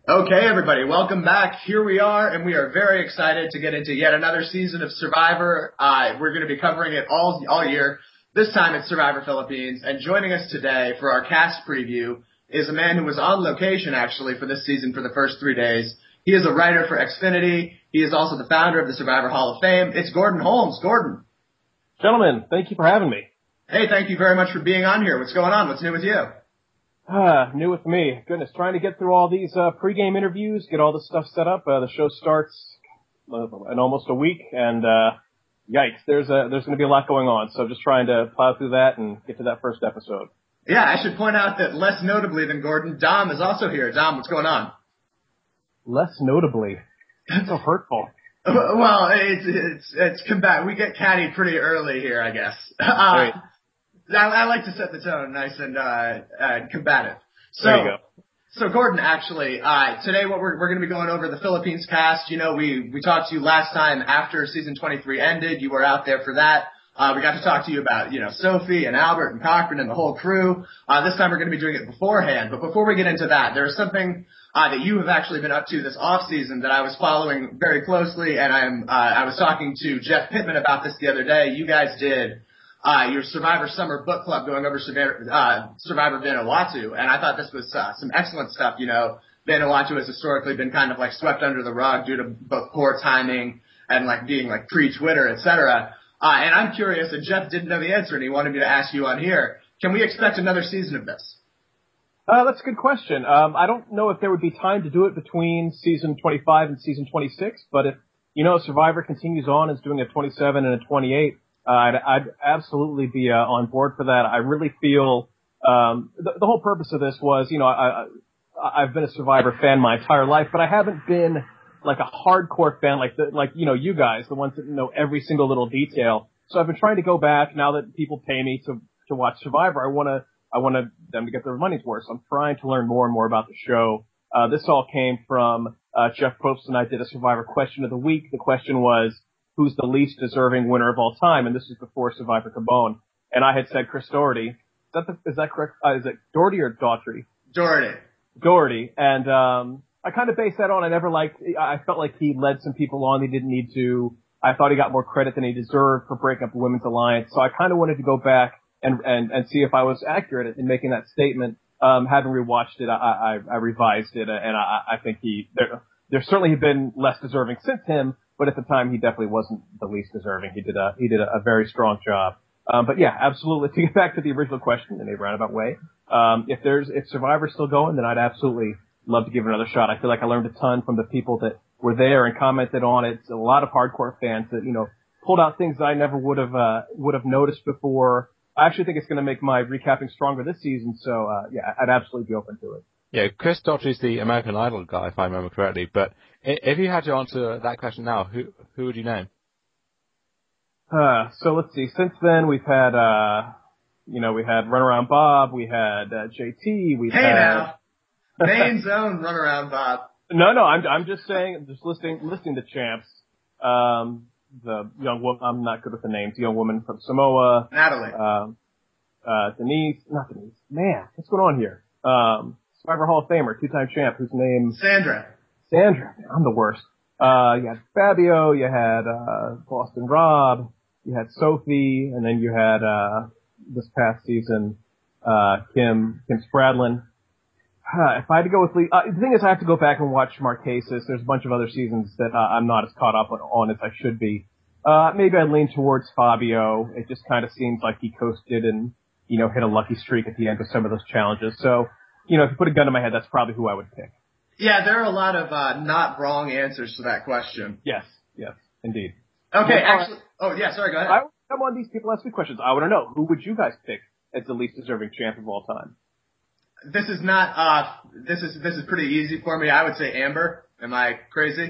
Okay, everybody, welcome back. Here we are, and we are very excited to get into yet another season of Survivor. We're going to be covering it all year. This time it's Survivor Philippines, and joining us today for our cast preview is a man who was on location, actually, for this season for the first 3 days. He is a writer for Xfinity. He is also the founder of the Survivor Hall of Fame. It's Gordon Holmes. Gordon. Gentlemen, thank you for having me. Hey, thank you very much for being on here. What's going on? What's new with you? New with me. Goodness, trying to get through all these pregame interviews, get all this stuff set up. The show starts in almost a week, and yikes, there's going to be a lot going on. So just trying to plow through that and get to that first episode. Yeah, I should point out that less notably than Gordon, Dom is also here. Dom, what's going on? Less notably. That's so hurtful. Well, it's combat. We get catty pretty early here, I guess. I like to set the tone nice and combative. So, there you go. So Gordon, actually, today what we're going to be going over the Philippines cast. You know, we talked to you last time after season 23 ended. You were out there for that. We got to talk to you about, Sophie and Albert and Cochran and the whole crew. This time we're going to be doing it beforehand. But before we get into that, there is something that you have actually been up to this off season that I was following very closely, and I was talking to Jeff Pittman about this the other day. You guys did your Survivor Summer Book Club going over Survivor Vanuatu, and I thought this was some excellent stuff. Vanuatu has historically been kind of like swept under the rug due to both poor timing and like being like pre-Twitter, etc. And I'm curious, and Jeff didn't know the answer, and he wanted me to ask you on here, can we expect another season of this? That's a good question. I don't know if there would be time to do it between season 25 and season 26, but if, Survivor continues on as doing a 27 and a 28, I'd absolutely be on board for that. I really feel the whole purpose of this was, I've been a Survivor fan my entire life, but I haven't been like a hardcore fan like you guys, the ones that know every single little detail. So I've been trying to go back now that people pay me to watch Survivor. I want them to get their money's worth. So I'm trying to learn more and more about the show. This all came from Jeff Probst and I did a Survivor question of the week. The question was, who's the least deserving winner of all time? And this is before Survivor Gabon. And I had said Chris Doherty. Is that correct? Is it Doherty or Daughtry? Doherty. And I kind of based that on I felt like he led some people on he didn't need to. I thought he got more credit than he deserved for breaking up the Women's Alliance. So I kind of wanted to go back and see if I was accurate in making that statement. Having rewatched it, I revised it, and I think there certainly have been less deserving since him, but at the time he definitely wasn't the least deserving. He did a very strong job. But yeah, absolutely. To get back to the original question in a roundabout way, if Survivor's still going, then I'd absolutely love to give it another shot. I feel like I learned a ton from the people that were there and commented on it. A lot of hardcore fans that, pulled out things that I never would have noticed before. I actually think it's going to make my recapping stronger this season. So, yeah, I'd absolutely be open to it. Yeah, Chris Daughtry's the American Idol guy, if I remember correctly. But if you had to answer that question now, who would you name? So let's see. Since then, we've had, we had Runaround Bob, we had JT, now, main zone Runaround Bob. No, I'm just saying, just listing the champs. The young woman, I'm not good with the names. The young woman from Samoa. Natalie. Not Denise. Man, what's going on here? Survivor Hall of Famer, two-time champ, whose name? Sandra. I'm the worst. You had Fabio, you had, Boston Rob, you had Sophie, and then you had, this past season, Kim Spradlin. If I had to go with Lee, the thing is I have to go back and watch Marquesas. There's a bunch of other seasons that I'm not as caught up on as I should be. Maybe I'd lean towards Fabio. It just kind of seems like he coasted and, hit a lucky streak at the end of some of those challenges. So, if you put a gun to my head, that's probably who I would pick. Yeah, there are a lot of not wrong answers to that question. Yes, indeed. Okay, actually, sorry, go ahead. Come on, these people ask me questions. I want to know, who would you guys pick as the least deserving champ of all time? This is not, this is pretty easy for me. I would say Amber. Am I crazy?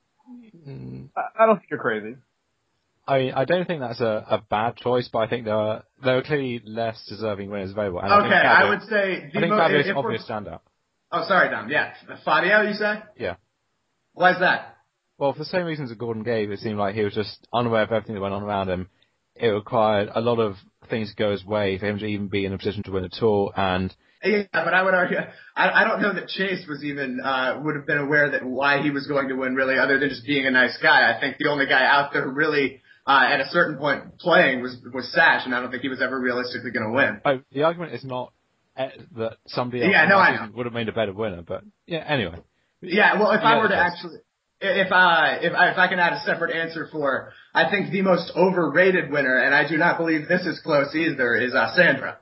I don't think you're crazy. I don't think that's a bad choice, but I think there are clearly less deserving winners available. And okay, I would say Fabio's an obvious standout. Oh, sorry, Dom. Yeah. Fabio, you say? Yeah. Why is that? Well, for the same reasons that Gordon gave, it seemed like he was just unaware of everything that went on around him. It required a lot of things to go his way for him to even be in a position to win at all, and Yeah, but I would argue, I don't know that Chase was even, would have been aware that why he was going to win really, other than just being a nice guy. I think the only guy out there really, at a certain point playing was Sash, and I don't think he was ever realistically going to win. Oh, the argument is not that somebody else would have made a better winner, but yeah, anyway. Yeah, well, if I were to actually, if I can add a separate answer for, I think the most overrated winner, and I do not believe this is close either, is Sandra.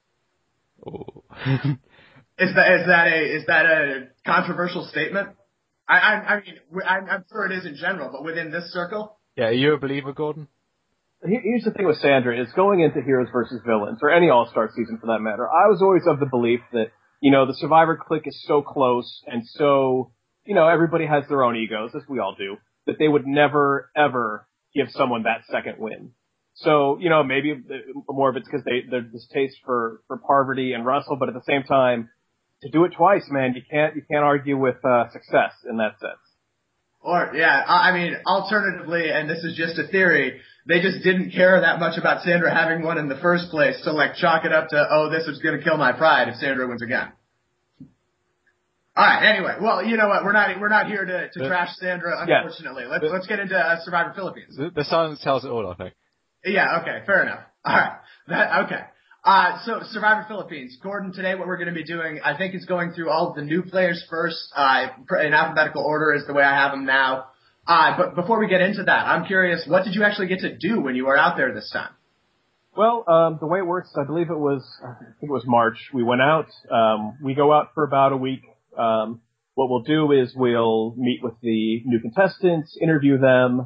Oh. Is that a controversial statement? I mean, I'm sure it is in general, but within this circle? Yeah, are you a believer, Gordon? Here's the thing with Sandra is going into Heroes versus Villains, or any All-Star season for that matter, I was always of the belief that, the Survivor clique is so close and so, everybody has their own egos, as we all do, that they would never, ever give someone that second win. So, maybe more of it's because they're distaste for Parvati and Russell, but at the same time, to do it twice, man, you can't argue with success in that sense. Or, yeah, I mean, alternatively, and this is just a theory, they just didn't care that much about Sandra having won in the first place, so chalk it up to, oh, this is going to kill my pride if Sandra wins again. All right. Anyway, well, you know what? We're not here to trash Sandra, unfortunately. Yeah. Let's get into Survivor Philippines. The silence tells it all, I think. Yeah. Okay. Fair enough. All right. Okay. So Survivor Philippines. Gordon, today what we're going to be doing, I think, is going through all of the new players first, in alphabetical order is the way I have them now. But before we get into that, I'm curious, what did you actually get to do when you were out there this time? Well, the way it works, I think it was March. We went out. We go out for about a week. What we'll do is we'll meet with the new contestants, interview them.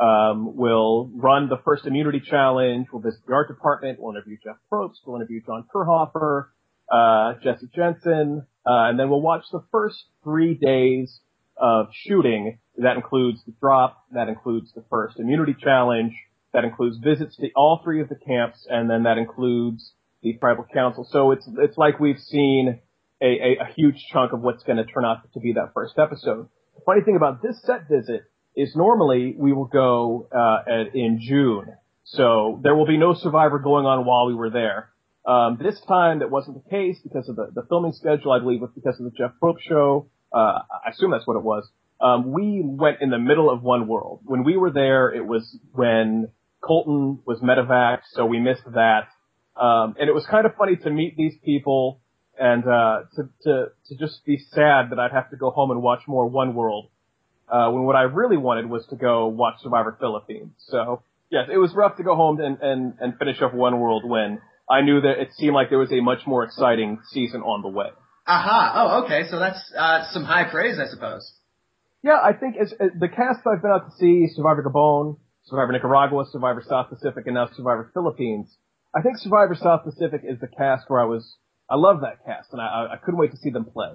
We'll run the first immunity challenge. We'll visit the art department. We'll interview Jeff Probst. We'll interview John Kurhofer, Jesse Jensen, and then we'll watch the first 3 days of shooting. That includes the drop. That includes the first immunity challenge. That includes visits to all 3 of the camps, and then that includes the tribal council. So it's like we've seen a huge chunk of what's going to turn out to be that first episode. The funny thing about this set visit is normally we will go in June, so there will be no Survivor going on while we were there. This time that wasn't the case because of the filming schedule. I believe it was because of the Jeff Probst show. I assume that's what it was. We went in the middle of One World. When we were there, it was when Colton was medevac, so we missed that. And it was kind of funny to meet these people and to just be sad that I'd have to go home and watch more One World. When what I really wanted was to go watch Survivor Philippines. So, yes, it was rough to go home and finish up One World when I knew that it seemed like there was a much more exciting season on the way. Aha. Oh, okay. So that's some high praise, I suppose. Yeah, I think as the cast I've been out to see, Survivor Gabon, Survivor Nicaragua, Survivor South Pacific, and now Survivor Philippines, I think Survivor South Pacific is the cast where I love that cast, and I couldn't wait to see them play.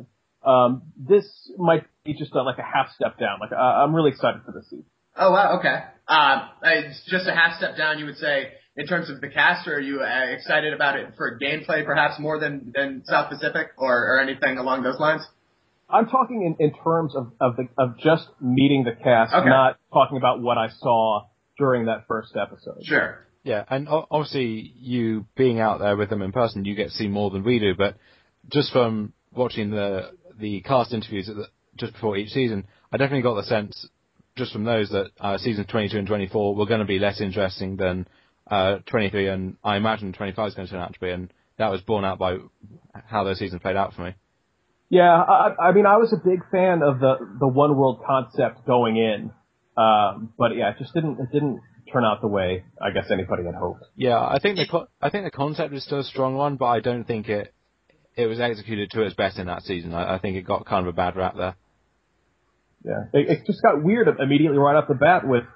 This might be just like a half step down. I'm really excited for this season. Oh, wow, okay. It's just a half step down, you would say, in terms of the cast, or are you excited about it for gameplay perhaps more than South Pacific or anything along those lines? I'm talking in terms of just meeting the cast, okay. Not talking about what I saw during that first episode. Sure. Yeah, and obviously you being out there with them in person, you get to see more than we do, but just from watching the cast interviews just before each season, I definitely got the sense just from those that seasons 22 and 24 were going to be less interesting than 23, and I imagine 25 is going to turn out to be, and that was borne out by how those seasons played out for me. Yeah, I mean, I was a big fan of the One World concept going in, but yeah, it didn't turn out the way I guess anybody had hoped. Yeah, I think the concept is still a strong one, but I don't think it was executed to its best in that season. I think it got kind of a bad rap there. Yeah, it just got weird immediately right off the bat with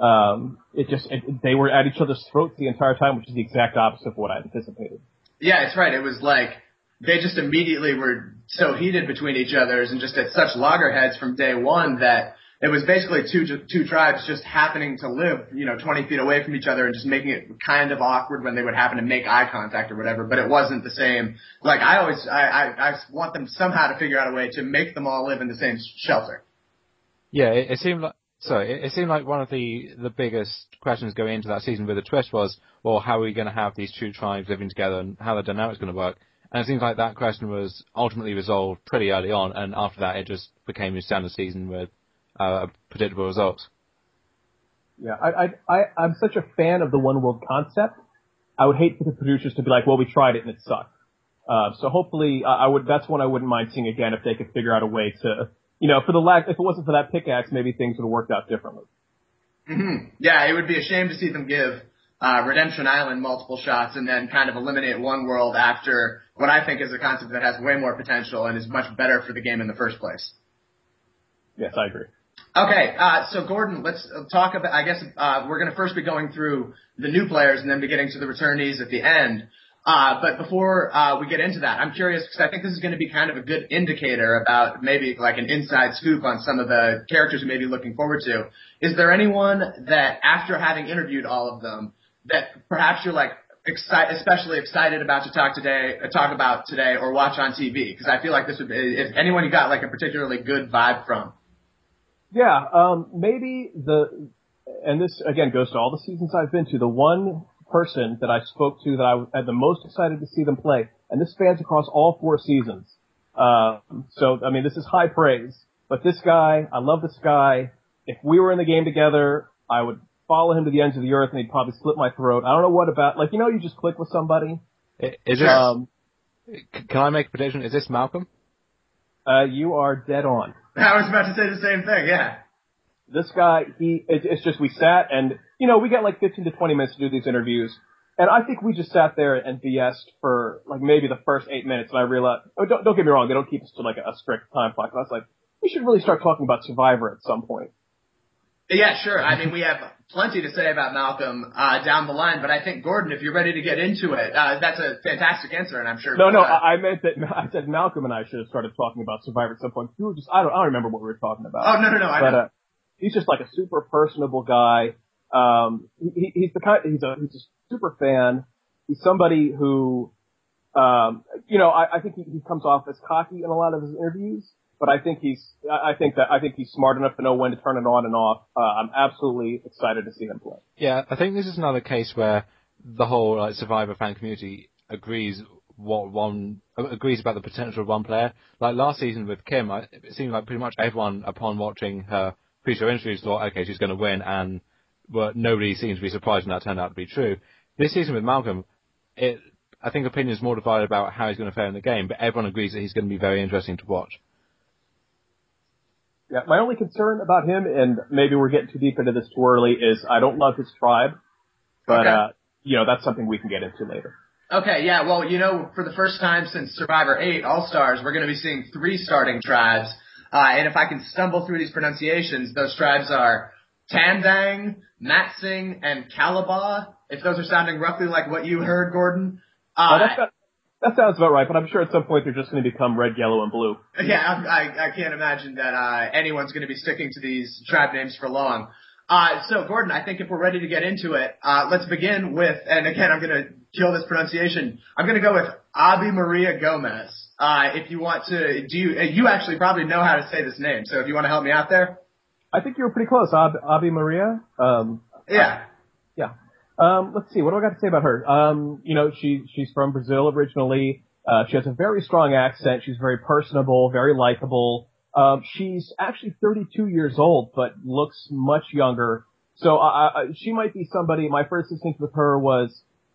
they were at each other's throats the entire time, which is the exact opposite of what I anticipated. Yeah, it's right. It was like they just immediately were so heated between each other and just at such loggerheads from day one that it was basically two tribes just happening to live, 20 feet away from each other and just making it kind of awkward when they would happen to make eye contact or whatever, but it wasn't the same. Like I want them somehow to figure out a way to make them all live in the same shelter. Yeah, it seemed like one of the biggest questions going into that season with the twist was, well, how are we going to have these two tribes living together and how the dynamic's going to work? And it seems like that question was ultimately resolved pretty early on, and after that it just became a standard season with predictable results. Yeah, I'm such a fan of the one world concept. I would hate for the producers to be like, well, we tried it and it sucked. So hopefully, that's one I wouldn't mind seeing again if they could figure out a way to, if it wasn't for that pickaxe, maybe things would have worked out differently. Mm-hmm. Yeah, it would be a shame to see them give Redemption Island multiple shots and then kind of eliminate One World after what I think is a concept that has way more potential and is much better for the game in the first place. Yes, I agree. Okay, so Gordon, let's talk about, I guess, we're going to first be going through the new players and then be getting to the returnees at the end. But before we get into that, I'm curious because I think this is going to be kind of a good indicator about maybe like an inside scoop on some of the characters we may be looking forward to. Is there anyone that after having interviewed all of them that perhaps you're like especially excited about to talk about today or watch on TV? Because I feel like this would be, if anyone you got like a particularly good vibe from. Yeah, maybe and this again goes to all the seasons I've been to, the one person that I spoke to that I had the most excited to see them play, and this spans across all 4 seasons. So, I mean, this is high praise, but this guy, I love this guy. If we were in the game together, I would follow him to the ends of the earth and he'd probably slit my throat. I don't know what about, like, you just click with somebody. Is this, can I make a prediction? Is this Malcolm? You are dead on. I was about to say the same thing, yeah. This guy, it's just we sat and, we get like 15 to 20 minutes to do these interviews. And I think we just sat there and BS'd for like maybe the first 8 minutes and I realized, don't get me wrong, they don't keep us to like a strict time clock. I was like, we should really start talking about Survivor at some point. Yeah, sure. I mean, we have plenty to say about Malcolm down the line, but I think, Gordon, if you're ready to get into it, that's a fantastic answer, and I'm sure... No, I meant that I said Malcolm and I should have started talking about Survivor at some point. We were just, I don't remember what we were talking about. Oh, no, I know. He's just like a super personable guy. He's a super fan. He's somebody who, I think he comes off as cocky in a lot of his interviews, but I think he's smart enough to know when to turn it on and off. I'm absolutely excited to see him play. Yeah, I think this is another case where the whole Survivor fan community agrees about the potential of one player. Like last season with Kim, it seemed like pretty much everyone, upon watching her pre-show interviews, thought, okay, she's going to win, and nobody seemed to be surprised when that turned out to be true. This season with Malcolm, I think opinions more divided about how he's going to fare in the game, but everyone agrees that he's going to be very interesting to watch. Yeah, my only concern about him, and maybe we're getting too deep into this too early, is I don't love his tribe, but that's something we can get into later. Okay, yeah, well, for the first time since Survivor 8 All-Stars, we're going to be seeing 3 starting tribes. And if I can stumble through these pronunciations, those tribes are Tandang, Matsing, and Calabaw, if those are sounding roughly like what you heard, Gordon. That sounds about right, but I'm sure at some point they're just going to become red, yellow, and blue. Yeah, I can't imagine that anyone's going to be sticking to these tribe names for long. So, Gordon, I think if we're ready to get into it, let's begin with, and again, I'm going to kill this pronunciation. I'm going to go with Abi Maria Gomez. If you want to, you actually probably know how to say this name, so if you want to help me out there. I think you were pretty close, Abi Maria. Yeah. Yeah. Let's see, what do I got to say about her? She's from Brazil originally. She has a very strong accent. She's very personable, very likable. She's actually 32 years old, but looks much younger. So, she might be somebody, my first instinct with her was,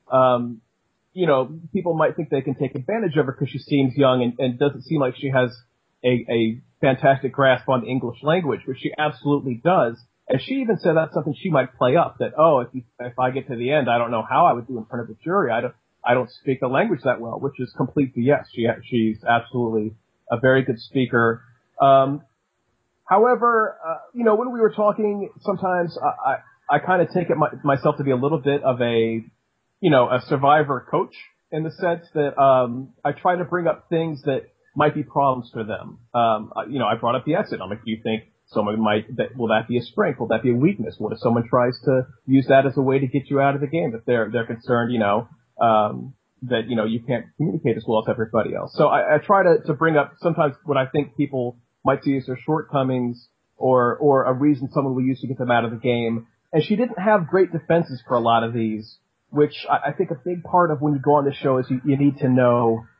people might think they can take advantage of her because she seems young and doesn't seem like she has a fantastic grasp on the English language, which she absolutely does. And she even said that's something she might play up, that, if I get to the end, I don't know how I would do in front of a jury. I don't speak the language that well, which is complete BS. She's absolutely a very good speaker. However, when we were talking, sometimes I kind of take it myself to be a little bit of a Survivor coach in the sense that, I try to bring up things that might be problems for them. I brought up the exit. I'm like, do you think someone will that be a strength? Will that be a weakness? What if someone tries to use that as a way to get you out of the game? If they're concerned, that, you can't communicate as well as everybody else. So I try to bring up sometimes what I think people might see as their shortcomings or a reason someone will use to get them out of the game. And she didn't have great defenses for a lot of these, which I think a big part of when you go on the show is you need to know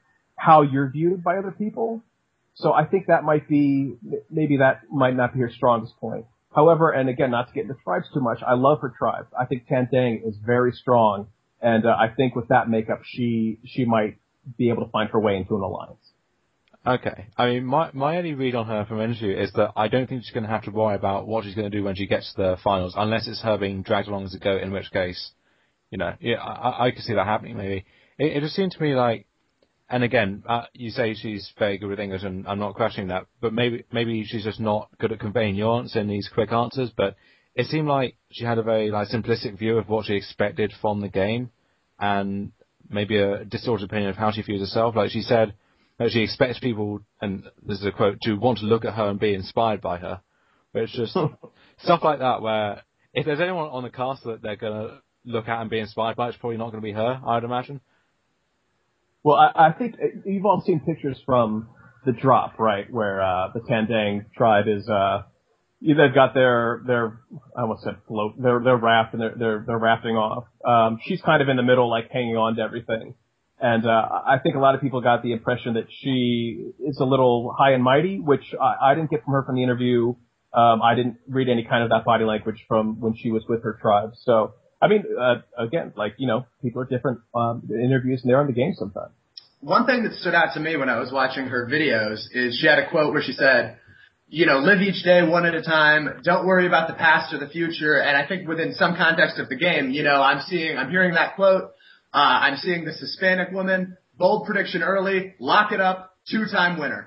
how you're viewed by other people. So I think that maybe that might not be her strongest point. However, and again, not to get into tribes too much, I love her tribe. I think Tandang is very strong, and I think with that makeup, she might be able to find her way into an alliance. Okay. I mean, my only read on her from an interview is that I don't think she's going to have to worry about what she's going to do when she gets to the finals, unless it's her being dragged along as a goat, in which case, I could see that happening maybe. It just seemed to me like, and again, you say she's very good with English, and I'm not questioning that, but maybe she's just not good at conveying nuance in these quick answers, but it seemed like she had a very simplistic view of what she expected from the game, and maybe a distorted opinion of how she views herself. Like she said, that she expects people, and this is a quote, to want to look at her and be inspired by her. But it's just stuff like that where if there's anyone on the cast that they're going to look at and be inspired by, it's probably not going to be her, I'd imagine. Well, I think you've all seen pictures from the drop, right, where the Tandang tribe is they've got their I almost said float, their raft, and they're rafting off. She's kind of in the middle, like hanging on to everything. And I think a lot of people got the impression that she is a little high and mighty, which I didn't get from her from the interview. I didn't read any kind of that body language from when she was with her tribe. So, I mean, again, people are different in interviews, and they're on the game sometimes. One thing that stood out to me when I was watching her videos is she had a quote where she said, live each day one at a time. Don't worry about the past or the future. And I think within some context of the game, I'm hearing that quote. I'm seeing this Hispanic woman, bold prediction early, lock it up, 2-time winner.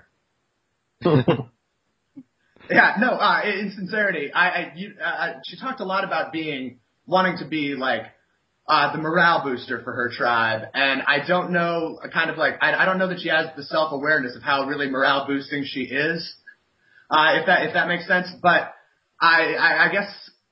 Yeah, no, in sincerity, she talked a lot about wanting to be the morale booster for her tribe, and I don't know, I don't know that she has the self-awareness of how really morale boosting she is, if that makes sense, but I guess,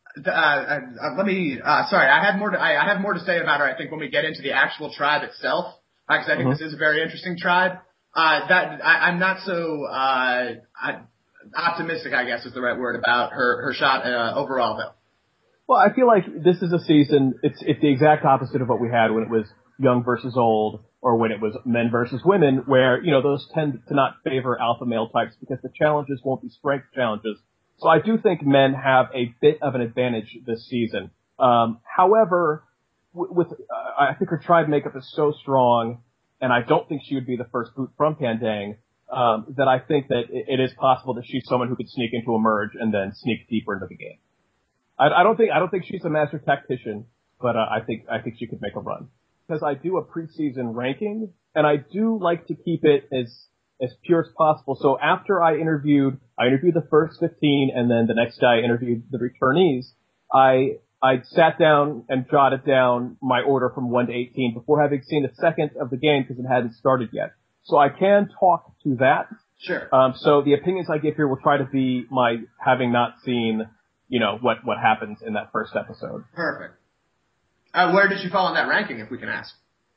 I have more to say about her, I think, when we get into the actual tribe itself, because I think this is a very interesting tribe. I'm not so, optimistic, I guess is the right word, about her shot, overall, though. Well, I feel like this is a season, it's the exact opposite of what we had when it was young versus old, or when it was men versus women, where, those tend to not favor alpha male types because the challenges won't be strength challenges. So I do think men have a bit of an advantage this season. However, I think her tribe makeup is so strong, and I don't think she would be the first boot from Tandang, that I think that it is possible that she's someone who could sneak into a merge and then sneak deeper into the game. I don't think she's a master tactician, but I think she could make a run. Because I do a preseason ranking, and I do like to keep it as pure as possible. So after I interviewed the first 15, and then the next day I interviewed the returnees, I sat down and jotted down my order from 1 to 18 before having seen a second of the game because it hadn't started yet. So I can talk to that. Sure. So the opinions I give here will try to be my having not seen, what happens in that first episode. Perfect. Where did she fall in that ranking, if we can ask?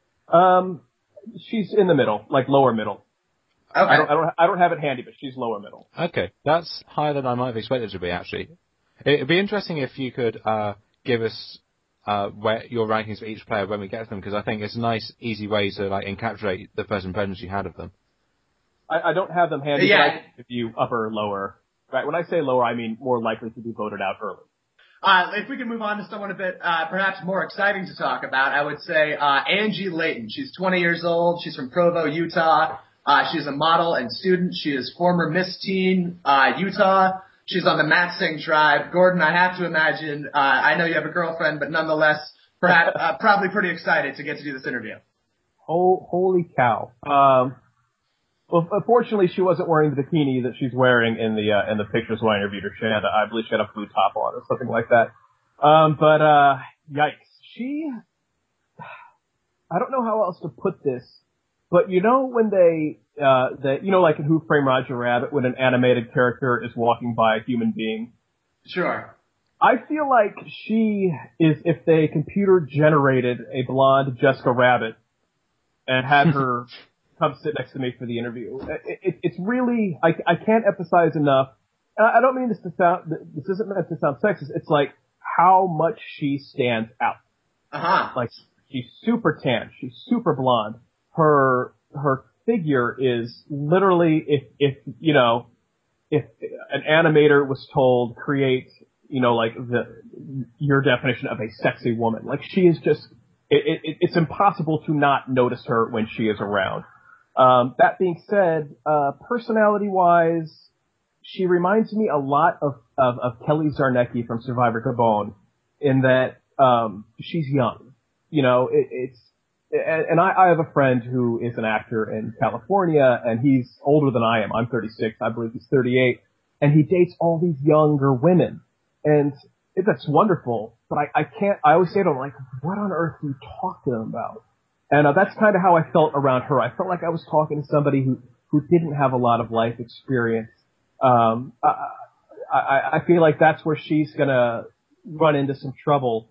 She's in the middle, like lower middle. Okay. I don't have it handy, but she's lower middle. Okay. That's higher than I might have expected to be, actually. It'd be interesting if you could, give us, where your rankings for each player when we get to them, because I think it's a nice, easy way to, encapsulate the first impressions you had of them. I don't have them handy, yeah. But I can give you upper, lower. Right, when I say lower, I mean more likely to be voted out early. If we can move on to someone a bit, perhaps more exciting to talk about, I would say, Angie Layton. She's 20 years old. She's from Provo, Utah. She's a model and student. She is former Miss Teen, Utah. She's on the Matsing tribe. Gordon, I have to imagine, I know you have a girlfriend, but nonetheless, perhaps, probably pretty excited to get to do this interview. Holy cow. Well, unfortunately, she wasn't wearing the bikini that she's wearing in the pictures when I interviewed her. I believe she had a blue top on or something like that. But yikes. I don't know how else to put this, but when like in Who Framed Roger Rabbit, when an animated character is walking by a human being? Sure. I feel like she is if they computer generated a blonde Jessica Rabbit and had her come sit next to me for the interview. It's really, I can't emphasize enough, and I don't mean this isn't meant to sound sexist, it's like how much she stands out. Uh-huh. Like, she's super tan, she's super blonde, her figure is literally if an animator was told create, like your definition of a sexy woman, like she is just, it's impossible to not notice her when she is around. That being said, personality-wise, she reminds me a lot of Kelly Zarnecki from Survivor Gabon in that, she's young. And I have a friend who is an actor in California, and he's older than I am. I'm 36. I believe he's 38. And he dates all these younger women. And that's wonderful. But I always say to him, like, what on earth do you talk to them about? And that's kind of how I felt around her. I felt like I was talking to somebody who didn't have a lot of life experience. I feel like that's where she's gonna run into some trouble.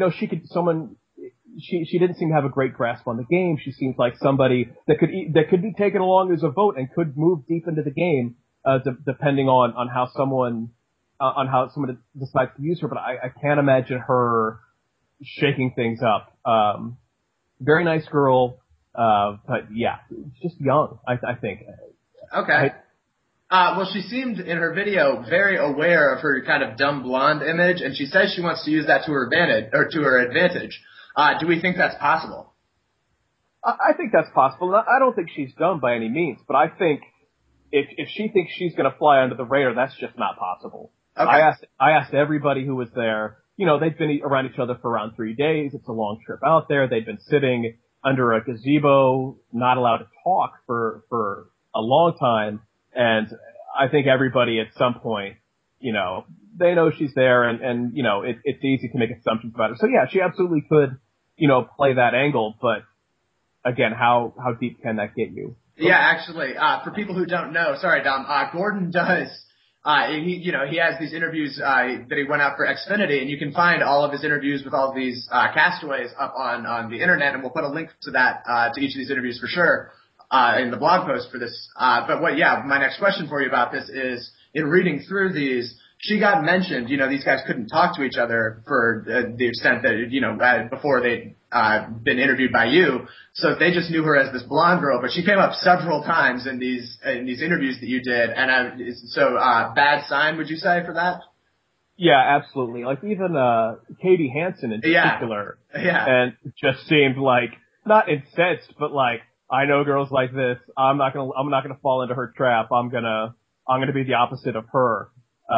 She didn't seem to have a great grasp on the game. She seems like somebody that could be taken along as a vote and could move deep into the game, depending on how someone decides to use her. But I can't imagine her shaking things up. Very nice girl, but yeah, just young, I think. Okay. Well, she seemed in her video very aware of her kind of dumb blonde image, and she says she wants to use that to her advantage. Do we think that's possible? I think that's possible. I don't think she's dumb by any means, but I think if she thinks she's going to fly under the radar, that's just not possible. Okay. I asked everybody who was there. They've been around each other for around 3 days. It's a long trip out there. They've been sitting under a gazebo, not allowed to talk for a long time. And I think everybody at some point, they know she's there, and it's easy to make assumptions about her. So yeah, she absolutely could, play that angle. But again, how deep can that get you? Yeah, actually, for people who don't know, sorry, Dom, Gordon does. He has these interviews that he went out for Xfinity, and you can find all of his interviews with all of these castaways up on the internet, and we'll put a link to that to each of these interviews for sure in the blog post for this. But my next question for you about this is, in reading through these, she got mentioned. These guys couldn't talk to each other for the extent that before they'd been interviewed by you, so they just knew her as this blonde girl. But she came up several times in these interviews that you did, and bad sign, would you say, for that? Yeah, absolutely. Like even Katie Hansen in particular, and just seemed like not incensed, but like, I know girls like this. I'm not gonna fall into her trap. I'm gonna be the opposite of her.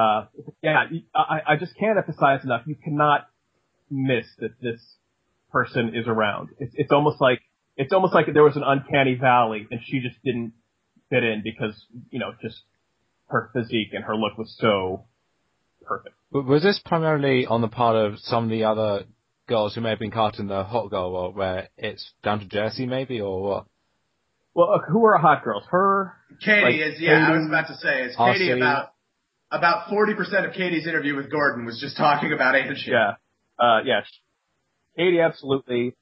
I just can't emphasize enough. You cannot miss that this person is around. It's almost like there was an uncanny valley and she just didn't fit in because, just her physique and her look was so perfect. Was this primarily on the part of some of the other girls who may have been cast in the Hot Girl world, where it's down to Jersey maybe, or what? Well, who are hot girls? Katie is, Katie, I was about to say, it's Katie. About 40% of Katie's interview with Gordon was just talking about Angie. Yeah. Yes. Katie, absolutely.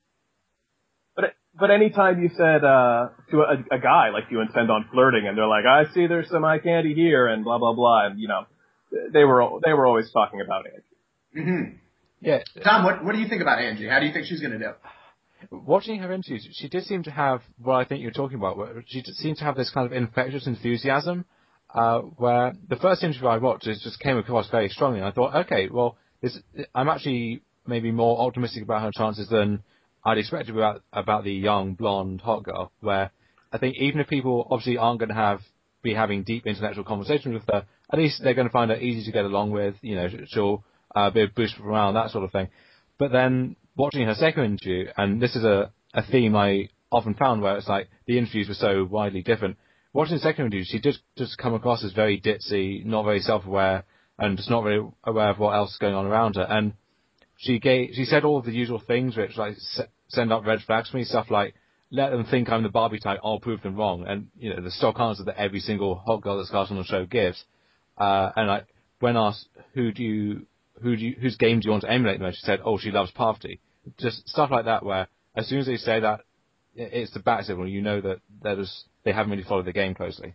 But anytime you said, to a guy, like you intend on flirting, and they're like, I see there's some eye candy here, and blah, blah, blah, and, they were always talking about Angie. Mm-hmm. Yeah. Tom, what do you think about Angie? How do you think she's gonna do? Watching her interviews, she did seem to have what I think you're talking about, where she seemed to have this kind of infectious enthusiasm, where the first interview I watched just came across very strongly, and I thought, okay, well, I'm actually maybe more optimistic about her chances than I'd expected about the young, blonde, hot girl, where I think even if people obviously aren't going to be having deep intellectual conversations with her, at least they're going to find her easy to get along with, she'll be a boost for morale, that sort of thing. But then watching her second interview, and this is a theme I often found where it's like the interviews were so widely different. Watching the second interview, she just come across as very ditzy, not very self-aware, and just not very aware of what else is going on around her. And she said all of the usual things which like send up red flags for me, stuff like, let them think I'm the Barbie type, I'll prove them wrong. And, the stock answer that every single hot girl that's cast on the show gives. And when asked, whose game do you want to emulate the most, she said, oh, she loves Parvati. Just stuff like that where as soon as they say that, it's the bat signal, that they haven't really followed the game closely.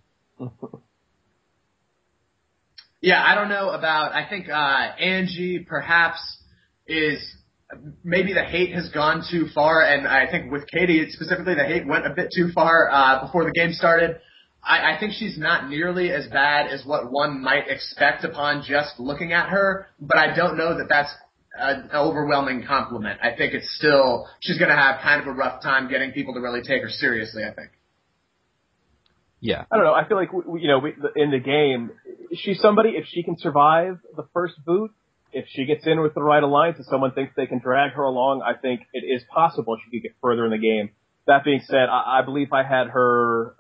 Yeah, I don't know I think Angie perhaps is maybe the hate has gone too far, and I think with Katie specifically, the hate went a bit too far before the game started. I think she's not nearly as bad as what one might expect upon just looking at her, but I don't know that that's an overwhelming compliment. I think it's still, she's going to have kind of a rough time getting people to really take her seriously, I think. Yeah. I don't know. I feel like, in the game, she's somebody, if she can survive the first boot, if she gets in with the right alliance and someone thinks they can drag her along, I think it is possible she could get further in the game. That being said, I believe I had her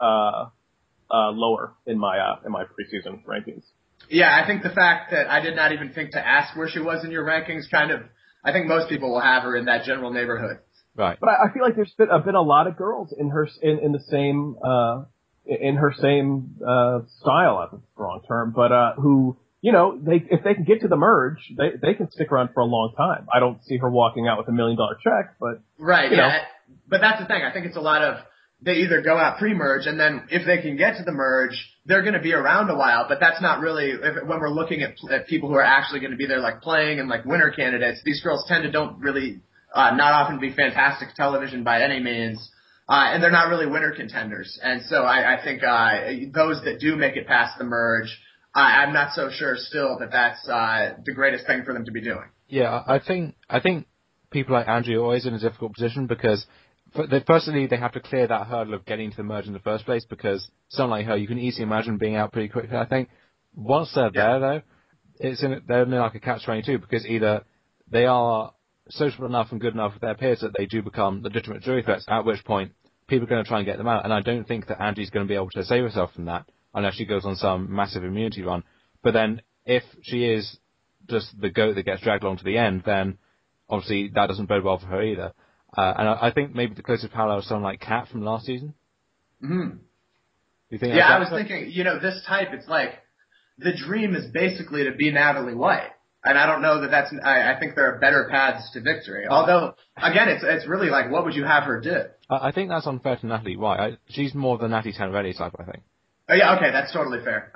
lower in my preseason rankings. Yeah, I think the fact that I did not even think to ask where she was in your rankings I think most people will have her in that general neighborhood. Right. But I feel like there's been a lot of girls in her in the same in her same style, I think it's the wrong term, but who, if they can get to the merge, they can stick around for a long time. I don't see her walking out with $1 million check, but right, yeah. But that's the thing. I think it's a lot of, they either go out pre-merge, and then if they can get to the merge, they're going to be around a while. But that's not really, when we're looking at people who are actually going to be there, like playing and like winner candidates. These girls tend to don't really, not often be fantastic television by any means. And they're not really winner contenders. And so I think those that do make it past the merge, I'm not so sure still that that's the greatest thing for them to be doing. Yeah, I think people like Andrew are always in a difficult position because firstly they have to clear that hurdle of getting to the merge in the first place, because someone like her, you can easily imagine being out pretty quickly. I think once they're there though, they're in like a catch-22, because either they are sociable enough and good enough with their peers that they do become legitimate jury threats, at which point people are going to try and get them out. And I don't think that Angie's going to be able to save herself from that unless she goes on some massive immunity run. But then if she is just the goat that gets dragged along to the end, then obviously that doesn't bode well for her either. And I think maybe the closest parallel is someone like Kat from last season. Mm-hmm. Do you think? Yeah, I was thinking, this type, it's like the dream is basically to be Natalie White. And I don't know that that's, I think there are better paths to victory. Although, again, it's really like, what would you have her do? I think that's unfair to Natalie White. She's more the Natty Tannerelli type, I think. Oh, yeah, okay, that's totally fair.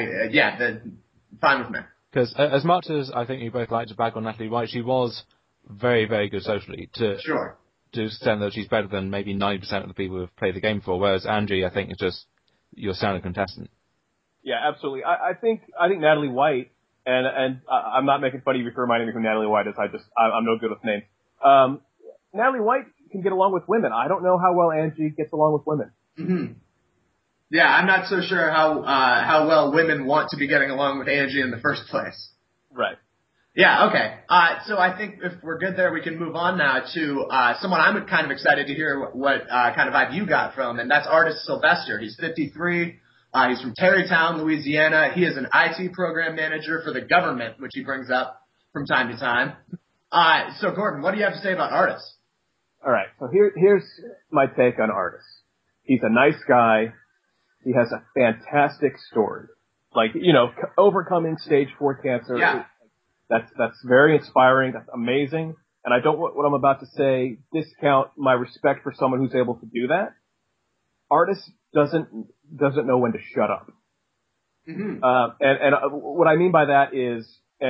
Fine with me. Because as much as I think you both like to bag on Natalie White, she was very, very good socially Sure. To extend that she's better than maybe 90% of the people who've played the game before, whereas Angie, I think, is just your standard contestant. Yeah, absolutely. I think Natalie White, and I'm not making fun of you for reminding me who Natalie White is. I'm no good with names. Natalie White can get along with women. I don't know how well Angie gets along with women. Mm-hmm. Yeah, I'm not so sure how well women want to be getting along with Angie in the first place. Right. Yeah, okay. So I think if we're good there, we can move on now to someone I'm kind of excited to hear what kind of vibe you got from, and that's Artis Sylvester. He's 53. He's from Terrytown, Louisiana. He is an IT program manager for the government, which he brings up from time to time. So, Gordon, what do you have to say about Artis? All right, so here's my take on Artis. He's a nice guy. He has a fantastic story. Like, overcoming stage 4 cancer. Yeah. That's very inspiring. That's amazing. And I don't want what I'm about to say discount my respect for someone who's able to do that. Artis doesn't know when to shut up. Mm-hmm. And what I mean by that is,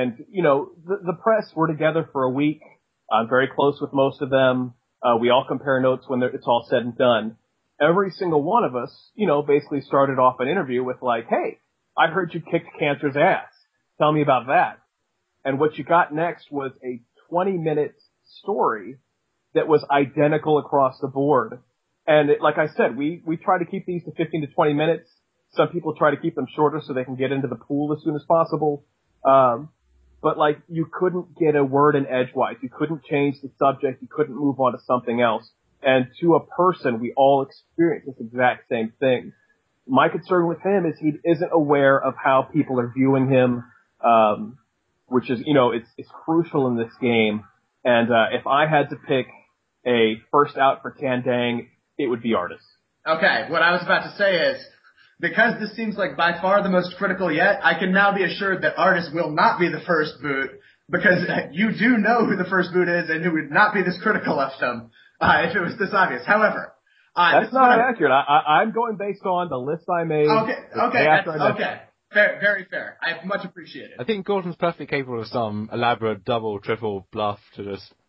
the press were together for a week. I'm very close with most of them. We all compare notes when it's all said and done. Every single one of us, basically started off an interview with like, hey, I heard you kicked cancer's ass. Tell me about that. And what you got next was a 20-minute story that was identical across the board. And like I said, we try to keep these to 15 to 20 minutes. Some people try to keep them shorter so they can get into the pool as soon as possible. But like, you couldn't get a word in edgewise. You couldn't change the subject. You couldn't move on to something else. And to a person, we all experience this exact same thing. My concern with him is he isn't aware of how people are viewing him, which is, it's crucial in this game. And if I had to pick a first out for Tandang, it would be Artis. Okay, what I was about to say is, because this seems like by far the most critical yet, I can now be assured that Artis will not be the first boot, because you do know who the first boot is and who would not be this critical of them if it was this obvious. However, that's not accurate. I'm going based on the list I made. Okay. Fair, very fair. I much appreciate it. I think Gordon's perfectly capable of some elaborate double, triple bluff to just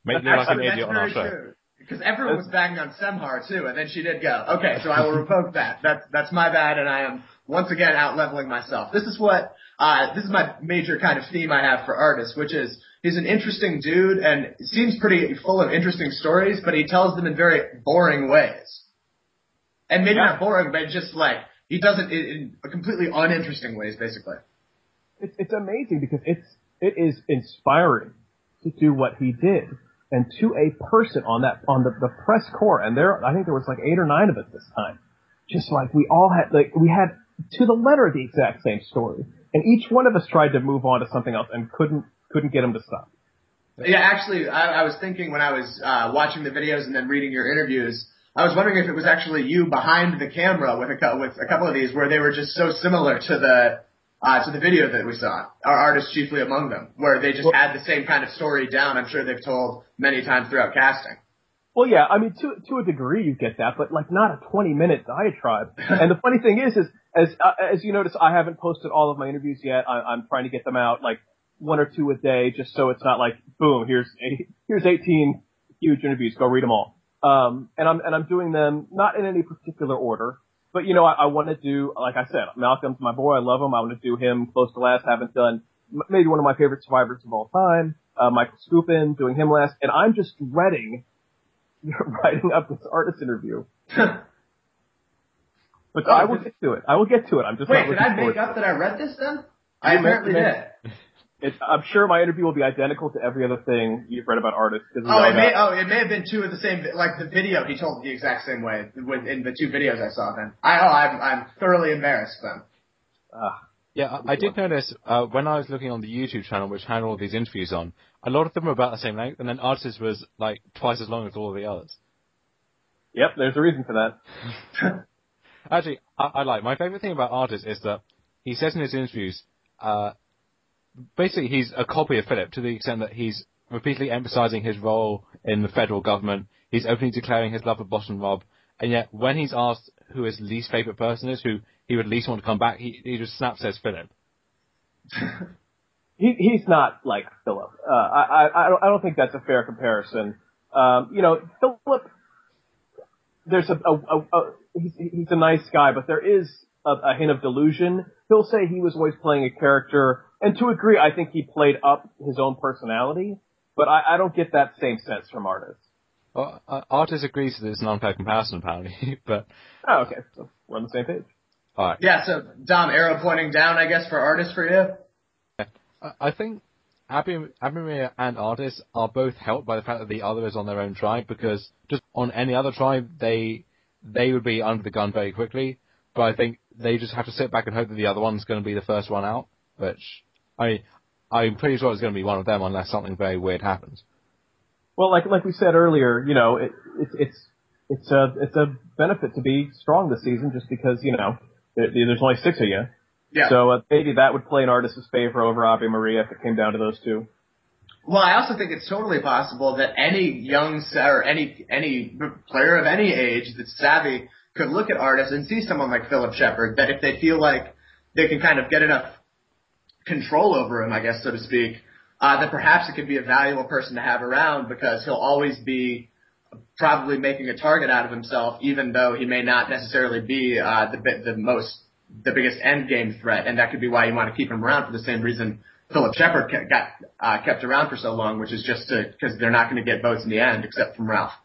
Make me look like an Actually, idiot that's on our very show. true. Because everyone was banging on Semhar too, and then she did go. Okay, so I will revoke that. That's my bad, and I am once again out leveling myself. This is my major kind of theme I have for Artis, which is he's an interesting dude and seems pretty full of interesting stories, but he tells them in very boring ways. And maybe not boring, but just like he does it in completely uninteresting ways, basically. It's amazing because it is inspiring to do what he did. And to a person on the press corps, and I think there was like 8 or 9 of us this time. Just like we had to the letter the exact same story. And each one of us tried to move on to something else and couldn't get him to stop. Yeah, actually, I was thinking when I was watching the videos and then reading your interviews, I was wondering if it was actually you behind the camera with a couple of these where they were just so similar to the video that we saw, our artists chiefly among them, where they just had the same kind of story down. I'm sure they've told many times throughout casting. Well, yeah, I mean, to a degree you get that, but like not a 20-minute diatribe. And the funny thing is as you notice, I haven't posted all of my interviews yet. I'm trying to get them out like 1 or 2 a day, just so it's not like boom, here's 18 huge interviews, go read them all. And I'm doing them not in any particular order. But, you know, I want to do, like I said, Malcolm's my boy. I love him. I want to do him close to last. Haven't done maybe one of my favorite survivors of all time, Michael Skupin, doing him last. And I'm just dreading writing up this Artis interview. But I will get to it. I'm just Wait, did I make up that I read this then? I apparently did. I'm sure my interview will be identical to every other thing you've read about Artis. It may have been 2 of the same, like the video he told the exact same way in the 2 videos I saw then. I'm thoroughly embarrassed then. Yeah, I did notice, when I was looking on the YouTube channel, which had all these interviews on, a lot of them were about the same length, and then Artis was like twice as long as all of the others. Yep, there's a reason for that. Actually, my favorite thing about Artis is that he says in his interviews, basically he's a copy of Philip to the extent that he's repeatedly emphasizing his role in the federal government. He's openly declaring his love for Boston Rob. And yet, when he's asked who his least favorite person is, who he would least want to come back, he just says Philip. He's not like Philip. I don't think that's a fair comparison. You know, Philip, there's he's a nice guy, but there is a hint of delusion. He'll say he was always playing a character, and to a degree, I think he played up his own personality, but I don't get that same sense from Artis. Well, Artis agrees that it's an unfair comparison, apparently, but... Oh, okay. So we're on the same page. All right. Yeah, so, Dom, arrow pointing down, I guess, for Artis for you? Yeah. I think Abi-Maria and Artis are both helped by the fact that the other is on their own tribe, because just on any other tribe, they would be under the gun very quickly, but I think they just have to sit back and hope that the other one's going to be the first one out, which, I'm pretty sure it's going to be one of them unless something very weird happens. Well, like we said earlier, you know, it's a benefit to be strong this season just because, you know, there's only 6 of you. Yeah. So maybe that would play in Artis' favor over Abi-Maria if it came down to those 2. Well, I also think it's totally possible that any young or any player of any age that's savvy could look at Artis and see someone like Philip Shepard, that if they feel like they can kind of get enough control over him, I guess, so to speak, that perhaps it could be a valuable person to have around because he'll always be probably making a target out of himself, even though he may not necessarily be the biggest end game threat, and that could be why you want to keep him around for the same reason Philip Shepard got kept around for so long, which is just because they're not going to get votes in the end, except from Ralph.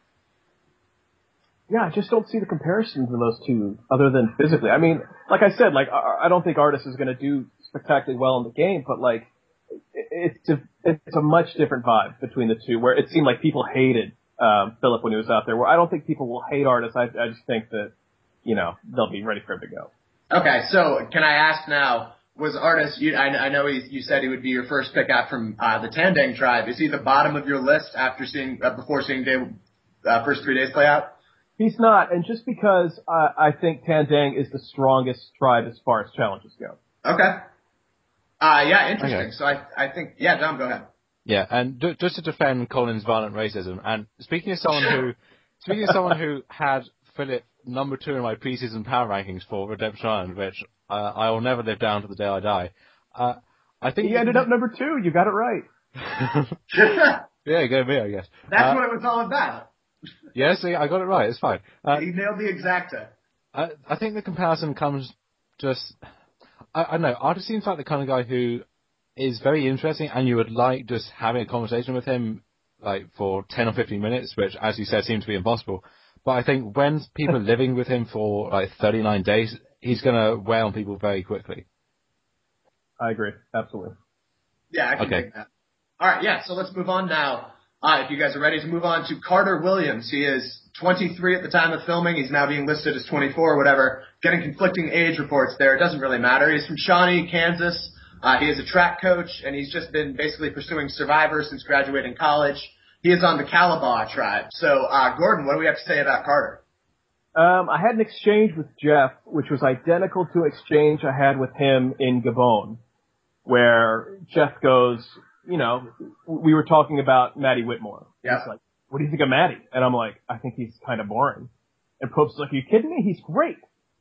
Yeah, I just don't see the comparison to those 2 other than physically. I mean, like I said, like I don't think Artis is going to do spectacularly well in the game, but like it's a much different vibe between the 2, where it seemed like people hated Philip when he was out there, where I don't think people will hate Artis. I just think that, you know, they'll be ready for him to go. Okay, so can I ask now, was Artis, I know you said he would be your first pick out from the Tandang tribe. Is he the bottom of your list before seeing first 3 days play out? He's not, and just because I think Tandang is the strongest tribe as far as challenges go. Okay. Yeah, interesting. Okay. So I think, yeah, Dom, go ahead. Yeah, and just to defend Colin's violent racism, and speaking of someone who had Philip number 2 in my preseason power rankings for Redemption Island, which I will never live down to the day I die. I think he ended up number 2. You got it right. Yeah, go me, I guess. That's what it was all about. Yeah, see, I got it right. It's fine. He nailed the exacta. I think the comparison comes just... I don't know. Artis seems like the kind of guy who is very interesting, and you would like just having a conversation with him like for 10 or 15 minutes, which, as you said, seems to be impossible. But I think when people are living with him for like 39 days, he's going to wear on people very quickly. I agree. Absolutely. Yeah, I can dig that. All right, yeah, so let's move on now. If you guys are ready to move on to Carter Williams. He is 23 at the time of filming. He's now being listed as 24 or whatever. Getting conflicting age reports there. It doesn't really matter. He's from Shawnee, Kansas. He is a track coach, and he's just been basically pursuing Survivor since graduating college. He is on the Calabaw tribe. So, Gordon, what do we have to say about Carter? I had an exchange with Jeff, which was identical to an exchange I had with him in Gabon, where Jeff goes, we were talking about Matty Whitmore. Yeah. He's like, what do you think of Matty? And I'm like, I think he's kind of boring. And Pope's like, are you kidding me? He's great.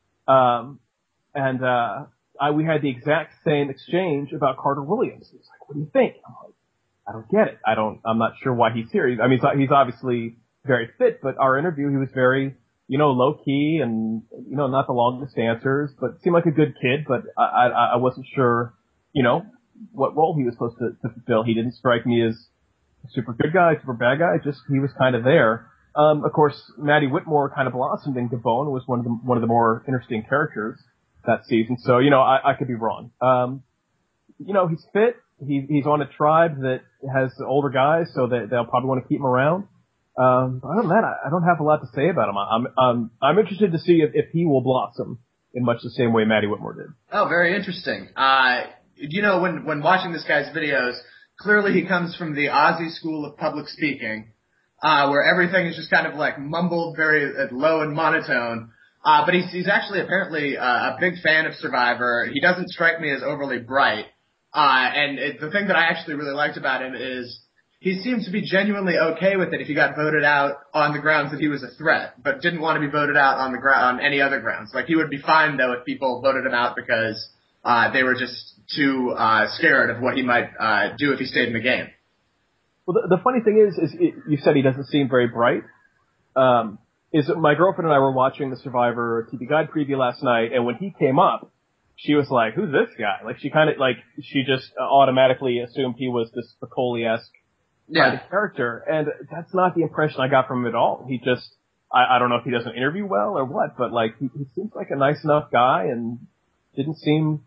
We had the exact same exchange about Carter Williams. He's like, what do you think? I'm like, I don't get it. I'm not sure why he's here. I mean, he's obviously very fit, but our interview, he was very, low key and, not the longest answers, but seemed like a good kid, but I wasn't sure, what role he was supposed to fulfill. He didn't strike me as a super good guy, super bad guy, just he was kind of there. Of course, Matty Whitmore kind of blossomed in Gabon, was one of the more interesting characters that season. So, I could be wrong. He's fit. He's on a tribe that has older guys, so that they'll probably want to keep him around. But other than that, I don't have a lot to say about him. I'm interested to see if he will blossom in much the same way Matty Whitmore did. Oh, very interesting. When watching this guy's videos, clearly he comes from the Aussie school of public speaking, where everything is just kind of like mumbled, very low and monotone. But he's actually apparently a big fan of Survivor. He doesn't strike me as overly bright. The thing that I actually really liked about him is he seemed to be genuinely okay with it if he got voted out on the grounds that he was a threat, but didn't want to be voted out on any other grounds. Like, he would be fine, though, if people voted him out because they were just too scared of what he might do if he stayed in the game. Well, the funny thing is you said he doesn't seem very bright. Is my girlfriend and I were watching the Survivor TV Guide preview last night, and when he came up, she was like, who's this guy? Like, she just automatically assumed he was this Spicoli-esque kind of character, and that's not the impression I got from him at all. He just, I don't know if he doesn't interview well or what, but like, he seems like a nice enough guy and didn't seem,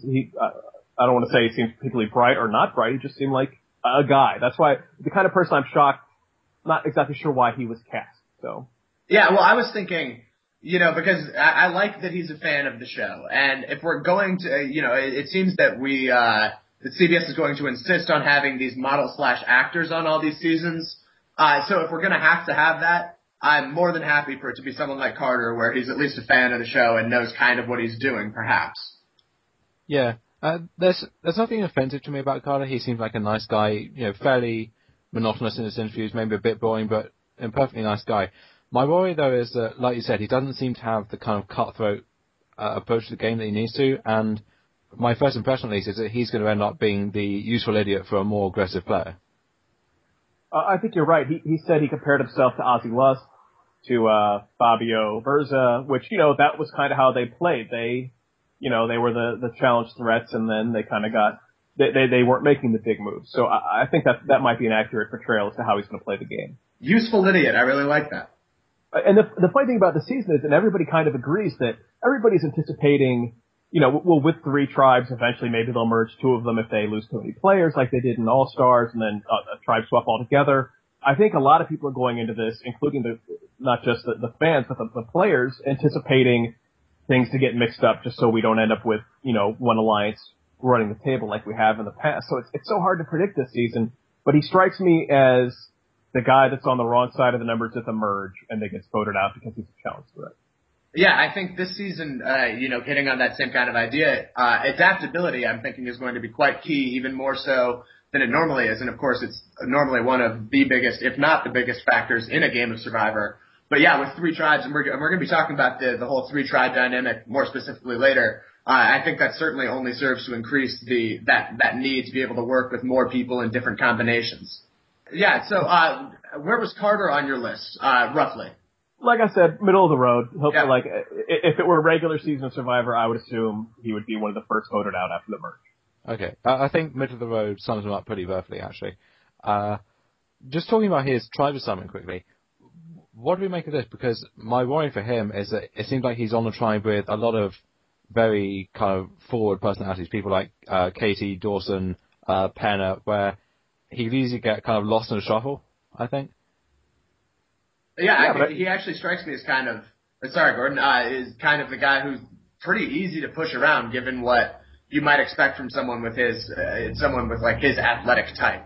I don't want to say he seems particularly bright or not bright, he just seemed like a guy. That's why, the kind of person I'm shocked, not exactly sure why he was cast, so. Yeah, well, I was thinking, because I like that he's a fan of the show, and if we're going to, it seems that that CBS is going to insist on having these model/actors on all these seasons. So if we're going to have that, I'm more than happy for it to be someone like Carter, where he's at least a fan of the show and knows kind of what he's doing, perhaps. Yeah, there's nothing offensive to me about Carter. He seems like a nice guy, fairly monotonous in his interviews, maybe a bit boring, but a perfectly nice guy. My worry, though, is that, like you said, he doesn't seem to have the kind of cutthroat approach to the game that he needs to, and my first impression, at least, is that he's going to end up being the useful idiot for a more aggressive player. I think you're right. He said he compared himself to Ozzy Lust, to Fabio Verza, which, that was kind of how they played. They were the challenge threats, and then they kind of they weren't making the big moves. So I think that might be an accurate portrayal as to how he's going to play the game. Useful idiot. I really like that. And the funny thing about the season is, and everybody kind of agrees, that everybody's anticipating, with 3 tribes, eventually maybe they'll merge 2 of them if they lose too many players like they did in All-Stars, and then a tribe swap altogether. I think a lot of people are going into this, including not just the fans, but the players, anticipating things to get mixed up just so we don't end up with, one alliance running the table like we have in the past. So it's so hard to predict this season, but he strikes me as the guy that's on the wrong side of the numbers at the merge and that gets voted out because he's a challenge threat. Yeah, I think this season, hitting on that same kind of idea, adaptability, I'm thinking, is going to be quite key, even more so than it normally is. And of course, it's normally one of the biggest, if not the biggest factors in a game of Survivor. But yeah, with 3 tribes, and we're going to be talking about the whole 3-tribe dynamic more specifically later. I think that certainly only serves to increase that need to be able to work with more people in different combinations. Yeah. So, where was Carter on your list, roughly? Like I said, middle of the road. Yeah. Like, if it were a regular season Survivor, I would assume he would be one of the first voted out after the merge. Okay. I think middle of the road sums him up pretty perfectly, actually. Just talking about his tribe assignment quickly. What do we make of this? Because my worry for him is that it seems like he's on the tribe with a lot of very kind of forward personalities, people like Katie, Dawson, Penner, where he could easily get kind of lost in the shuffle, I think. Yeah, he actually strikes me as kind of, sorry, Gordon, is kind of the guy who's pretty easy to push around given what you might expect from someone with like his athletic type.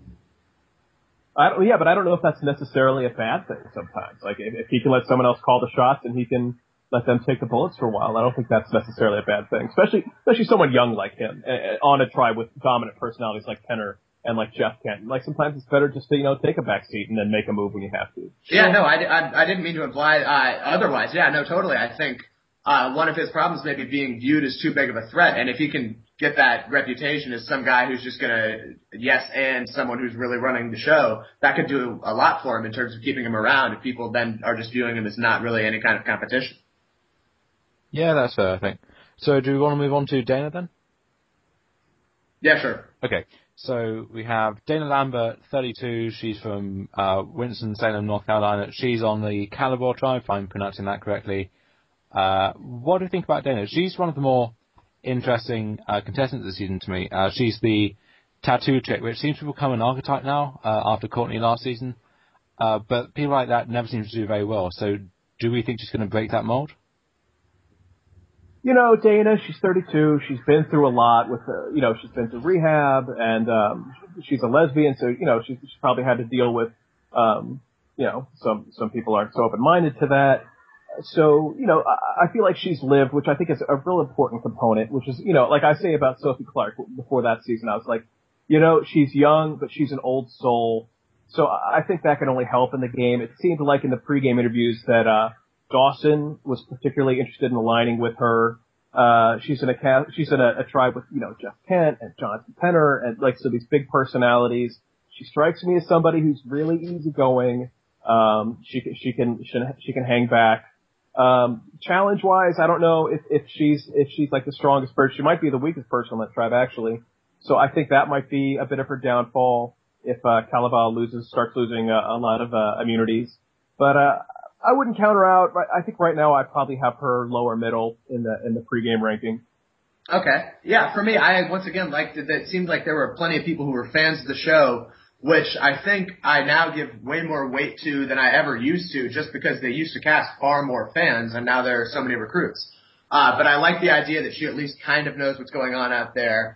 But I don't know if that's necessarily a bad thing sometimes. Like, if he can let someone else call the shots and he can let them take the bullets for a while, I don't think that's necessarily a bad thing. Especially someone young like him, on a tribe with dominant personalities like Penner and like Jeff Kent. Like, sometimes it's better just to, take a back seat and then make a move when you have to. Yeah, no, I didn't mean to imply, otherwise. Yeah, no, totally. I think, one of his problems may be being viewed as too big of a threat, and if he can get that reputation as some guy who's just gonna yes and someone who's really running the show, that could do a lot for him in terms of keeping him around if people then are just viewing him as not really any kind of competition. Yeah, that's fair, I think. So do we want to move on to Dana then? Yeah, sure. Okay, so we have Dana Lambert, 32. She's from Winston-Salem, North Carolina. She's on the Caliber tribe, if I'm pronouncing that correctly. What do you think about Dana? She's one of the more interesting contestants this season to me. She's the tattoo chick, which seems to become an archetype now after Courtney last season. But people like that never seem to do very well. So do we think she's going to break that mold? Dana, she's 32. She's been through a lot with, she's been through rehab, and she's a lesbian, so she's probably had to deal with, some people aren't so open-minded to that. So, I feel like she's lived, which I think is a real important component, which is, like I say about Sophie Clark before that season, I was like, she's young, but she's an old soul. So I think that can only help in the game. It seemed like in the pregame interviews that, Dawson was particularly interested in aligning with her. She's in a tribe with, Jeff Kent and Jonathan Penner and so these big personalities. She strikes me as somebody who's really easygoing. She can hang back. Challenge wise, I don't know if she's like the strongest person. She might be the weakest person on that tribe actually. So I think that might be a bit of her downfall if, Calabar starts losing a lot of, immunities. But, I wouldn't counter out. I think right now I probably have her lower middle in the pregame ranking. Okay. Yeah, for me, I once again liked it. It seemed like there were plenty of people who were fans of the show, which I think I now give way more weight to than I ever used to, just because they used to cast far more fans, and now there are so many recruits. But I like the idea that she at least kind of knows what's going on out there.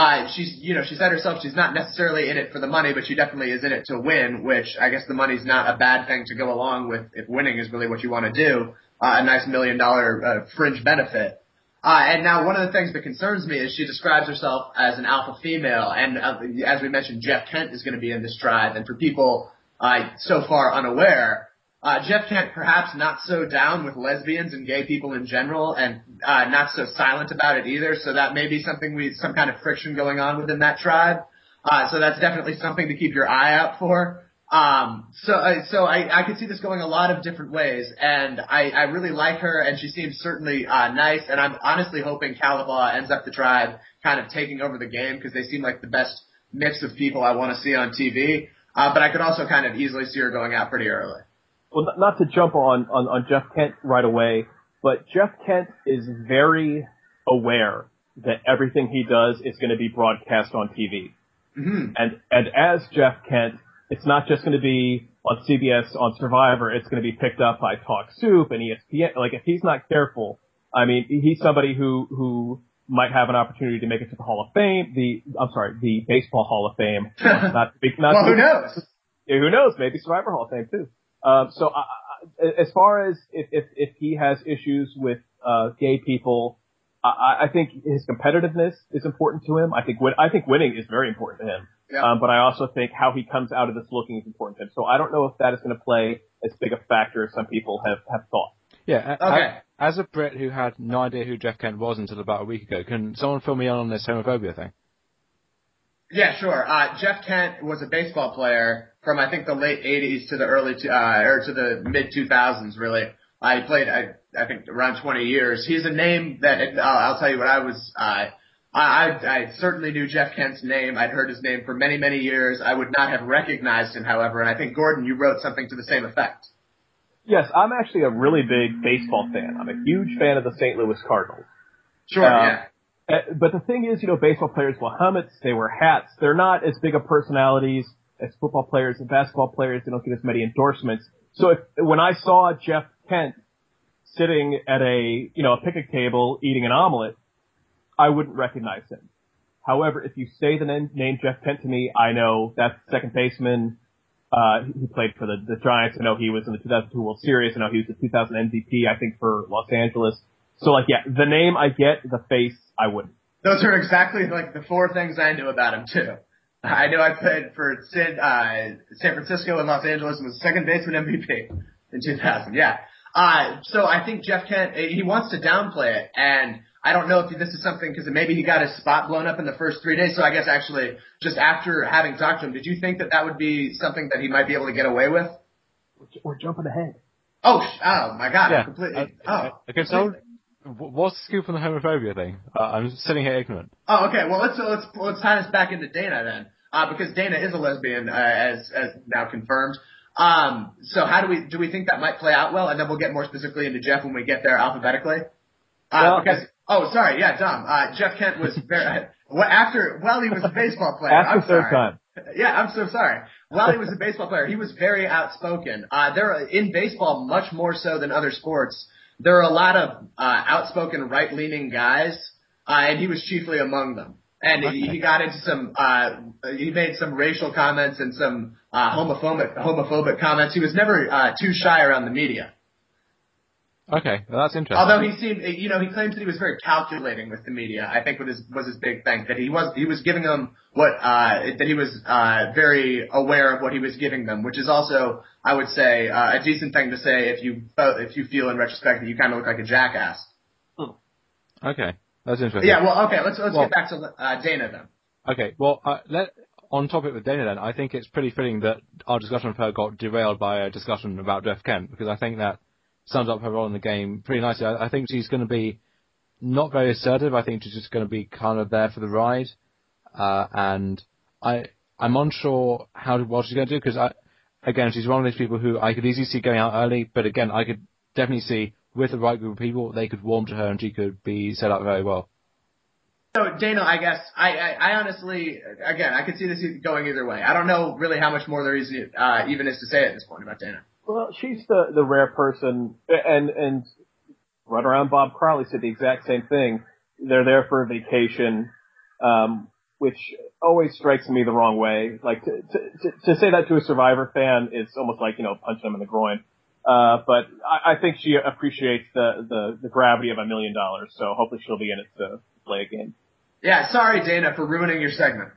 She said herself she's not necessarily in it for the money, but she definitely is in it to win, which I guess the money's not a bad thing to go along with if winning is really what you want to do. A nice $1 million fringe benefit. And now one of the things that concerns me is she describes herself as an alpha female, and as we mentioned, Jeff Kent is going to be in this tribe, and for people so far unaware, Jeff Kent perhaps not so down with lesbians and gay people in general, and not so silent about it either. So that may be some kind of friction going on within that tribe. So that's definitely something to keep your eye out for. So I could see this going a lot of different ways, and I really like her, and she seems certainly nice. And I'm honestly hoping Calabar ends up the tribe kind of taking over the game because they seem like the best mix of people I want to see on TV. But I could also kind of easily see her going out pretty early. Well, not to jump on Jeff Kent right away, but Jeff Kent is very aware that everything he does is going to be broadcast on TV. Mm-hmm. And as Jeff Kent, it's not just going to be on CBS, on Survivor, it's going to be picked up by Talk Soup and ESPN. Like, if he's not careful, I mean, he's somebody who might have an opportunity to make it to the Hall of Fame, the Baseball Hall of Fame. Well, who knows? Who knows? Maybe Survivor Hall of Fame too. So as far as if he has issues with gay people, I think his competitiveness is important to him. I think winning is very important to him. Yeah. But I also think how he comes out of this looking is important to him. So I don't know if that is going to play as big a factor as some people have thought. Yeah. Okay. As a Brit who had no idea who Jeff Kent was until about a week ago, can someone fill me in on this homophobia thing? Yeah, sure. Jeff Kent was a baseball player from I think the late '80s to the early or to the mid 2000s. Really, he played I think around 20 years. He's a name that I'll tell you what I was. I certainly knew Jeff Kent's name. I'd heard his name for many, many years. I would not have recognized him, however, and I think Gordon, you wrote something to the same effect. Yes, I'm actually a really big baseball fan. I'm a huge fan of the St. Louis Cardinals. Sure, yeah. But the thing is, baseball players wear helmets, they wear hats. They're not as big of personalities as football players and basketball players. They don't get as many endorsements. So when I saw Jeff Kent sitting at a picnic table eating an omelet, I wouldn't recognize him. However, if you say the name Jeff Kent to me, I know that's second baseman. He played for the Giants. I know he was in the 2002 World Series. I know he was the 2000 MVP, I think, for Los Angeles. So, the name I get, the face, I wouldn't. Those are exactly like the four things I knew about him too. I knew I played for San Francisco and Los Angeles and was second baseman MVP in 2000. Yeah. So I think Jeff Kent, he wants to downplay it, and I don't know if this is something because maybe he got his spot blown up in the first 3 days. So I guess actually, just after having talked to him, did you think that would be something that he might be able to get away with? We're jumping ahead. Oh my God! Yeah. Completely. Okay, so what's the scoop on the homophobia thing? I'm sitting here ignorant. Oh, okay. Well, let's tie this back into Dana then, because Dana is a lesbian, as now confirmed. So how do we think that might play out well? And then we'll get more specifically into Jeff when we get there alphabetically. Dom. Jeff Kent was very while he was a baseball player. I'm sorry. Time. Yeah, I'm so sorry. While he was a baseball player, he was very outspoken. In baseball, much more so than other sports, there are a lot of outspoken right-leaning guys, and he was chiefly among them. And he got into he made some racial comments and some homophobic comments. He was never too shy around the media. Okay, well, that's interesting. Although he seemed, he claims that he was very calculating with the media. I think was his big thing, that he was giving them that he was very aware of what he was giving them, which is also, I would say, a decent thing to say if you feel in retrospect that you kind of look like a jackass. Okay, that's interesting. Yeah, well, okay, let's get back to Dana then. Okay, well, on topic with Dana then, I think it's pretty fitting that our discussion of her got derailed by a discussion about Jeff Kent, because I think that sums up her role in the game pretty nicely. I think she's going to be not very assertive. I think she's just going to be kind of there for the ride. And I'm unsure what she's going to do, because again, she's one of those people who I could easily see going out early, but again, I could definitely see with the right group of people, they could warm to her and she could be set up very well. So, Dana, I guess, I honestly, again, I could see this going either way. I don't know really how much more there is even is to say at this point about Dana. Well, she's the rare person, and right around Bob Crowley said the exact same thing. They're there for a vacation, which always strikes me the wrong way. Like, to say that to a Survivor fan is almost like, punching them in the groin. But I think she appreciates the gravity of $1 million, so hopefully she'll be in it to play a game. Yeah, sorry, Dana, for ruining your segment.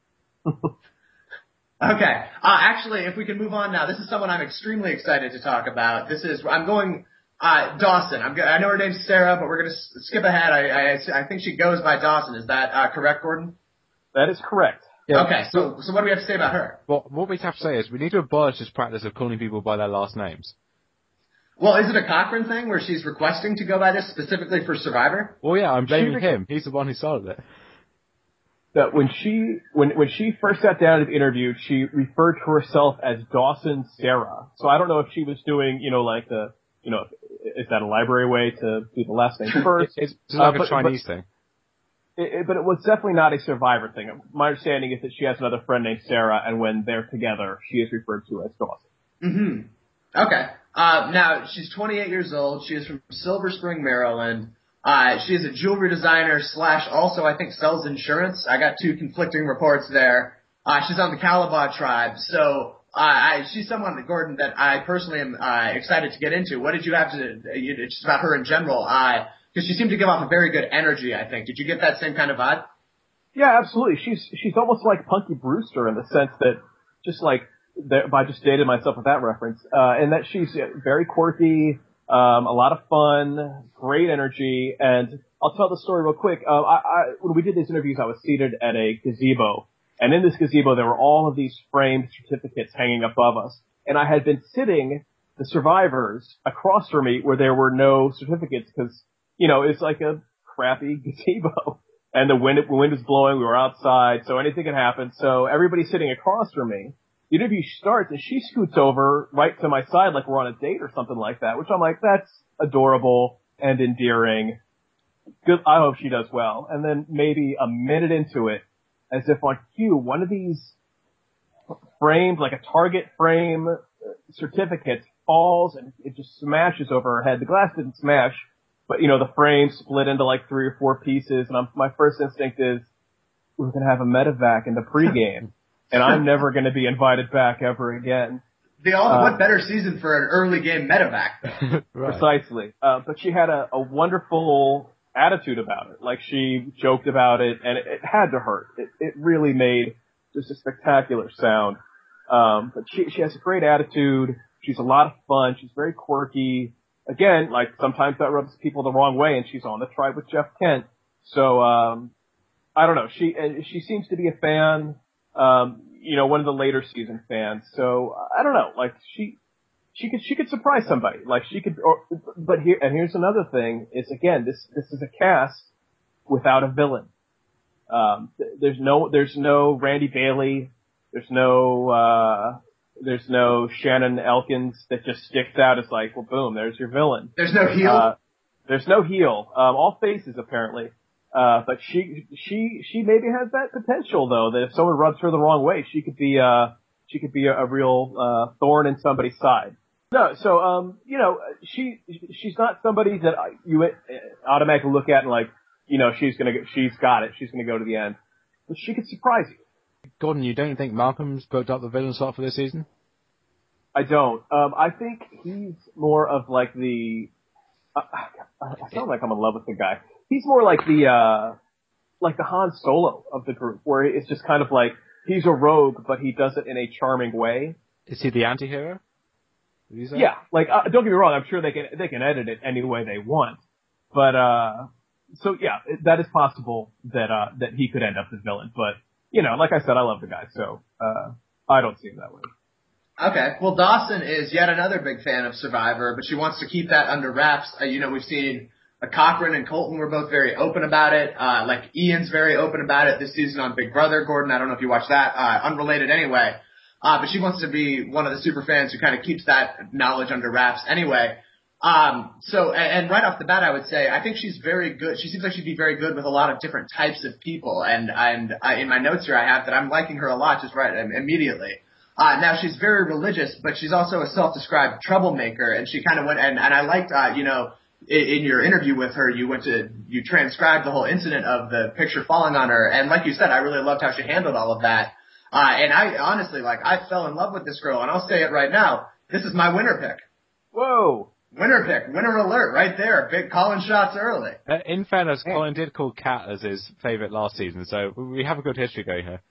Okay. Actually, if we can move on now, this is someone I'm extremely excited to talk about. I'm going, Dawson. I know her name's Sarah, but we're going to skip ahead. I think she goes by Dawson. Is that correct, Gordon? That is correct. Yeah. Okay. So what do we have to say about her? Well, what we have to say is we need to abolish this practice of calling people by their last names. Well, is it a Cochran thing where she's requesting to go by this specifically for Survivor? Well, yeah, I'm blaming him. He's the one who started it. That when she first sat down to be interviewed, she referred to herself as Dawson Sarah. So I don't know if she was doing, is that a library way to do the last name first? It's like a Chinese thing. But it was definitely not a Survivor thing. My understanding is that she has another friend named Sarah, and when they're together, she is referred to as Dawson. Mm-hmm. Okay. Now, she's 28 years old. She is from Silver Spring, Maryland. She is a jewelry designer / also, I think, sells insurance. I got two conflicting reports there. She's on the Calabar tribe. So, she's someone, Gordon, that I personally am excited to get into. What did you have just about her in general? Because she seemed to give off a very good energy, I think. Did you get that same kind of vibe? Yeah, absolutely. She's almost like Punky Brewster in the sense that I just dated myself with that reference, and that she's very quirky, a lot of fun, great energy, and I'll tell the story real quick. When we did these interviews, I was seated at a gazebo, And in this gazebo, there were all of these framed certificates hanging above us. And I had been sitting the survivors across from me where there were no certificates because, it's like a crappy gazebo. And the wind was blowing, we were outside, so anything could happen. So everybody's sitting across from me. The interview starts and she scoots over right to my side like we're on a date or something like that, which I'm like, that's adorable and endearing. Good, I hope she does well. And then maybe a minute into it, as if on cue, one of these framed, like a Target frame certificates falls and it just smashes over her head. The glass didn't smash, but the frame split into like 3 or 4 pieces. And my first instinct is, we're going to have a medevac in the pregame. And I'm never going to be invited back ever again. What better season for an early game medevac? Right. Precisely. But she had a wonderful attitude about it. Like she joked about it and it had to hurt. It really made just a spectacular sound. But she has a great attitude. She's a lot of fun. She's very quirky. Again, like sometimes that rubs people the wrong way and she's on the tribe with Jeff Kent. So, I don't know. She seems to be a fan. One of the later season fans. So I don't know. Like she could surprise somebody. Like she could. But here's another thing. Is again this is a cast without a villain. There's no Randy Bailey. There's no Shannon Elkins that just sticks out as like, well, boom, there's your villain. There's no heel. There's no heel. All faces apparently. But she maybe has that potential though, that if someone rubs her the wrong way, she could be a real, thorn in somebody's side. No, so, she's not somebody that you automatically look at and like, she's got it. She's gonna go to the end. But she could surprise you. Gordon, you don't think Malcolm's booked up the villain slot for this season? I don't. I think he's more of like the, I sound like I'm in love with the guy. He's more like the Han Solo of the group, where it's just kind of like, he's a rogue, but he does it in a charming way. Is he the anti-hero? Yeah, like, don't get me wrong, I'm sure they can edit it any way they want. But, so yeah, that is possible that he could end up the villain. But, like I said, I love the guy, so, I don't see him that way. Okay. Well, Dawson is yet another big fan of Survivor, but she wants to keep that under wraps. We've seen Cochran and Colton were both very open about it. Like Ian's very open about it this season on Big Brother. Gordon, I don't know if you watched that. Unrelated anyway. But she wants to be one of the super fans who kind of keeps that knowledge under wraps anyway. And right off the bat, I would say, I think she's very good. She seems like she'd be very good with a lot of different types of people. And in my notes here, I have that I'm liking her a lot just right immediately. Now she's very religious, but she's also a self-described troublemaker. And she kind of went, and I liked, in your interview with her, you transcribed the whole incident of the picture falling on her. And like you said, I really loved how she handled all of that. And I honestly, I fell in love with this girl, and I'll say it right now. This is my winner pick. Whoa. Winner pick. Winner alert right there. Big calling shots early. In fairness, Colin did call Kat as his favorite last season, so we have a good history going here.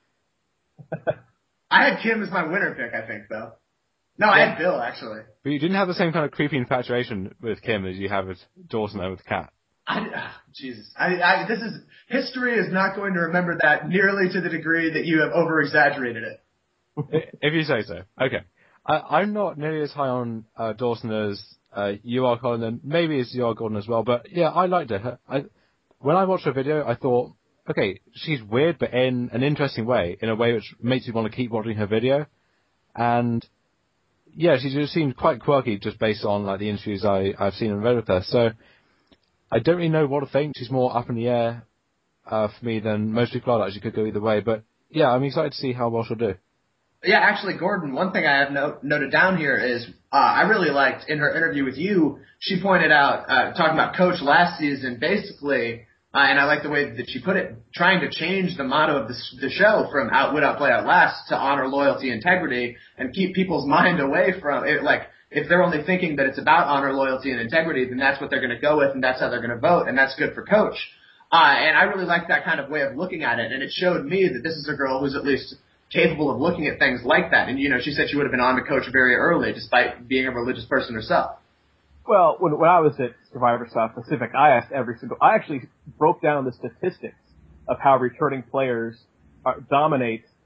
I had Kim as my winner pick, I think, though. No, I had Bill, actually. But you didn't have the same kind of creepy infatuation with Kim as you have with Dawson and with Kat. Jesus. History is not going to remember that nearly to the degree that you have over-exaggerated it. If you say so. Okay. I'm not nearly as high on Dawson as you are, Colin, and maybe as you are, Gordon, as well, but yeah, I liked her. When I watched her video, I thought, okay, she's weird, but in an interesting way, in a way which makes me want to keep watching her video. And yeah, she just seemed quite quirky just based on the interviews I've seen and read with her. So I don't really know what to think. She's more up in the air for me than most people are. She could go either way. But yeah, I'm excited to see how well she'll do. Yeah, actually, Gordon, one thing I have noted down here is I really liked in her interview with you, she pointed out, talking about Coach last season, basically, and I like the way that she put it, trying to change the motto of the show from outwit, outplay, outlast to honor, loyalty, integrity, and keep people's mind away from it. Like, if they're only thinking that it's about honor, loyalty, and integrity, then that's what they're going to go with, and that's how they're going to vote, and that's good for Coach. And I really like that kind of way of looking at it, and it showed me that this is a girl who's at least capable of looking at things like that. And, she said she would have been on to Coach very early, despite being a religious person herself. Well, when I was at Survivor South Pacific, I actually broke down the statistics of how returning players dominate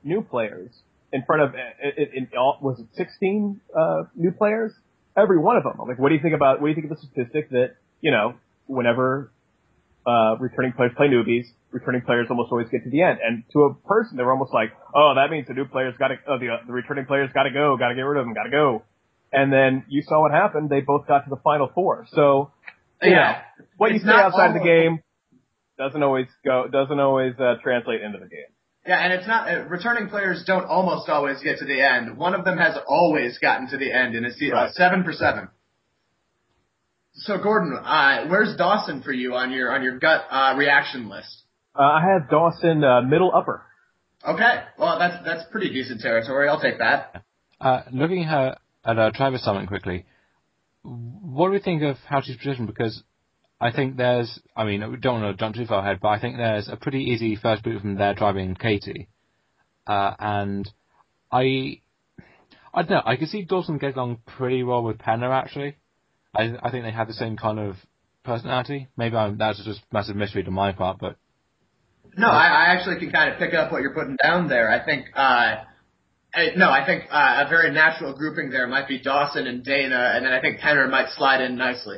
new players in front of, was it 16 new players? Every one of them. I'm like, what do you think of the statistic that, whenever returning players play newbies, returning players almost always get to the end? And to a person, they were almost like, oh, that means the new players the returning players gotta go, gotta get rid of them, gotta go. And then you saw what happened. They both got to the final four. So, what you say outside of the game doesn't always translate into the game. Yeah, and it's not, returning players don't almost always get to the end. One of them has always gotten to the end in a season, right. 7 for 7. So Gordon, where's Dawson for you on your gut, reaction list? I have Dawson, middle upper. Okay. Well, that's pretty decent territory. I'll take that. Looking at Travis Summit quickly, what do we think of how she's positioned? Because I think we don't want to jump too far ahead, but I think there's a pretty easy first boot from there driving Katie. And I don't know, I can see Dawson get along pretty well with Penner, actually. I think they have the same kind of personality. Maybe that's just massive mystery to my part, but... No, I actually can kind of pick up what you're putting down there. I think a very natural grouping there might be Dawson and Dana, and then I think Penner might slide in nicely.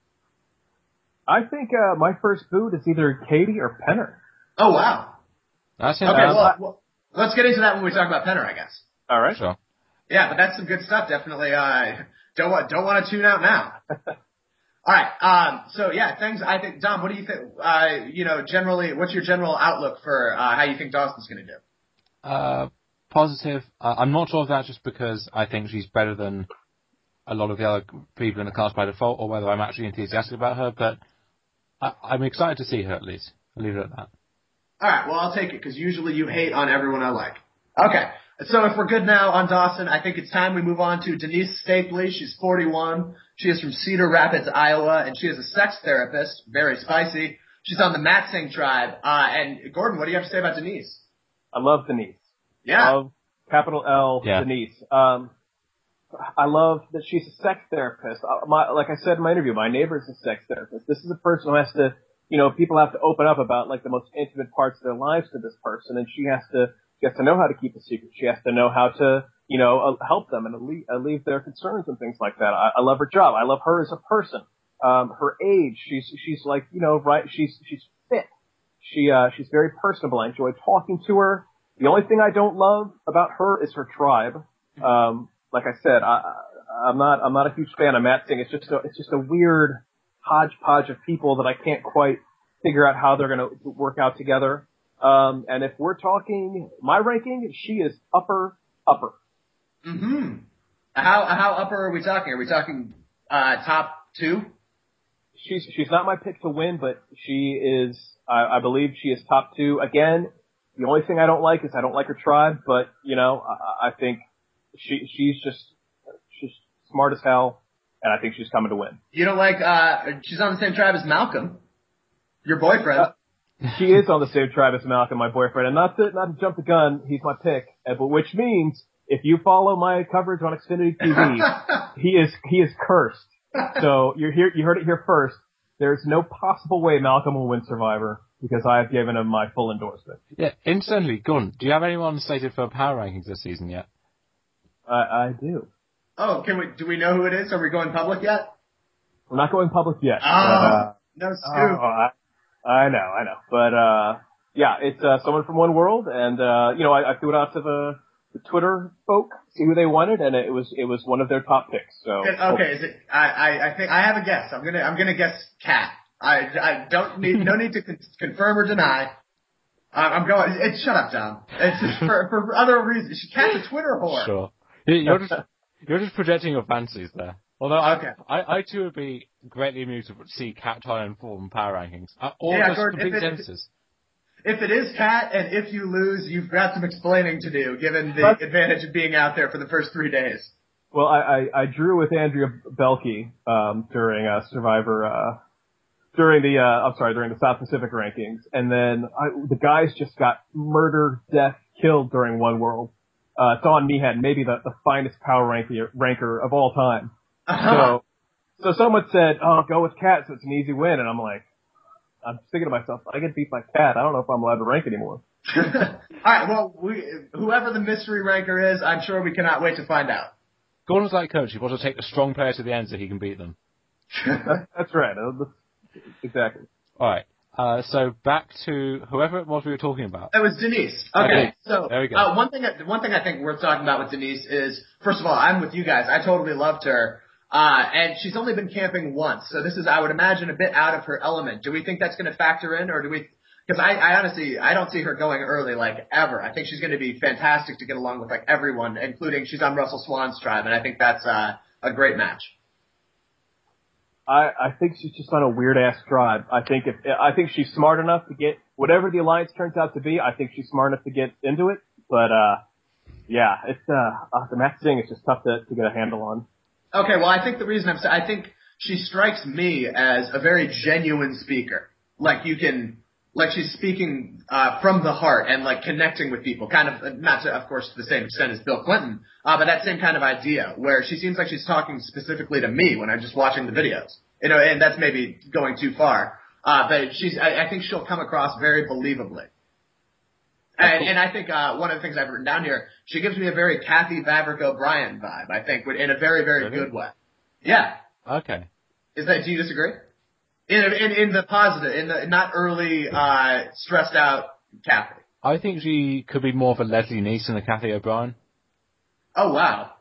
I think my first boot is either Katie or Penner. Oh, wow. That's okay, well, let's get into that when we talk about Penner, I guess. All right. Sure. Yeah, but that's some good stuff, definitely. Don't want to tune out now. All right. So yeah, thanks. I think, Dom, what do you think? Generally, what's your general outlook for how you think Dawson's going to do? Positive. I'm not sure if that's just because I think she's better than a lot of the other people in the cast by default, or whether I'm actually enthusiastic about her, but I'm excited to see her at least. I'll leave it at that. All right. Well, I'll take it, because usually you hate on everyone I like. Okay. So if we're good now on Dawson, I think it's time we move on to Denise Stapley. She's 41. She is from Cedar Rapids, Iowa, and she is a sex therapist. Very spicy. She's on the Matsing tribe. And Gordon, what do you have to say about Denise? I love Denise. Yeah. I love capital L Denise. I love that she's a sex therapist. Like I said in my interview, my neighbor is a sex therapist. This is a person who has to, people have to open up about like the most intimate parts of their lives to this person, and she has to know how to keep a secret. She has to know how to, help them and alleviate their concerns and things like that. I love her job. I love her as a person. Her age, she's like, right, she's fit. She's very personable. I enjoy talking to her. The only thing I don't love about her is her tribe. Like I said, I'm not a huge fan of Matsing. It's just a weird hodgepodge of people that I can't quite figure out how they're going to work out together. And if we're talking my ranking, she is upper. Mm-hmm. How upper are we talking? Are we talking top 2? She's not my pick to win, but she is. I believe she is top 2 again. The only thing I don't like is I don't like her tribe, but I think she's smart as hell, and I think she's coming to win. You don't like? She's on the same tribe as Malcolm, your boyfriend. She is on the same tribe as Malcolm, my boyfriend, and not to jump the gun, he's my pick. But which means if you follow my coverage on Xfinity TV, he is cursed. So you heard it here first. There's no possible way Malcolm will win Survivor because I have given him my full endorsement. Yeah, incidentally, Gordon, do you have anyone slated for power rankings this season yet? I do. Oh, do we know who it is? Are we going public yet? We're not going public yet. Oh, no scoop. I know. But, yeah, it's, someone from One World, and, I threw it out to the Twitter folk, see who they wanted, and it was one of their top picks, so. Okay, is it, I think, I have a guess. I'm gonna guess Kat. I don't need, no need to confirm or deny. I'm going, shut up, Tom. It's for other reasons. Kat's a Twitter whore. Sure. You're just projecting your fantasies there. Although okay. I too would be greatly amused to see Kat try and form power rankings. Or yeah, just Gordon, complete sentences. If it is Kat, and if you lose, you've got some explaining to do, given the advantage of being out there for the first 3 days. Well, I drew with Andrea Belke, during Survivor, during the South Pacific rankings, and then the guys just got murder, death, killed during One World. Dawn Meehan, maybe the finest power ranker of all time. So someone said, "Oh, go with Kat, so it's an easy win," and I'm like, I'm thinking to myself, I get beat by Kat. I don't know if I'm allowed to rank anymore. All right. Well, whoever the mystery ranker is, I'm sure we cannot wait to find out. Gordon's like coach. He wants to take a strong player to the end so he can beat them. That's right. Exactly. All right. So back to whoever it was we were talking about. That was Denise. Okay. So there we go. One thing I think worth talking about with Denise is, first of all, I'm with you guys. I totally loved her. And she's only been camping once. So this is, I would imagine, a bit out of her element. Do we think that's going to factor in, or do we? Because I honestly, I don't see her going early, like, ever. I think she's going to be fantastic to get along with, like, everyone, including she's on Russell Swan's tribe, and I think that's a great match. I think she's just on a weird ass tribe. I think she's smart enough to get whatever the alliance turns out to be. I think she's smart enough to get into it. But yeah, it's the match thing is just tough to get a handle on. Okay, well, I think the reason I think she strikes me as a very genuine speaker. Like she's speaking from the heart and like connecting with people, kind of not to, of course, to the same extent as Bill Clinton, but that same kind of idea where she seems like she's talking specifically to me when I'm just watching the videos. You know, and that's maybe going too far. But I think she'll come across very believably. And I think one of the things I've written down here, she gives me a very Kathy Vavrick O'Brien vibe, I think, in a very, very good way. Yeah. Okay. Do you disagree? In the positive, in the not early, stressed out Kathy. I think she could be more of a Leslie Nice than a Kathy O'Brien. Oh, wow.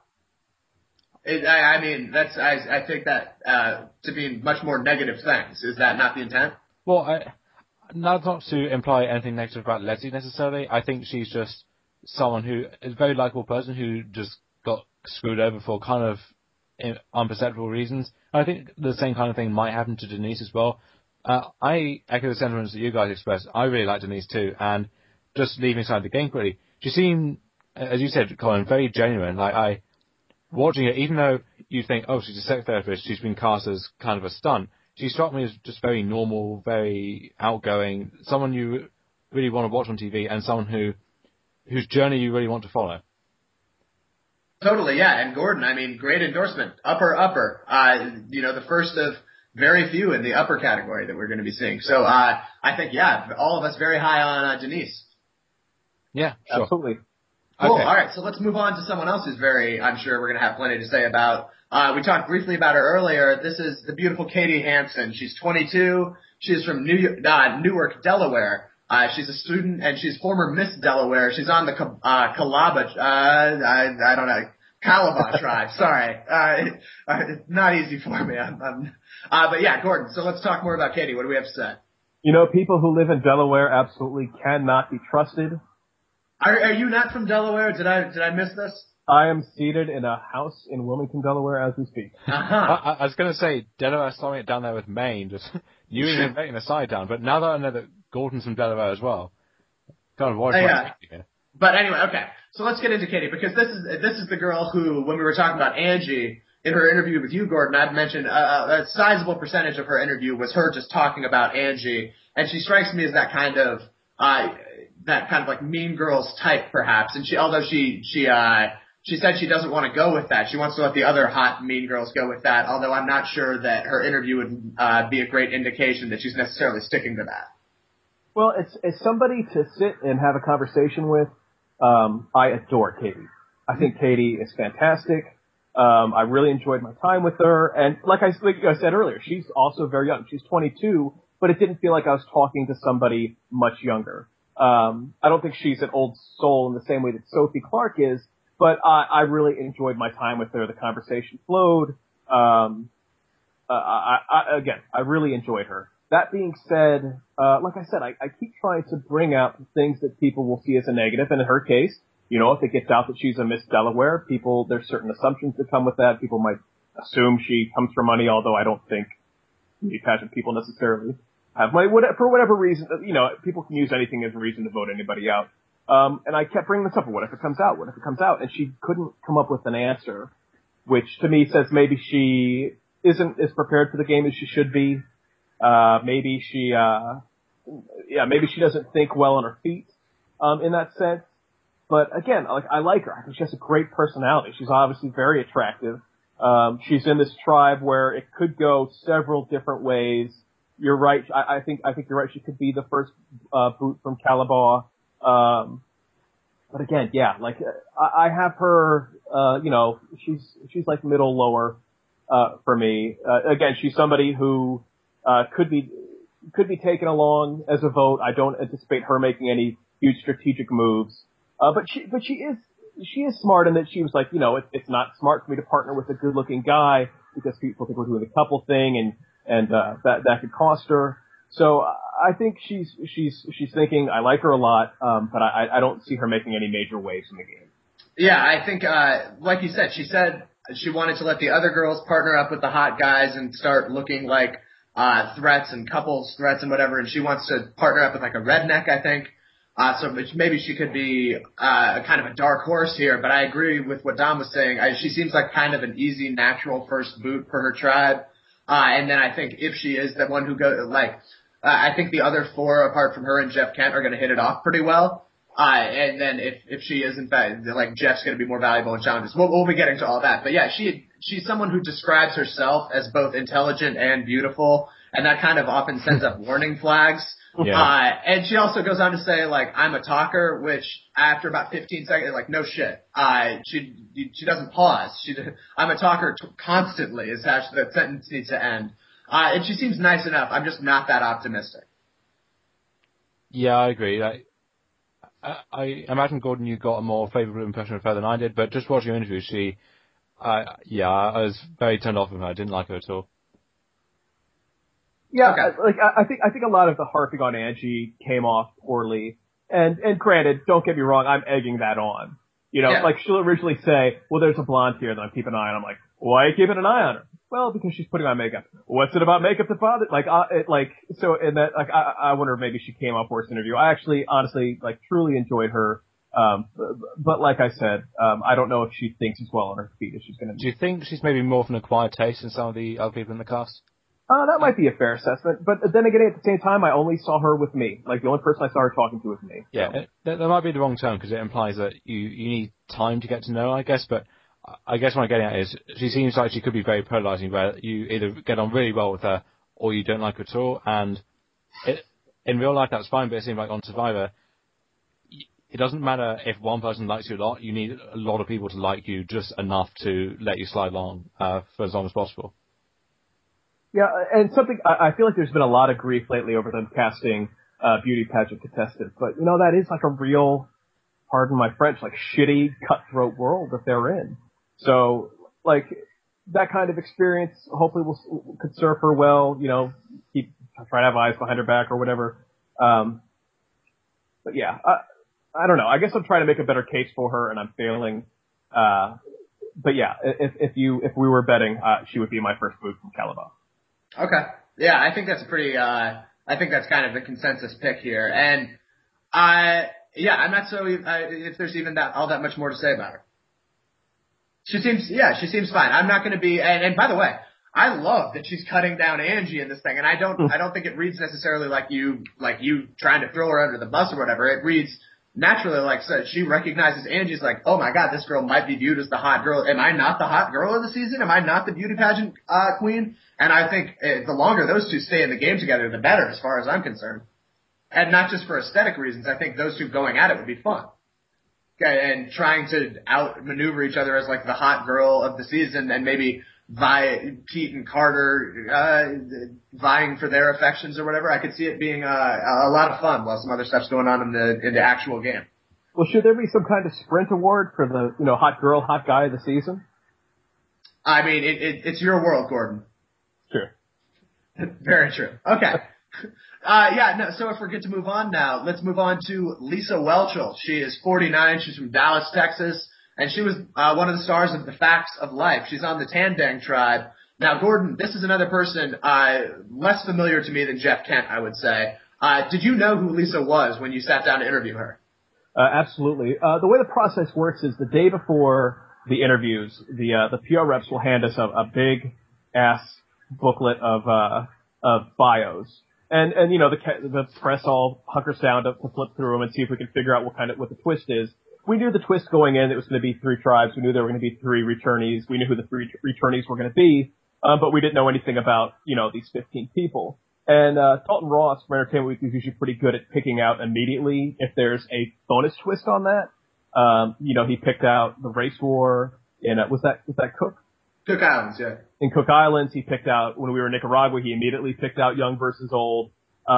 I mean, I take that, to be much more negative things. Is that not the intent? Well, not to imply anything negative about Leslie necessarily. I think she's just someone who is a very likable person who just got screwed over for kind of unperceptible reasons. I think the same kind of thing might happen to Denise as well. I echo the sentiments that you guys expressed. I really like Denise too, and just leaving aside the game quickly, she seemed, as you said, Colin, very genuine. Like watching it, even though you think, oh, she's a sex therapist, she's been cast as kind of a stunt, she struck me as just very normal, very outgoing, someone you really want to watch on TV, and someone whose journey you really want to follow. Totally, yeah. And Gordon, I mean, great endorsement. Upper. The first of very few in the upper category that we're going to be seeing. So, I think, yeah, all of us very high on Denise. Yeah, sure. Absolutely. Cool. Okay. All right. So let's move on to someone else who's I'm sure we're going to have plenty to say about. We talked briefly about her earlier. This is the beautiful Katie Hansen. She's 22. She's from Newark, Delaware. She's a student and she's former Miss Delaware. She's on the I don't know, Calabar tribe. Sorry. It's not easy for me. But yeah, Gordon. So let's talk more about Katie. What do we have to say? You know, people who live in Delaware absolutely cannot be trusted. Are you not from Delaware? Did I miss this? I am seated in a house in Wilmington, Delaware, as we speak. Uh-huh. I was going to say, Delaware slowing it down there with Maine, just New England letting the side down, but now that I know that Gordon's from Delaware as well, kind of watch my here. But anyway, okay. So let's get into Katie, because this is the girl who, when we were talking about Angie, in her interview with you, Gordon, I'd mentioned a sizable percentage of her interview was her just talking about Angie, and she strikes me as that kind of like Mean Girls type, perhaps. And although she said she doesn't want to go with that. She wants to let the other hot Mean Girls go with that, although I'm not sure that her interview would be a great indication that she's necessarily sticking to that. Well, it's somebody to sit and have a conversation with. I adore Katie. I think Katie is fantastic. I really enjoyed my time with her. And like I said earlier, she's also very young. She's 22, but it didn't feel like I was talking to somebody much younger. I don't think she's an old soul in the same way that Sophie Clark is, but I really enjoyed my time with her. The conversation flowed. Again, I really enjoyed her. That being said, like I said, I keep trying to bring out things that people will see as a negative, and in her case, you know, if it gets out that she's a Miss Delaware, there's certain assumptions that come with that. People might assume she comes from money, although I don't think beauty pageant people necessarily have money. For whatever reason, you know, people can use anything as a reason to vote anybody out. And I kept bringing this up. What if it comes out? What if it comes out? And she couldn't come up with an answer, which to me says maybe she isn't as prepared for the game as she should be. Maybe she doesn't think well on her feet, in that sense. But again, I like her. I think she has a great personality. She's obviously very attractive. She's in this tribe where it could go several different ways. You're right. I think you're right. She could be the first boot from Calabar. But again, yeah, like, I have her, she's like middle lower, for me. Again, she's somebody who, could be taken along as a vote. I don't anticipate her making any huge strategic moves. But she is smart in that she was like, it's not smart for me to partner with a good looking guy because people think we're doing the couple thing and that could cost her. So I think she's thinking. I like her a lot, but I don't see her making any major waves in the game. Yeah, I think, like you said, she said she wanted to let the other girls partner up with the hot guys and start looking like threats and couples threats and whatever, and she wants to partner up with like a redneck, I think. So maybe she could be kind of a dark horse here, but I agree with what Dom was saying. She seems like kind of an easy, natural first boot for her tribe. And then I think if she is the one who goes, I think the other four, apart from her and Jeff Kent, are going to hit it off pretty well. And then if she is, in fact, like, Jeff's going to be more valuable in challenges. We'll be getting to all that. But yeah, she's someone who describes herself as both intelligent and beautiful, and that kind of often sends up warning flags. Yeah. And she also goes on to say, like, I'm a talker, which after about 15 seconds, like, no shit. She doesn't pause. I'm a talker constantly is how the sentence needs to end. And she seems nice enough. I'm just not that optimistic. Yeah, I agree. I imagine, Gordon, you got a more favourable impression of her than I did, but just watching her interview, I was very turned off of her. I didn't like her at all. Yeah, okay. I think a lot of the harping on Angie came off poorly. And granted, don't get me wrong, I'm egging that on. Like, she'll originally say, well, there's a blonde here that I'm keeping an eye on. I'm like, why are you keeping an eye on her? Well, because she's putting on makeup. What's it about makeup that bothers? I wonder if maybe she came off worse interview. I actually, honestly, truly enjoyed her. But like I said, I don't know if she thinks as well on her feet as she's going to. Do you think she's maybe more of an acquired taste than some of the other people in the cast? That might be a fair assessment, but then again, at the same time, I only saw her with me. Like, the only person I saw her talking to was me. Yeah, that might be the wrong term because it implies that you need time to get to know her, I guess, but I guess what I'm getting at is she seems like she could be very polarizing, where you either get on really well with her or you don't like her at all, and in real life that's fine, but it seems like on Survivor, it doesn't matter if one person likes you a lot, you need a lot of people to like you just enough to let you slide along for as long as possible. Yeah, and I feel like there's been a lot of grief lately over them casting beauty pageant contestants, but that is like a real, pardon my French, like shitty, cutthroat world that they're in. So, like, that kind of experience hopefully could serve her well, try to have eyes behind her back or whatever. But yeah, I don't know. I guess I'm trying to make a better case for her and I'm failing. But yeah, if we were betting, she would be my first move from Calabas. Okay. Yeah, I think that's I think that's kind of the consensus pick here. And I'm not so, if there's even all that much more to say about her. She seems fine. I'm not going to be, and by the way, I love that she's cutting down Angie in this thing, and I don't think it reads necessarily like you trying to throw her under the bus or whatever. It reads naturally like, so she recognizes Angie's like, oh my god, this girl might be viewed as the hot girl. Am I not the hot girl of the season? Am I not the beauty pageant queen? And I think the longer those two stay in the game together, the better, as far as I'm concerned. And not just for aesthetic reasons. I think those two going at it would be fun. Okay, and trying to outmaneuver each other as like the hot girl of the season, and maybe Pete and Carter vying for their affections or whatever. I could see it being a lot of fun while some other stuff's going on in the actual game. Well, should there be some kind of sprint award for the hot girl, hot guy of the season? I mean, it's your world, Gordon. Sure. Very true. Okay. So if we're good to move on now, let's move on to Lisa Whelchel. She is 49. She's from Dallas, Texas, and she was one of the stars of The Facts of Life. She's on the Tandang tribe. Now, Gordon, this is another person less familiar to me than Jeff Kent, I would say. Did you know who Lisa was when you sat down to interview her? Absolutely. The way the process works is the day before the interviews, the PR reps will hand us a big ass booklet of bios. And the press all hunkers down to flip through them and see if we can figure out what the twist is. We knew the twist going in. It was going to be 3 tribes. We knew there were going to be 3 returnees. We knew who the 3 returnees were going to be, but we didn't know anything about, these 15 people. And Dalton Ross from Entertainment Weekly is usually pretty good at picking out immediately if there's a bonus twist on that. He picked out the race war in was that Cook? Cook Islands, yeah. In Cook Islands, he picked out when we were in Nicaragua. He immediately picked out young versus old.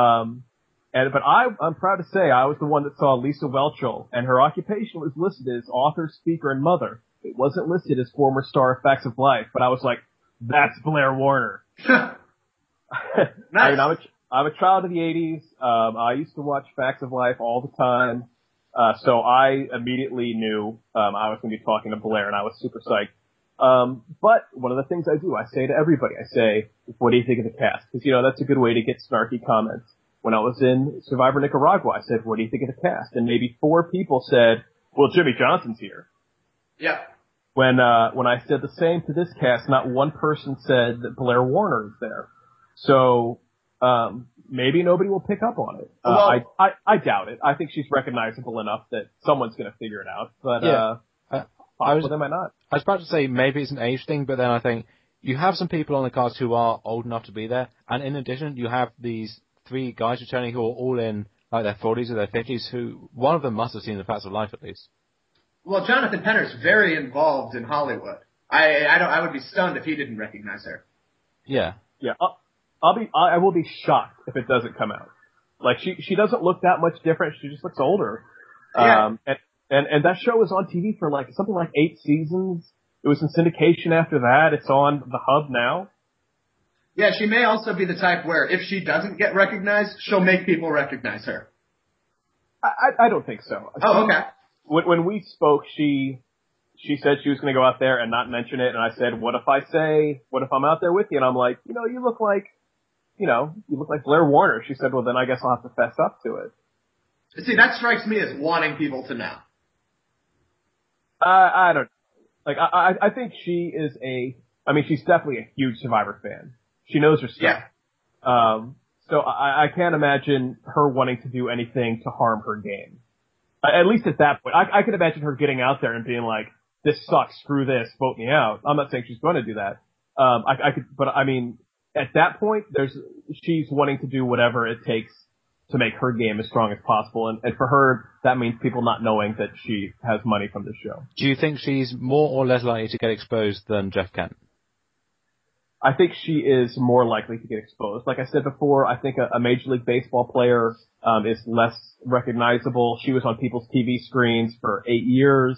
But I'm proud to say I was the one that saw Lisa Whelchel, and her occupation was listed as author, speaker, and mother. It wasn't listed as former star of Facts of Life, but I was like, that's Blair Warner. Nice. I mean, I'm a child of the 80s. I used to watch Facts of Life all the time. So I immediately knew I was going to be talking to Blair, and I was super psyched. But one of the things I do, I say to everybody, I say, what do you think of the cast? Because, that's a good way to get snarky comments. When I was in Survivor Nicaragua, I said, what do you think of the cast? And maybe 4 people said, well, Jimmy Johnson's here. Yeah. When I said the same to this cast, not one person said that Blair Warner is there. So, maybe nobody will pick up on it. I doubt it. I think she's recognizable enough that someone's going to figure it out. But, they might not. I was about to say maybe it's an age thing, but then I think you have some people on the cast who are old enough to be there. And in addition, you have these 3 guys returning who are all in like their 40s or their 50s who one of them must have seen the Facts of Life at least. Well, Jonathan Penner's very involved in Hollywood. I would be stunned if he didn't recognize her. Yeah. Yeah. I will be shocked if it doesn't come out. Like she doesn't look that much different. She just looks older. Yeah. And that show was on TV for something like 8 seasons. It was in syndication after that. It's on the Hub now. Yeah, she may also be the type where if she doesn't get recognized, she'll make people recognize her. I don't think so. Oh, okay. When we spoke, she said she was going to go out there and not mention it, and I said, what if I'm out there with you? And I'm like, you look like Blair Warner. She said, well, then I guess I'll have to fess up to it. See, that strikes me as wanting people to know. I don't, I think she is she's definitely a huge Survivor fan. She knows her stuff. Yeah. So I can't imagine her wanting to do anything to harm her game. At least at that point. I can imagine her getting out there and being like, this sucks, screw this, vote me out. I'm not saying she's going to do that. At that point, she's wanting to do whatever it takes to make her game as strong as possible. And for her, that means people not knowing that she has money from the show. Do you think she's more or less likely to get exposed than Jeff Kent? I think she is more likely to get exposed. Like I said before, I think a Major League Baseball player is less recognizable. She was on people's TV screens for 8 years.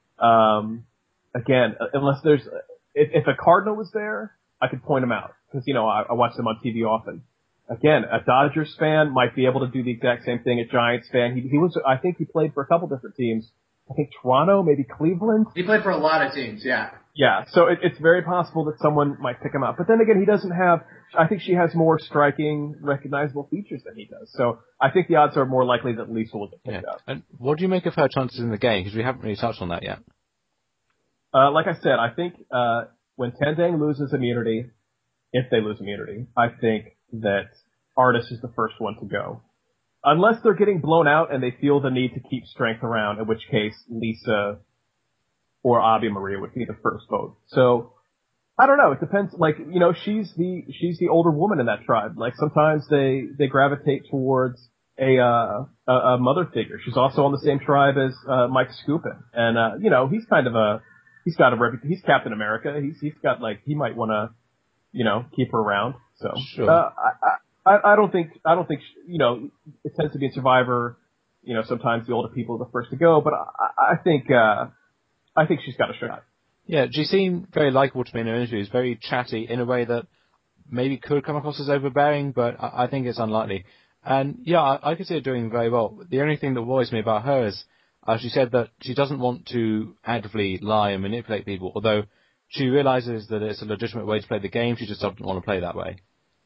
Again, unless if a Cardinal was there, I could point him out because I watch them on TV often. Again, a Dodgers fan might be able to do the exact same thing. A Giants fan, I think he played for a couple different teams. I think Toronto, maybe Cleveland. He played for a lot of teams, yeah. Yeah, so it's very possible that someone might pick him up. But then again, he doesn't have, I think she has more striking, recognizable features than he does. So I think the odds are more likely that Lisa will get picked up. And what do you make of her chances in the game? Because we haven't really touched on that yet. Like I said, I think when Tandang loses immunity, if they lose immunity, I think that Artis is the first one to go. Unless they're getting blown out and they feel the need to keep strength around, in which case Lisa or Avi Maria would be the first vote. So, I don't know. It depends. She's the older woman in that tribe. Sometimes they gravitate towards a mother figure. She's also on the same tribe as Mike Skupin. And, he's Captain America. He's got, he might want to, keep her around. So, sure. I don't think, it tends to be in Survivor, sometimes the older people are the first to go, but I think she's got a shot. Yeah, she seemed very likable to me in her interviews, very chatty in a way that maybe could come across as overbearing, but I think it's unlikely. And yeah, I could see her doing very well. The only thing that worries me about her is she said that she doesn't want to actively lie and manipulate people, although she realizes that it's a legitimate way to play the game. She just doesn't want to play that way.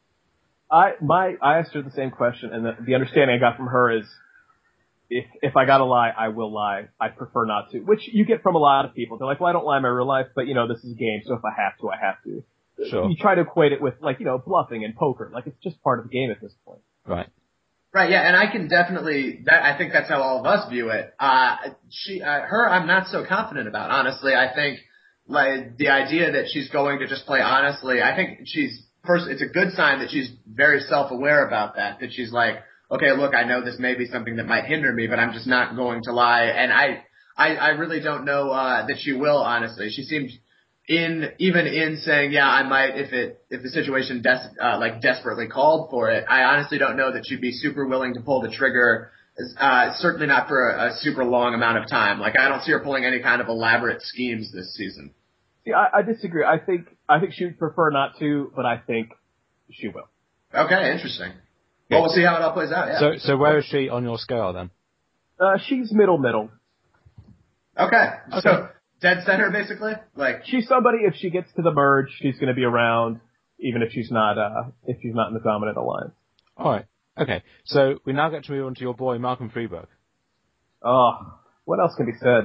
I asked her the same question, and the understanding I got from her is, if I gotta lie, I will lie. I prefer not to, which you get from a lot of people. They're like, well, I don't lie in my real life, but this is a game, so if I have to, I have to. Sure. You try to equate it with bluffing and poker. It's just part of the game at this point. Right. Right, yeah, and I can definitely, I think that's how all of us view it. Her, I'm not so confident about, honestly. I think, the idea that she's going to just play honestly, I think she's first, it's a good sign that she's very self-aware about that she's like, okay, look, I know this may be something that might hinder me, but I'm just not going to lie. And I really don't know, that she will, honestly. She seems even in saying, yeah, I might, if the situation desperately called for it, I honestly don't know that she'd be super willing to pull the trigger. Certainly not for a super long amount of time. Like, I don't see her pulling any kind of elaborate schemes this season. See, I disagree. I think she would prefer not to, but I think she will. Okay, interesting. Well, we'll see how it all plays out. Yeah. So where is she on your scale then? She's middle. Okay. So dead center, basically. Like, she's somebody. If she gets to the merge, she's going to be around, even if she's not in the dominant alliance. All right. Okay. So we now get to move on to your boy Malcolm Freeberg. Oh, what else can be said?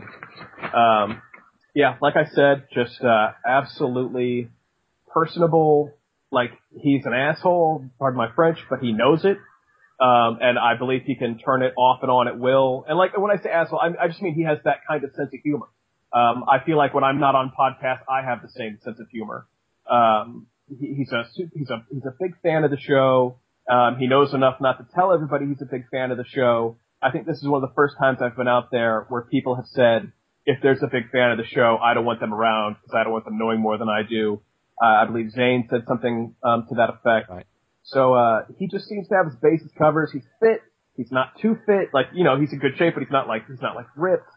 Yeah, like I said, just absolutely personable. Like, he's an asshole, pardon my French, but he knows it. And I believe he can turn it off and on at will. And like, when I say asshole, I just mean he has that kind of sense of humor. I feel like when I'm not on podcast, I have the same sense of humor. He's a big fan of the show. He knows enough not to tell everybody he's a big fan of the show. I think this is one of the first times I've been out there where people have said, if there's a big fan of the show, I don't want them around because I don't want them knowing more than I do. I believe Zane said something to that effect. Right. So he just seems to have his bases covered. He's fit. He's not too fit. Like, you know, he's in good shape, but he's not like ripped.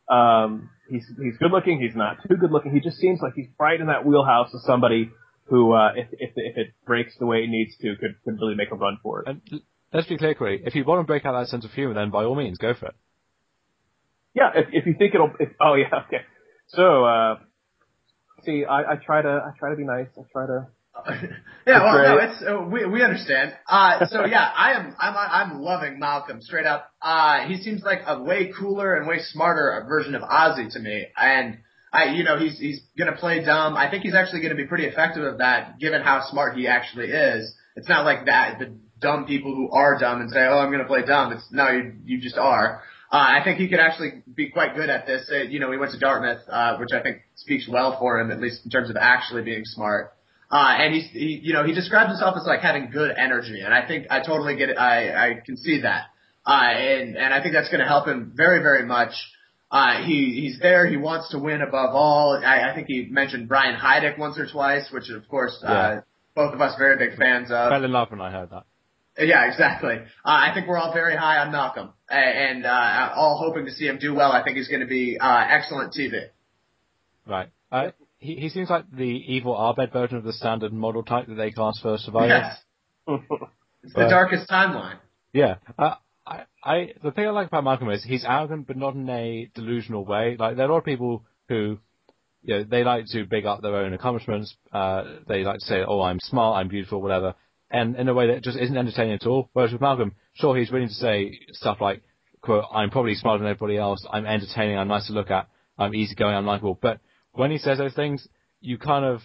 He's good looking. He's not too good looking. He just seems like he's right in that wheelhouse of somebody who, if it breaks the way it needs to, could really make a run for it. And let's be clear, Corey. If you want to break out that sense of humor, then by all means, go for it. Yeah, if you think oh yeah, okay. So, see, I try to be nice. I try to. Yeah, well, no, we understand. So yeah, I'm loving Malcolm straight up. He seems like a way cooler and way smarter version of Ozzy to me. And he's gonna play dumb. I think he's actually gonna be pretty effective at that, given how smart he actually is. It's not like that, the dumb people who are dumb and say, oh, I'm gonna play dumb. It's, no, you just are. I think he could actually be quite good at this. He went to Dartmouth, which I think speaks well for him, at least in terms of actually being smart. And he describes himself as like having good energy, and I think I totally get it. I can see that. And I think that's going to help him very, very much. He's there. He wants to win above all. I think he mentioned Brian Heidick once or twice, which of course, both of us very big fans of. Fell in love when I heard that. Yeah, exactly. I think we're all very high on Malcolm, and all hoping to see him do well. I think he's going to be excellent TV. Right. He seems like the evil Abed version of the standard model type that they cast for Survivor. Yes. It's the darkest timeline. Yeah. The thing I like about Malcolm is he's arrogant, but not in a delusional way. Like, there are a lot of people who, they like to big up their own accomplishments. They like to say, oh, I'm smart, I'm beautiful, whatever. And in a way that just isn't entertaining at all. Whereas with Malcolm, sure, he's willing to say stuff like, quote, I'm probably smarter than everybody else, I'm entertaining, I'm nice to look at, I'm easygoing, I'm likable. But when he says those things, you kind of,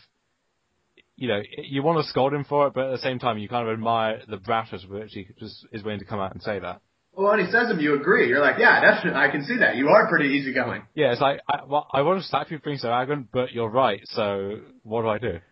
you want to scold him for it, but at the same time, you kind of admire the brashness with which he just is willing to come out and say that. Well, when he says them, you agree. You're like, yeah, definitely, I can see that. You are pretty easygoing. Yeah, it's like, I want to slap you for being so arrogant, but you're right, so what do I do?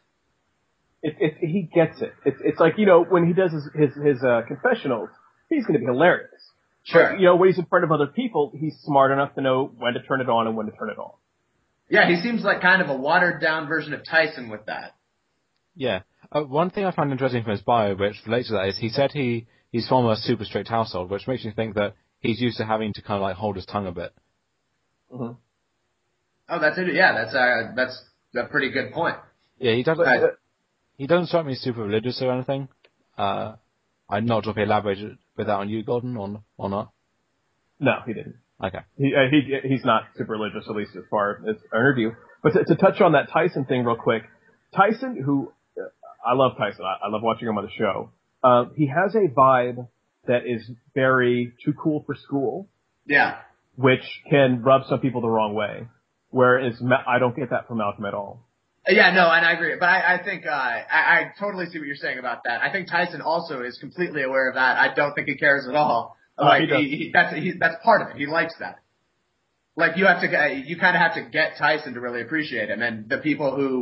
He gets it. It's like, when he does his confessionals, he's going to be hilarious. Sure. But, when he's in front of other people, he's smart enough to know when to turn it on and when to turn it off. Yeah, he seems like kind of a watered-down version of Tyson with that. Yeah. One thing I find interesting from his bio, which relates to that, is he said he's from a super strict household, which makes me think that he's used to having to kind of like hold his tongue a bit. Mm-hmm. Oh, that's it. Yeah, that's a pretty good point. Yeah, he doesn't strike me as super religious or anything. I'm not sure if he elaborated with that on you, Gordon, or not. No, he didn't. Okay. He's not super religious, at least as far as our interview. But to touch on that Tyson thing real quick, Tyson, who I love Tyson, I love watching him on the show. He has a vibe that is very too cool for school. Yeah. Which can rub some people the wrong way. Whereas I don't get that from Malcolm at all. Yeah, no, and I agree. But I think I totally see what you're saying about that. I think Tyson also is completely aware of that. I don't think he cares at all. Like that's part of it. He likes that. Like you kind of have to get Tyson to really appreciate him, and the people who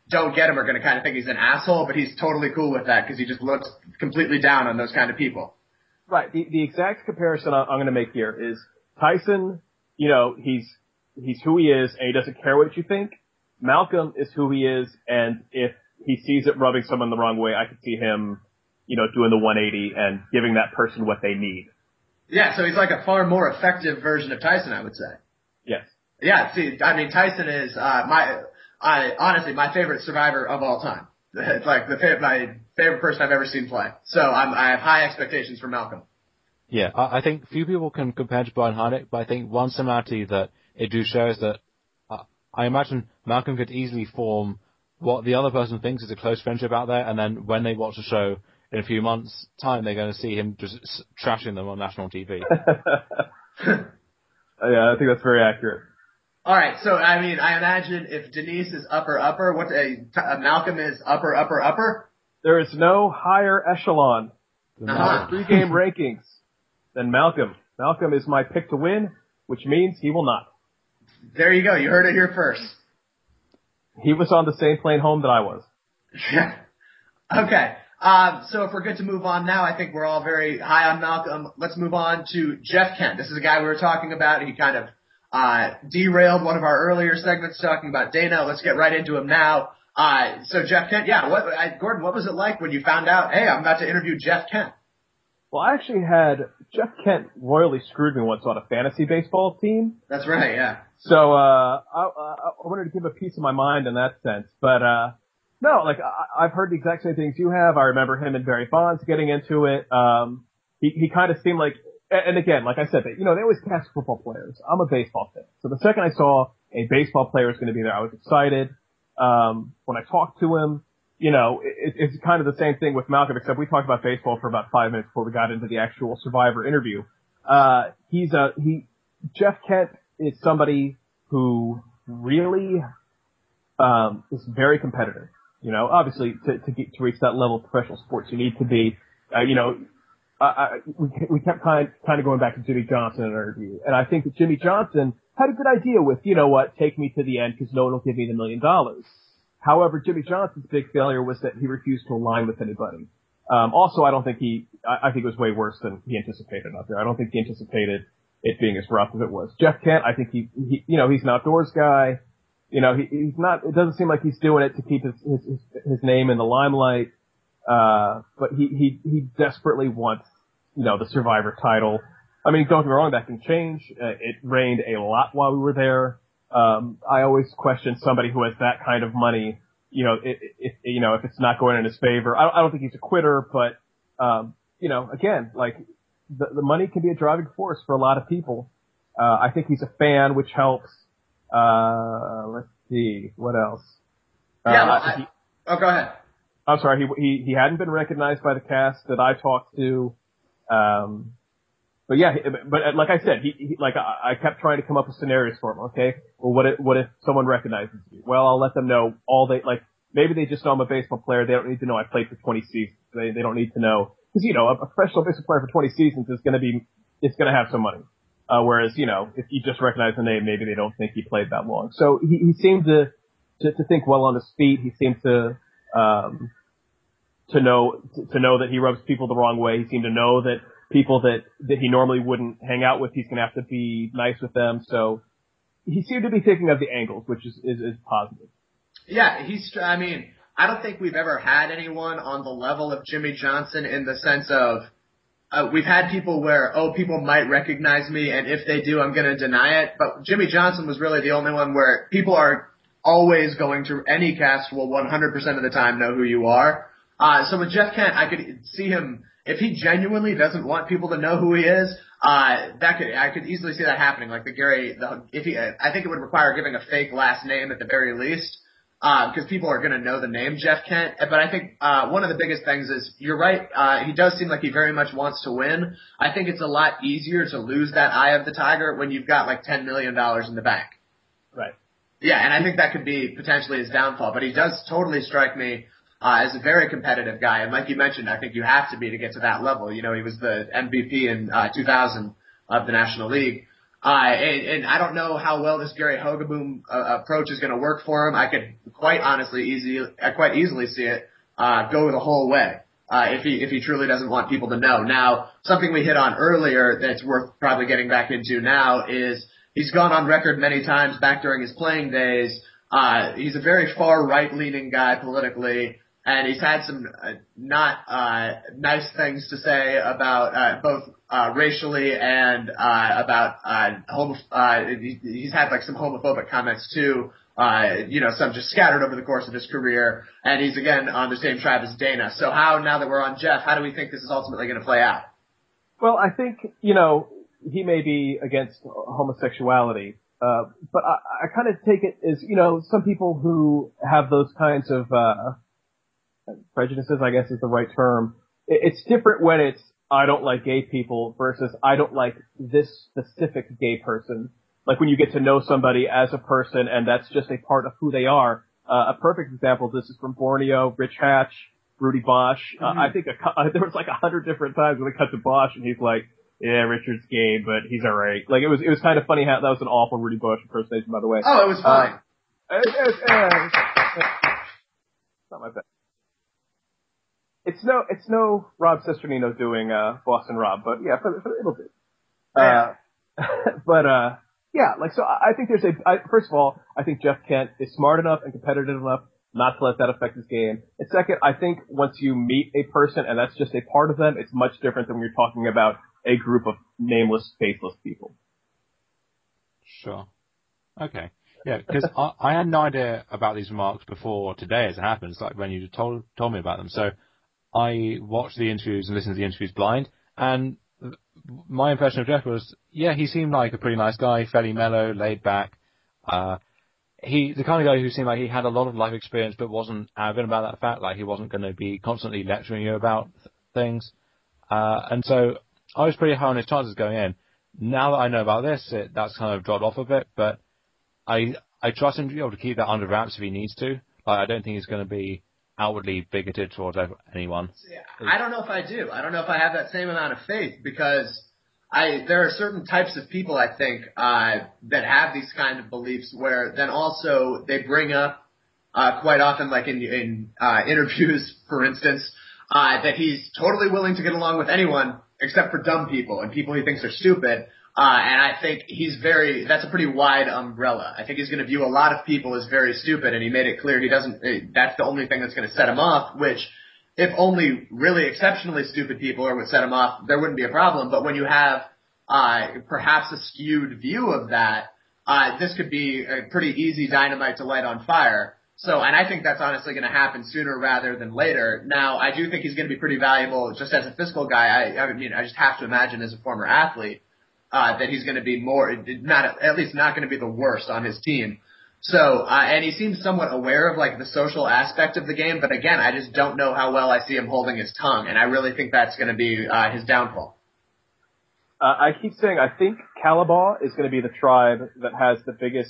don't get him are going to kind of think he's an asshole, but he's totally cool with that because he just looks completely down on those kind of people. Right. The exact comparison I'm going to make here is Tyson, he's who he is and he doesn't care what you think. Malcolm is who he is, and if he sees it rubbing someone the wrong way, I could see him, doing the 180 and giving that person what they need. Yeah, so he's like a far more effective version of Tyson, I would say. Yes. Yeah, see, I mean, Tyson is honestly my favorite survivor of all time. It's like my favorite person I've ever seen play. So I have high expectations for Malcolm. Yeah, I think few people can compare to Brian Heineck, but I think one similarity that it do show is that I imagine Malcolm could easily form what the other person thinks is a close friendship out there, and then when they watch the show in a few months' time, they're going to see him just trashing them on national TV. Yeah, I think that's very accurate. All right, so I mean, I imagine if Denise is upper, what Malcolm is upper. There is no higher echelon in the pre-game rankings than Malcolm. Malcolm is my pick to win, which means he will not. There you go. You heard it here first. He was on the same plane home that I was. Yeah. Okay. So if we're good to move on now, I think we're all very high on Malcolm. Let's move on to Jeff Kent. This is a guy we were talking about. He kind of derailed one of our earlier segments talking about Dana. Let's get right into him now. So Jeff Kent, Gordon, what was it like when you found out, hey, I'm about to interview Jeff Kent? Well, I actually had Jeff Kent royally screwed me once on a fantasy baseball team. That's right, yeah. So I wanted to give a piece of my mind in that sense. But no, like I've heard the exact same things you have. I remember him and Barry Bonds getting into it. He kind of seemed like, and again, like I said, they always cast football players. I'm a baseball fan. So the second I saw a baseball player was going to be there, I was excited. When I talked to him, it's kind of the same thing with Malcolm, except we talked about baseball for about 5 minutes before we got into the actual Survivor interview. Jeff Kent is somebody who really, is very competitive. Obviously to reach that level of professional sports, you need to be, we kept kind of going back to Jimmy Johnson in our interview, and I think that Jimmy Johnson had a good idea with, take me to the end because no one will give me the $1 million. However, Jimmy Johnson's big failure was that he refused to align with anybody. Also, I think it was way worse than he anticipated out there. I don't think he anticipated it being as rough as it was. Jeff Kent, I think he's an outdoors guy. He's not, it doesn't seem like he's doing it to keep his name in the limelight. But he desperately wants, the Survivor title. I mean, don't get me wrong, that can change. It rained a lot while we were there. I always question somebody who has that kind of money, if it's not going in his favor. I don't think he's a quitter, but, again, like, the money can be a driving force for a lot of people. I think he's a fan, which helps. Let's see, what else? Go ahead. I'm sorry, he hadn't been recognized by the cast that I talked to. But yeah, but like I said, I kept trying to come up with scenarios for him. Okay, well, what if someone recognizes you? Well, I'll let them know maybe they just know I'm a baseball player. They don't need to know I played for 20 seasons. They don't need to know, because, a professional baseball player for 20 seasons is going to have some money. Whereas, if you just recognize the name, maybe they don't think he played that long. So he seemed to think well on his feet. He seemed to know that he rubs people the wrong way. He seemed to know that people that he normally wouldn't hang out with, he's going to have to be nice with them. So he seemed to be thinking of the angles, which is positive. Yeah, I don't think we've ever had anyone on the level of Jimmy Johnson in the sense of, we've had people where, people might recognize me, and if they do, I'm going to deny it. But Jimmy Johnson was really the only one where people are always going to, any cast will 100% of the time know who you are. So with Jeff Kent, I could see him, if he genuinely doesn't want people to know who he is, I could easily see that happening. Like I think it would require giving a fake last name at the very least, because people are going to know the name Jeff Kent. But I think one of the biggest things is, you're right, he does seem like he very much wants to win. I think it's a lot easier to lose that eye of the tiger when you've got like $10 million in the bank. Right. Yeah, and I think that could be potentially his downfall. But he does totally strike me as a very competitive guy. And like you mentioned, I think you have to be to get to that level. He was the MVP in 2000 of the National League. And I don't know how well this Gary Hogaboom approach is going to work for him. I could quite easily see it go the whole way if he truly doesn't want people to know. Now, something we hit on earlier that's worth probably getting back into now is he's gone on record many times back during his playing days. He's a very far right-leaning guy politically, and he's had some not nice things to say about both racially and about he's had like some homophobic comments too. Some just scattered over the course of his career, and he's again on the same tribe as Dana. So now that we're on Jeff, how do we think this is ultimately going to play out? Well, I think, he may be against homosexuality, but I kind of take it as, some people who have those kinds of prejudices, I guess is the right term. It's different when it's, I don't like gay people versus I don't like this specific gay person. Like when you get to know somebody as a person and that's just a part of who they are. A perfect example of this is from Borneo, Rich Hatch, Rudy Bosch. I think there was like 100 different times when they cut to Bosch and he's like, yeah, Richard's gay, but he's alright. Like it was kind of funny how that was an awful Rudy Bosch impersonation, by the way. Oh, it was fine. It's not my best. It's no Rob Cesternino doing Boston Rob, but yeah, for a little bit. So I think first of all, I think Jeff Kent is smart enough and competitive enough not to let that affect his game. And second, I think once you meet a person and that's just a part of them, it's much different than when you're talking about a group of nameless, faceless people. Sure. Okay. Yeah, because I had no idea about these remarks before today as it happens, like when you told me about them. So I watched the interviews and listened to the interviews blind, and my impression of Jeff was, yeah, he seemed like a pretty nice guy, fairly mellow, laid back. The kind of guy who seemed like he had a lot of life experience but wasn't arrogant about that fact, like he wasn't going to be constantly lecturing you about things. And so I was pretty high on his chances going in. Now that I know about this, that's kind of dropped off a bit, but I trust him to be able to keep that under wraps if he needs to. Like, I don't think he's going to be outwardly bigoted towards anyone. I don't know if I do. I don't know if I have that same amount of faith because there are certain types of people, I think, that have these kind of beliefs where then also they bring up quite often, like in interviews, for instance, that he's totally willing to get along with anyone except for dumb people and people he thinks are stupid. And I think that's a pretty wide umbrella. I think he's going to view a lot of people as very stupid, and he made it clear that's the only thing that's going to set him off, which if only really exceptionally stupid people would set him off, there wouldn't be a problem. But when you have, perhaps a skewed view of that, this could be a pretty easy dynamite to light on fire. And I think that's honestly going to happen sooner rather than later. Now, I do think he's going to be pretty valuable just as a physical guy. I just have to imagine as a former athlete, that he's going to be at least not going to be the worst on his team. And he seems somewhat aware of like the social aspect of the game, but again, I just don't know how well I see him holding his tongue, and I really think that's going to be his downfall. I keep saying I think Calabar is going to be the tribe that has the biggest,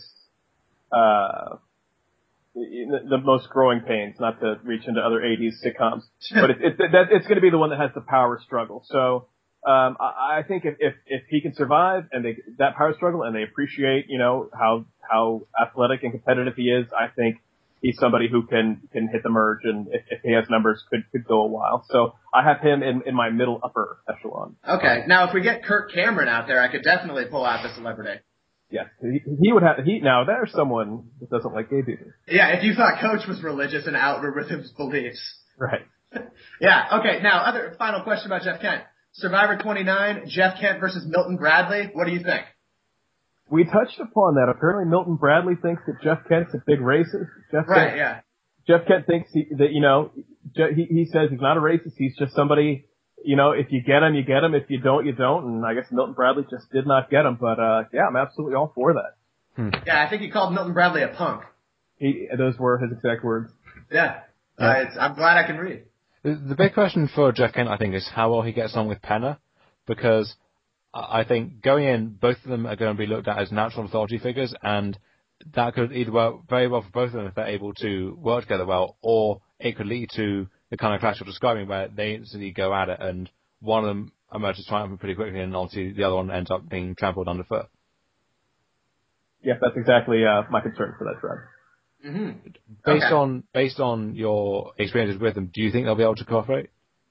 the most growing pains, not to reach into other 80s sitcoms, but it's going to be the one that has the power struggle. So, I think if he can survive and that power struggle and they appreciate, how athletic and competitive he is, I think he's somebody who can hit the merge and if he has numbers could go a while. So I have him in my middle upper echelon. Okay. Now if we get Kirk Cameron out there, I could definitely pull out the celebrity. Yeah, he would have. Now there's someone that doesn't like gay people. Yeah, if you thought Coach was religious and outward with his beliefs. Right. Yeah. Okay. Now, final question about Jeff Kent. Survivor 29, Jeff Kent versus Milton Bradley. What do you think? We touched upon that. Apparently, Milton Bradley thinks that Jeff Kent's a big racist. Jeff Kent thinks he says he's not a racist. He's just somebody. If you get him, you get him. If you don't, you don't. And I guess Milton Bradley just did not get him. But yeah, I'm absolutely all for that. Yeah, I think he called Milton Bradley a punk. Those were his exact words. Yeah. I'm glad I can read. The big question for Jeff Kent, I think, is how well he gets on with Penner, because I think going in, both of them are going to be looked at as natural authority figures, and that could either work very well for both of them if they're able to work together well, or it could lead to the kind of clash you're describing where they instantly go at it, and one of them emerges triumphant pretty quickly, and obviously the other one ends up being trampled underfoot. Yeah, that's exactly my concern for that trade. Mm-hmm. Based on your experiences with them, do you think they'll be able to cooperate?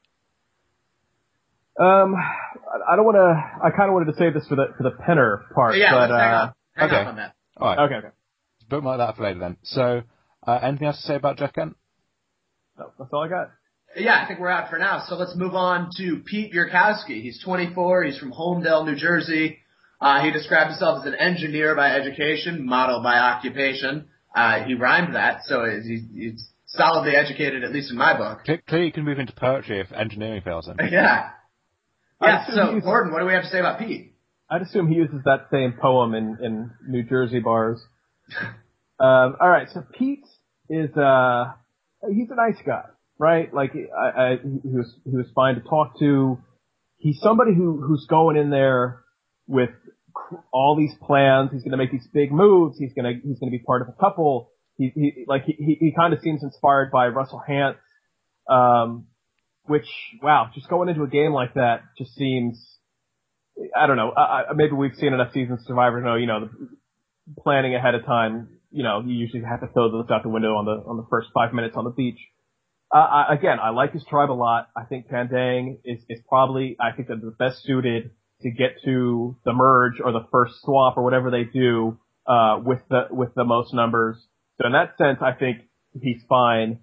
I don't want to. I kind of wanted to save this for the Penner part. Yeah, but, let's hang on on that. All right. Okay. Let's bookmark that for later then. So, anything else to say about Jeff Kent? No, that's all I got. Yeah, I think we're out for now. So let's move on to Pete Yurkowski. He's 24. He's from Holmdel, New Jersey. He described himself as an engineer by education, model by occupation. He rhymed that, so he's solidly educated, at least in my book. Clearly you can move into poetry if engineering fails him. Yeah. Yeah, so Gordon, what do we have to say about Pete? I'd assume he uses that same poem in New Jersey bars. All right, so Pete is he's a nice guy, right? Like he was fine to talk to. He's somebody who's going in there with all these plans. He's going to make these big moves. He's going to be part of a couple. He kind of seems inspired by Russell Hantz, which, wow, just going into a game like that just seems, I don't know. Maybe we've seen enough seasons of Survivor to know, the planning ahead of time. You usually have to throw this out the window on the first 5 minutes on the beach. Again, I like his tribe a lot. I think Pandang is probably, I think, the best suited to get to the merge or the first swap or whatever they do, with the most numbers. So in that sense, I think he's fine.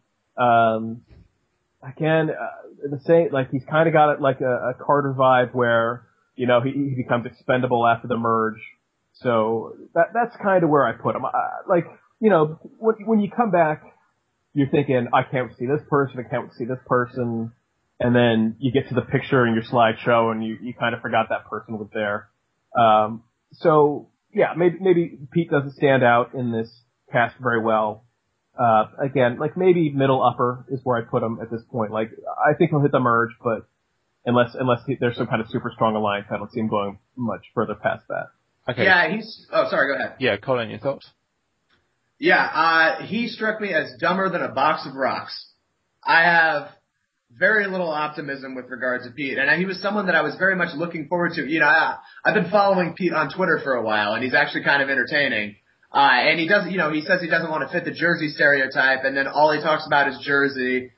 Again, the same, like he's kind of got it like a Carter vibe where, he becomes expendable after the merge. So that's kind of where I put him. When you come back, you're thinking, I can't see this person, I can't see this person. And then you get to the picture in your slideshow and you kind of forgot that person was there. So yeah, maybe Pete doesn't stand out in this cast very well. Again, like maybe middle upper is where I put him at this point. Like, I think he'll hit the merge, but unless there's some kind of super strong alliance, I don't see him going much further past that. Okay. Yeah, sorry, go ahead. Yeah, Colin, your thoughts? Yeah, he struck me as dumber than a box of rocks. I have very little optimism with regards to Pete, and he was someone that I was very much looking forward to. I've been following Pete on Twitter for a while, and he's actually kind of entertaining. And he doesn't, he says he doesn't want to fit the Jersey stereotype, and then all he talks about is Jersey.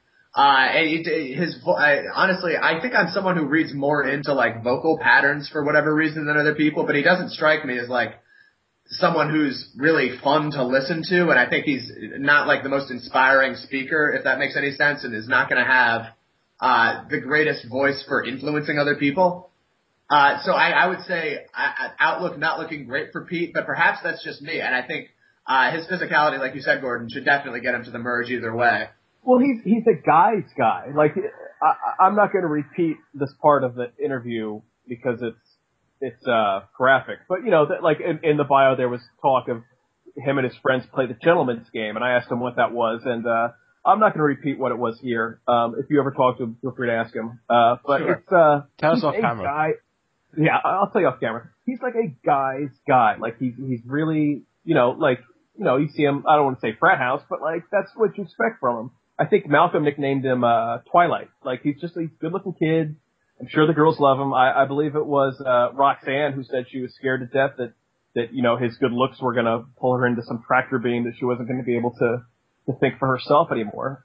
Honestly, I think I'm someone who reads more into like vocal patterns for whatever reason than other people, but he doesn't strike me as like someone who's really fun to listen to, and I think he's not like the most inspiring speaker, if that makes any sense, and is not going to have the greatest voice for influencing other people. So I would say outlook not looking great for Pete, but perhaps that's just me, and I think his physicality, like you said, Gordon, should definitely get him to the merge either way. Well, he's a guy's guy. Like, I'm not going to repeat this part of the interview because it's graphic. But, like in the bio there was talk of him and his friends play the gentleman's game, and I asked him what that was, and I'm not going to repeat what it was here. If you ever talk to him, feel free to ask him. But sure. It's tell us off camera. Guy. Yeah, I'll tell you off camera. He's like a guy's guy. Like he's really, you see him, I don't want to say frat house, but like that's what you expect from him. I think Malcolm nicknamed him Twilight. Like he's just a good looking kid. I'm sure the girls love him. I believe it was Roxanne who said she was scared to death that his good looks were gonna pull her into some tractor beam that she wasn't gonna be able to think for herself anymore.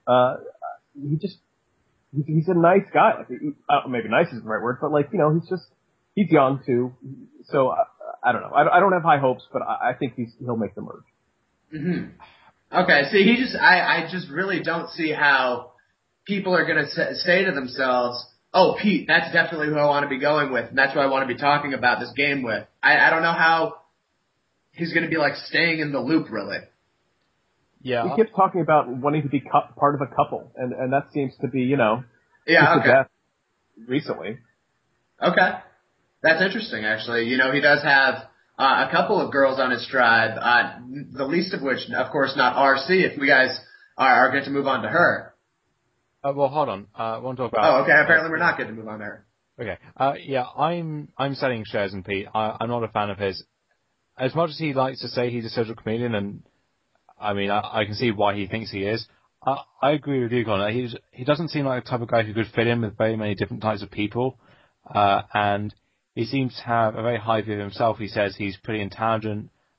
He's a nice guy. Like maybe nice isn't the right word, but like he's young too. So I don't know. I don't have high hopes, but I think he'll make the merge. Mm-hmm. Okay, see, I just really don't see how people are going to say to themselves, oh, Pete, that's definitely who I want to be going with, and that's who I want to be talking about this game with. I don't know how he's going to be, like, staying in the loop, really. Yeah. He keeps talking about wanting to be part of a couple, and that seems to be, yeah, okay. death recently. Okay. That's interesting, actually. He does have a couple of girls on his tribe, the least of which, of course, not RC, if we guys are going to move on to her. Well, hold on. I want to talk about... Oh, okay. Apparently we're not going to move on to her. Okay. Yeah, I'm selling shares in Pete. I'm not a fan of his. As much as he likes to say he's a social chameleon, and I mean, I can see why he thinks he is. I agree with you, Connor. He doesn't seem like the type of guy who could fit in with very many different types of people. And he seems to have a very high view of himself. He says he's pretty intelligent,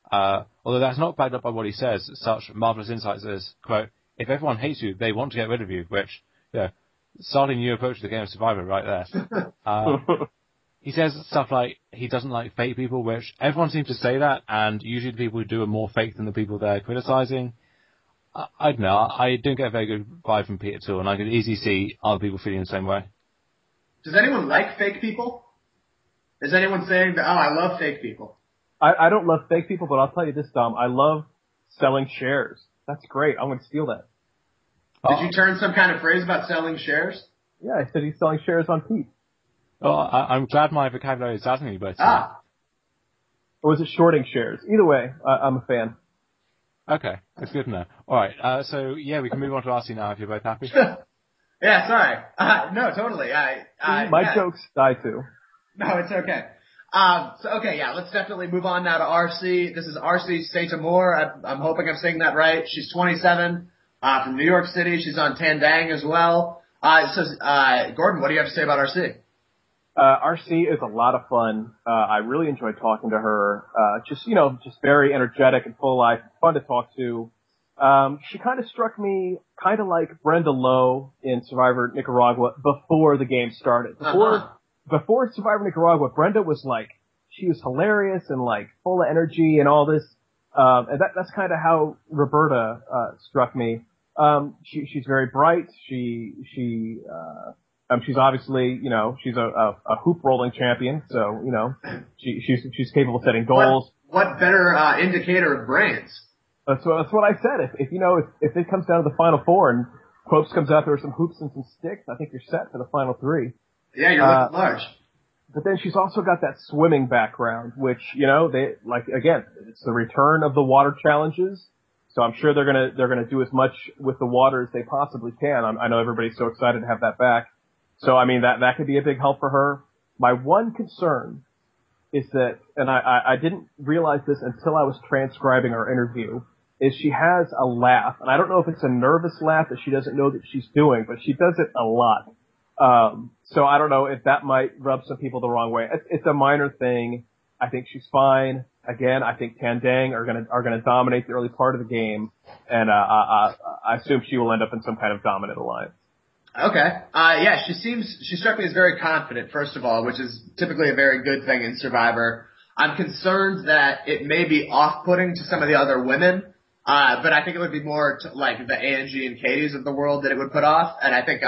although that's not backed up by what he says, such marvelous insights as, quote, if everyone hates you, they want to get rid of you, which, starting a new approach to the game of Survivor right there. He says stuff like he doesn't like fake people, which everyone seems to say that, and usually the people who do are more fake than the people they're criticizing. I don't know, I don't get a very good vibe from Pete at all, and I could easily see other people feeling the same way. Does anyone like fake people? Is anyone saying that, I love fake people? I don't love fake people, but I'll tell you this, Dom. I love selling shares. That's great. I'm going to steal that. Did you turn some kind of phrase about selling shares? Yeah, I said he's selling shares on Pete. Well, I'm glad my vocabulary is dazzling you both. Or was it shorting shares? Either way, I'm a fan. Okay, that's good to know. Alright, so we can move on to RC now if you're both happy. Yeah, sorry. No, totally. My jokes die too. No, it's okay. Let's definitely move on now to RC. This is RC State-Amore. I'm hoping I'm saying that right. She's 27, from New York City. She's on Tandang as well. Gordon, what do you have to say about RC? RC is a lot of fun. I really enjoyed talking to her. Just very energetic and full of life, fun to talk to. She kind of struck me kind of like Brenda Lowe in Survivor Nicaragua before the game started. Before Survivor Nicaragua, Brenda was like, she was hilarious and like full of energy and all this. And that's kind of how Roberta, struck me. She's very bright. She's obviously, she's a hoop rolling champion. So, she's capable of setting goals. What better, indicator of brains? That's what I said. If it comes down to the final four and Quopes comes out there with some hoops and some sticks, I think you're set for the final three. Yeah, you're looking large. But then she's also got that swimming background, which, it's the return of the water challenges. So I'm sure they're gonna do as much with the water as they possibly can. I know everybody's so excited to have that back. So, I mean, that could be a big help for her. My one concern is that, and I didn't realize this until I was transcribing our interview, is she has a laugh. And I don't know if it's a nervous laugh that she doesn't know that she's doing, but she does it a lot. So I don't know if that might rub some people the wrong way. It's a minor thing. I think she's fine. Again, I think Tandang are gonna dominate the early part of the game, and I assume she will end up in some kind of dominant alliance. Okay. She struck me as very confident, first of all, which is typically a very good thing in Survivor. I'm concerned that it may be off-putting to some of the other women, but I think it would be more like the Angie and Katie's of the world that it would put off. And I think,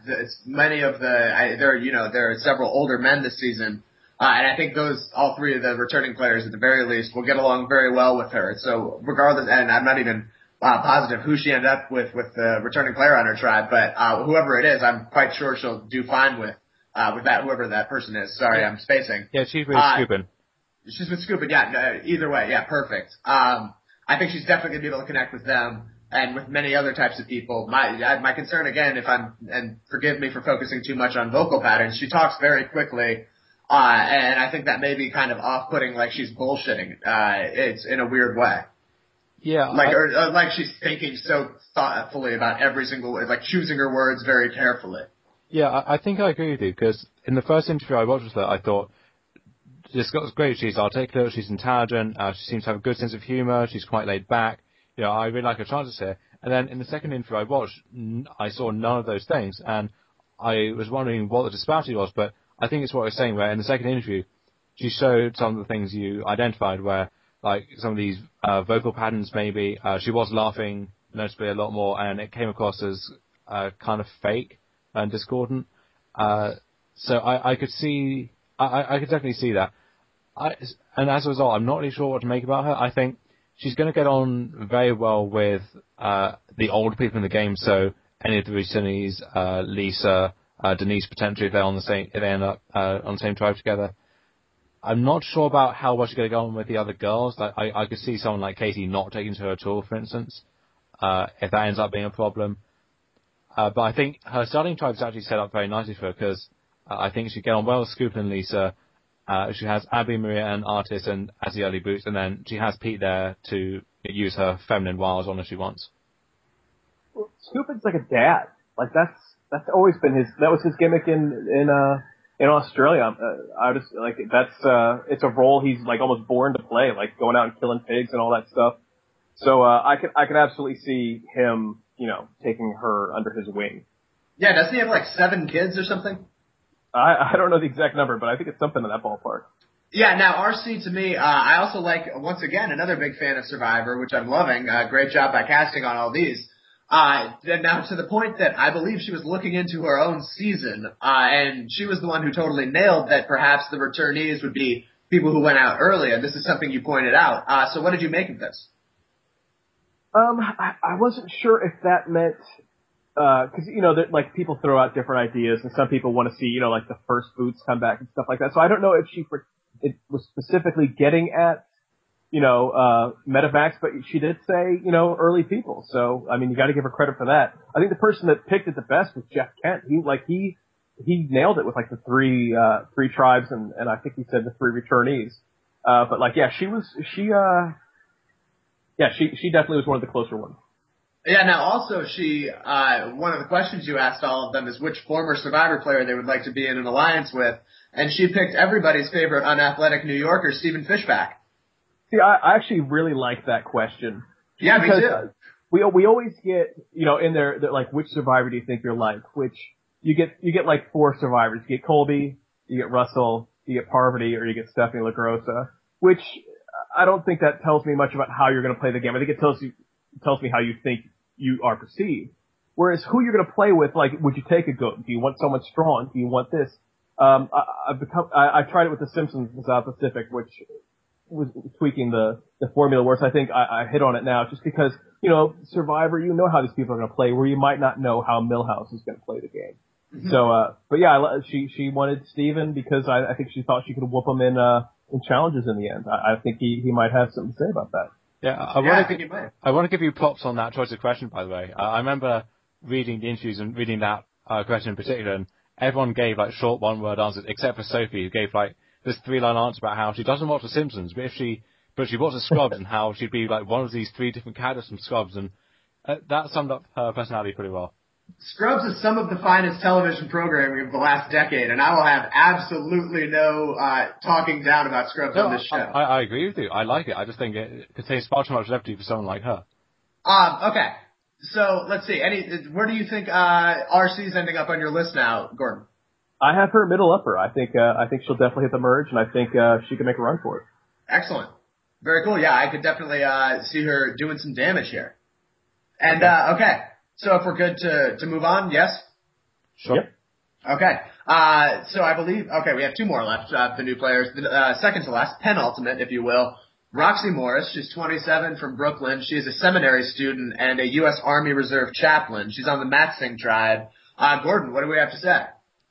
there are several older men this season. And I think all three of the returning players at the very least will get along very well with her. So regardless, and I'm not even positive who she ended up with the returning player on her tribe, but whoever it is, I'm quite sure she'll do fine with that, whoever that person is. Sorry, I'm spacing. Yeah, she's with Skupin. She's with Skupin, yeah. Either way, yeah, perfect. I think she's definitely gonna be able to connect with them and with many other types of people. My concern again, and forgive me for focusing too much on vocal patterns, she talks very quickly. And I think that may be kind of off-putting, like she's bullshitting. It's in a weird way. Yeah. Like she's thinking so thoughtfully about every single word, like choosing her words very carefully. Yeah, I think I agree with you, because in the first interview I watched with her, I thought, this girl's great, she's articulate, she's intelligent, she seems to have a good sense of humour, she's quite laid back, I really like her chances here. And then in the second interview I watched, I saw none of those things, and I was wondering what the disparity was, but I think it's what I was saying, where in the second interview, she showed some of the things you identified, where, like, some of these vocal patterns maybe, she was laughing noticeably a lot more, and it came across as kind of fake and discordant. So I could see, I could definitely see that. And as a result, I'm not really sure what to make about her. I think she's going to get on very well with the old people in the game, so any of the Rusinis, Lisa, Denise potentially, if they end up on the same tribe together. I'm not sure about how well she's going to go on with the other girls. I could see someone like Katie not taking to her at all, for instance, if that ends up being a problem. But I think her starting tribe is actually set up very nicely for her, because I think she'd get on well with Skupin and Lisa. She has Abby, Maria, and Artis and as the early boots, and then she has Pete there to use her feminine wiles on if she wants. Well, Skupin's like a dad. Like that's always been that was his gimmick in in Australia, I just like it's a role he's like almost born to play, like going out and killing pigs and all that stuff. So I could absolutely see him, taking her under his wing. Yeah, doesn't he have like 7 kids or something? I don't know the exact number, but I think it's something in that ballpark. Yeah, now RC to me, I also like, once again, another big fan of Survivor, which I'm loving. Great job by casting on all these. And now to the point that I believe she was looking into her own season, and she was the one who totally nailed that perhaps the returnees would be people who went out early, and this is something you pointed out. So what did you make of this? I wasn't sure if that meant, cause, like people throw out different ideas, and some people want to see, like the first boots come back and stuff like that. So I don't know if it was specifically getting at, Medevacs, but she did say, early people. So, I mean, you gotta give her credit for that. I think the person that picked it the best was Jeff Kent. He nailed it with like the three tribes and I think he said the 3 returnees. But like, yeah, she definitely was one of the closer ones. Yeah, now also one of the questions you asked all of them is which former Survivor player they would like to be in an alliance with, and she picked everybody's favorite unathletic New Yorker, Stephen Fishback. See, I actually really like that question. Yeah, me too. We always get, in there, like, which Survivor do you think you're like? Which, you get like 4 Survivors. You get Colby, you get Russell, you get Parvati, or you get Stephanie LaGrossa, which I don't think that tells me much about how you're going to play the game. I think it tells me how you think you are perceived. Whereas who you're going to play with, like, would you take a goat? Do you want someone strong? Do you want this? I tried it with The Simpsons in South Pacific, which was tweaking the formula, whereas I think I hit on it now just because, Survivor, how these people are going to play, where you might not know how Milhouse is going to play the game. Mm-hmm. So, but yeah, she wanted Steven because I think she thought she could whoop him in challenges in the end. I think he might have something to say about that. Yeah, I want to give you props on that choice of question, by the way. I remember reading the interviews and reading that question in particular, and everyone gave like short one-word answers, except for Sophie, who gave like this 3-line answer about how she doesn't watch The Simpsons, but she watches Scrubs, and how she'd be like one of these 3 different characters from Scrubs, and that summed up her personality pretty well. Scrubs is some of the finest television programming of the last decade, and I will have absolutely no talking down about Scrubs on this show. I agree with you. I like it. I just think it contains far too much levity for someone like her. Okay. So let's see. Where do you think RC's ending up on your list now, Gordon? I have her middle upper. I think she'll definitely hit the merge, and I think she can make a run for it. Excellent. Very cool. Yeah, I could definitely see her doing some damage here. And okay. So if we're good to move on, yes? Sure. Yep. Okay. So I believe, we have 2 more left, the new players. The second to last, penultimate, if you will. Roxy Morris, she's 27 from Brooklyn. She is a seminary student and a U.S. Army Reserve chaplain. She's on the Matsing tribe. Gordon, what do we have to say?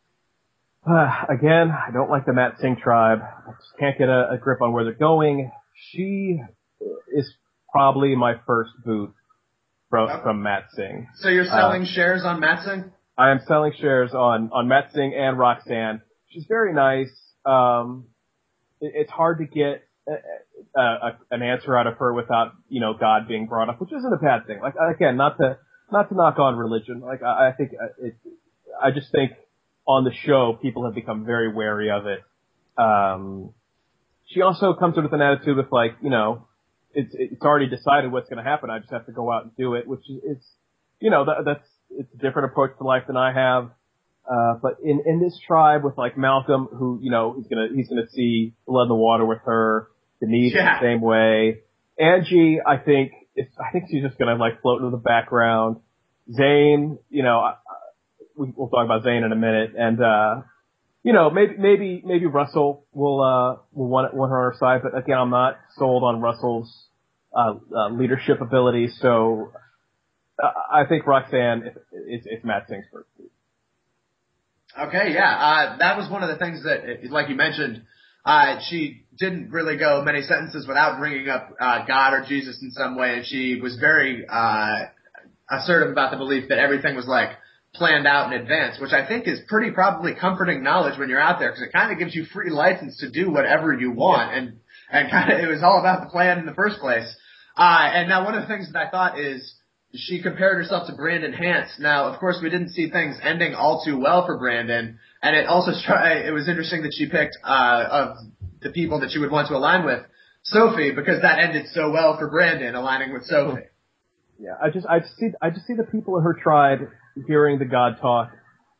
Again, I don't like the Matsing tribe. I just can't get a grip on where they're going. She is probably my first boot from Matsing. So you're selling shares on Matsing? I am selling shares on Matsing and Roxanne. She's very nice. It's hard to get an answer out of her without, God being brought up, which isn't a bad thing. Like, again, not to knock on religion. Like, I just think on the show, people have become very wary of it. She also comes in with an attitude with like, it's already decided what's going to happen. I just have to go out and do it, which is, it's a different approach to life than I have. But in this tribe with like Malcolm, who, he's gonna see blood in the water with her, Denise the same way. Angie, I think she's just gonna like float into the background. Zane, we'll talk about Zane in a minute. And, maybe Russell will want her on her side, but again, I'm not sold on Russell's, leadership ability. So, I think Roxanne is Matsing's first boot. Okay, yeah. That was one of the things that, like you mentioned, she didn't really go many sentences without bringing up God or Jesus in some way, and she was very assertive about the belief that everything was like planned out in advance, which I think is pretty probably comforting knowledge when you're out there, because it kind of gives you free license to do whatever you want, and kind of it was all about the plan in the first place. And now one of the things that I thought is she compared herself to Brandon Hance. Now, of course, we didn't see things ending all too well for Brandon, and it also it was interesting that she picked of the people that she would want to align with, Sophie, because that ended so well for Brandon aligning with Sophie. Yeah, I just see the people in her tribe hearing the God talk,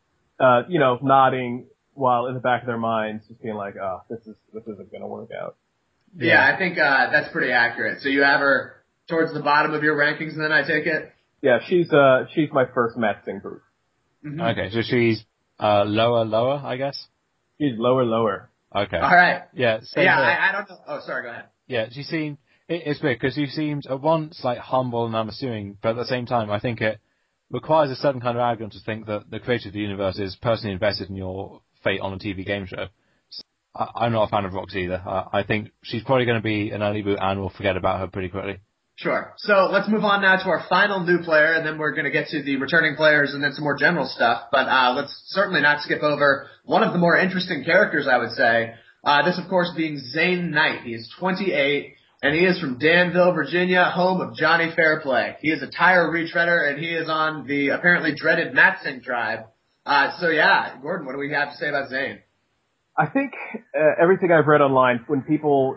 nodding while in the back of their minds just being like, oh, this isn't gonna work out. Yeah, I think that's pretty accurate. So you have her towards the bottom of your rankings, then I take it. Yeah, she's my first Matt Singh group. Mm-hmm. Okay, so she's lower, I guess. She's lower. Okay. All right. Yeah. I don't know. Oh, sorry. Go ahead. Yeah, she seemed. It's weird because she seemed at once like humble and unassuming, but at the same time, I think it requires a certain kind of arrogance to think that the creator of the universe is personally invested in your fate on a TV game show. So I'm not a fan of Roxy either. I think she's probably going to be an early boot, and we'll forget about her pretty quickly. Sure. So let's move on now to our final new player, and then we're going to get to the returning players and then some more general stuff. But let's certainly not skip over one of the more interesting characters, I would say. This, of course, being Zane Knight. He is 28, and he is from Danville, Virginia, home of Johnny Fairplay. He is a tire retreader, and he is on the apparently dreaded Matt Singh tribe. So, yeah, Gordon, what do we have to say about Zane? I think everything I've read online, when people,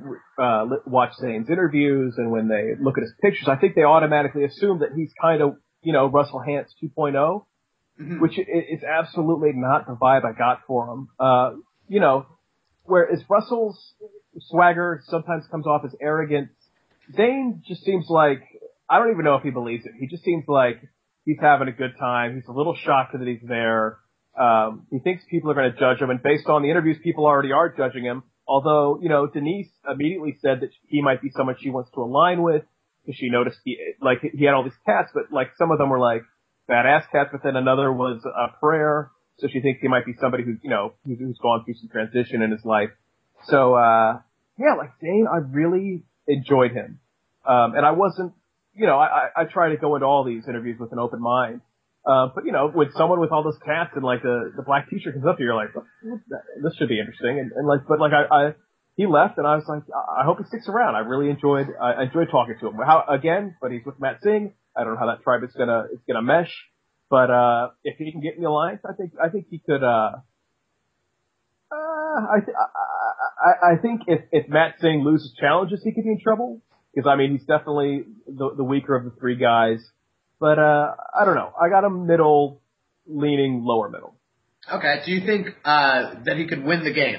watch Zane's interviews and when they look at his pictures, I think they automatically assume that he's kind of, Russell Hantz 2.0, mm-hmm. which is absolutely not the vibe I got for him. Whereas Russell's swagger sometimes comes off as arrogance, Zane just seems like, I don't even know if he believes it. He just seems like he's having a good time. He's a little shocked that he's there. He thinks people are going to judge him, and based on the interviews, people already are judging him. Although, Denise immediately said that he might be someone she wants to align with, because she noticed he had all these cats, but some of them were badass cats, but then another was a prayer. So she thinks he might be somebody who's gone through some transition in his life. So, Zane, I really enjoyed him. And I wasn't, I try to go into all these interviews with an open mind. But when someone with all those cats and the black t-shirt comes up to you, you're like, this should be interesting. He left and I was like, I hope he sticks around. I really enjoyed talking to him. But he's with Matt Singh. I don't know how that tribe is gonna mesh. But, if he can get in the alliance, I think he could, I think if Matt Singh loses challenges, he could be in trouble. Because, he's definitely the weaker of the three guys. But, I don't know. I got him middle, leaning lower middle. Okay. Do you think, that he could win the game?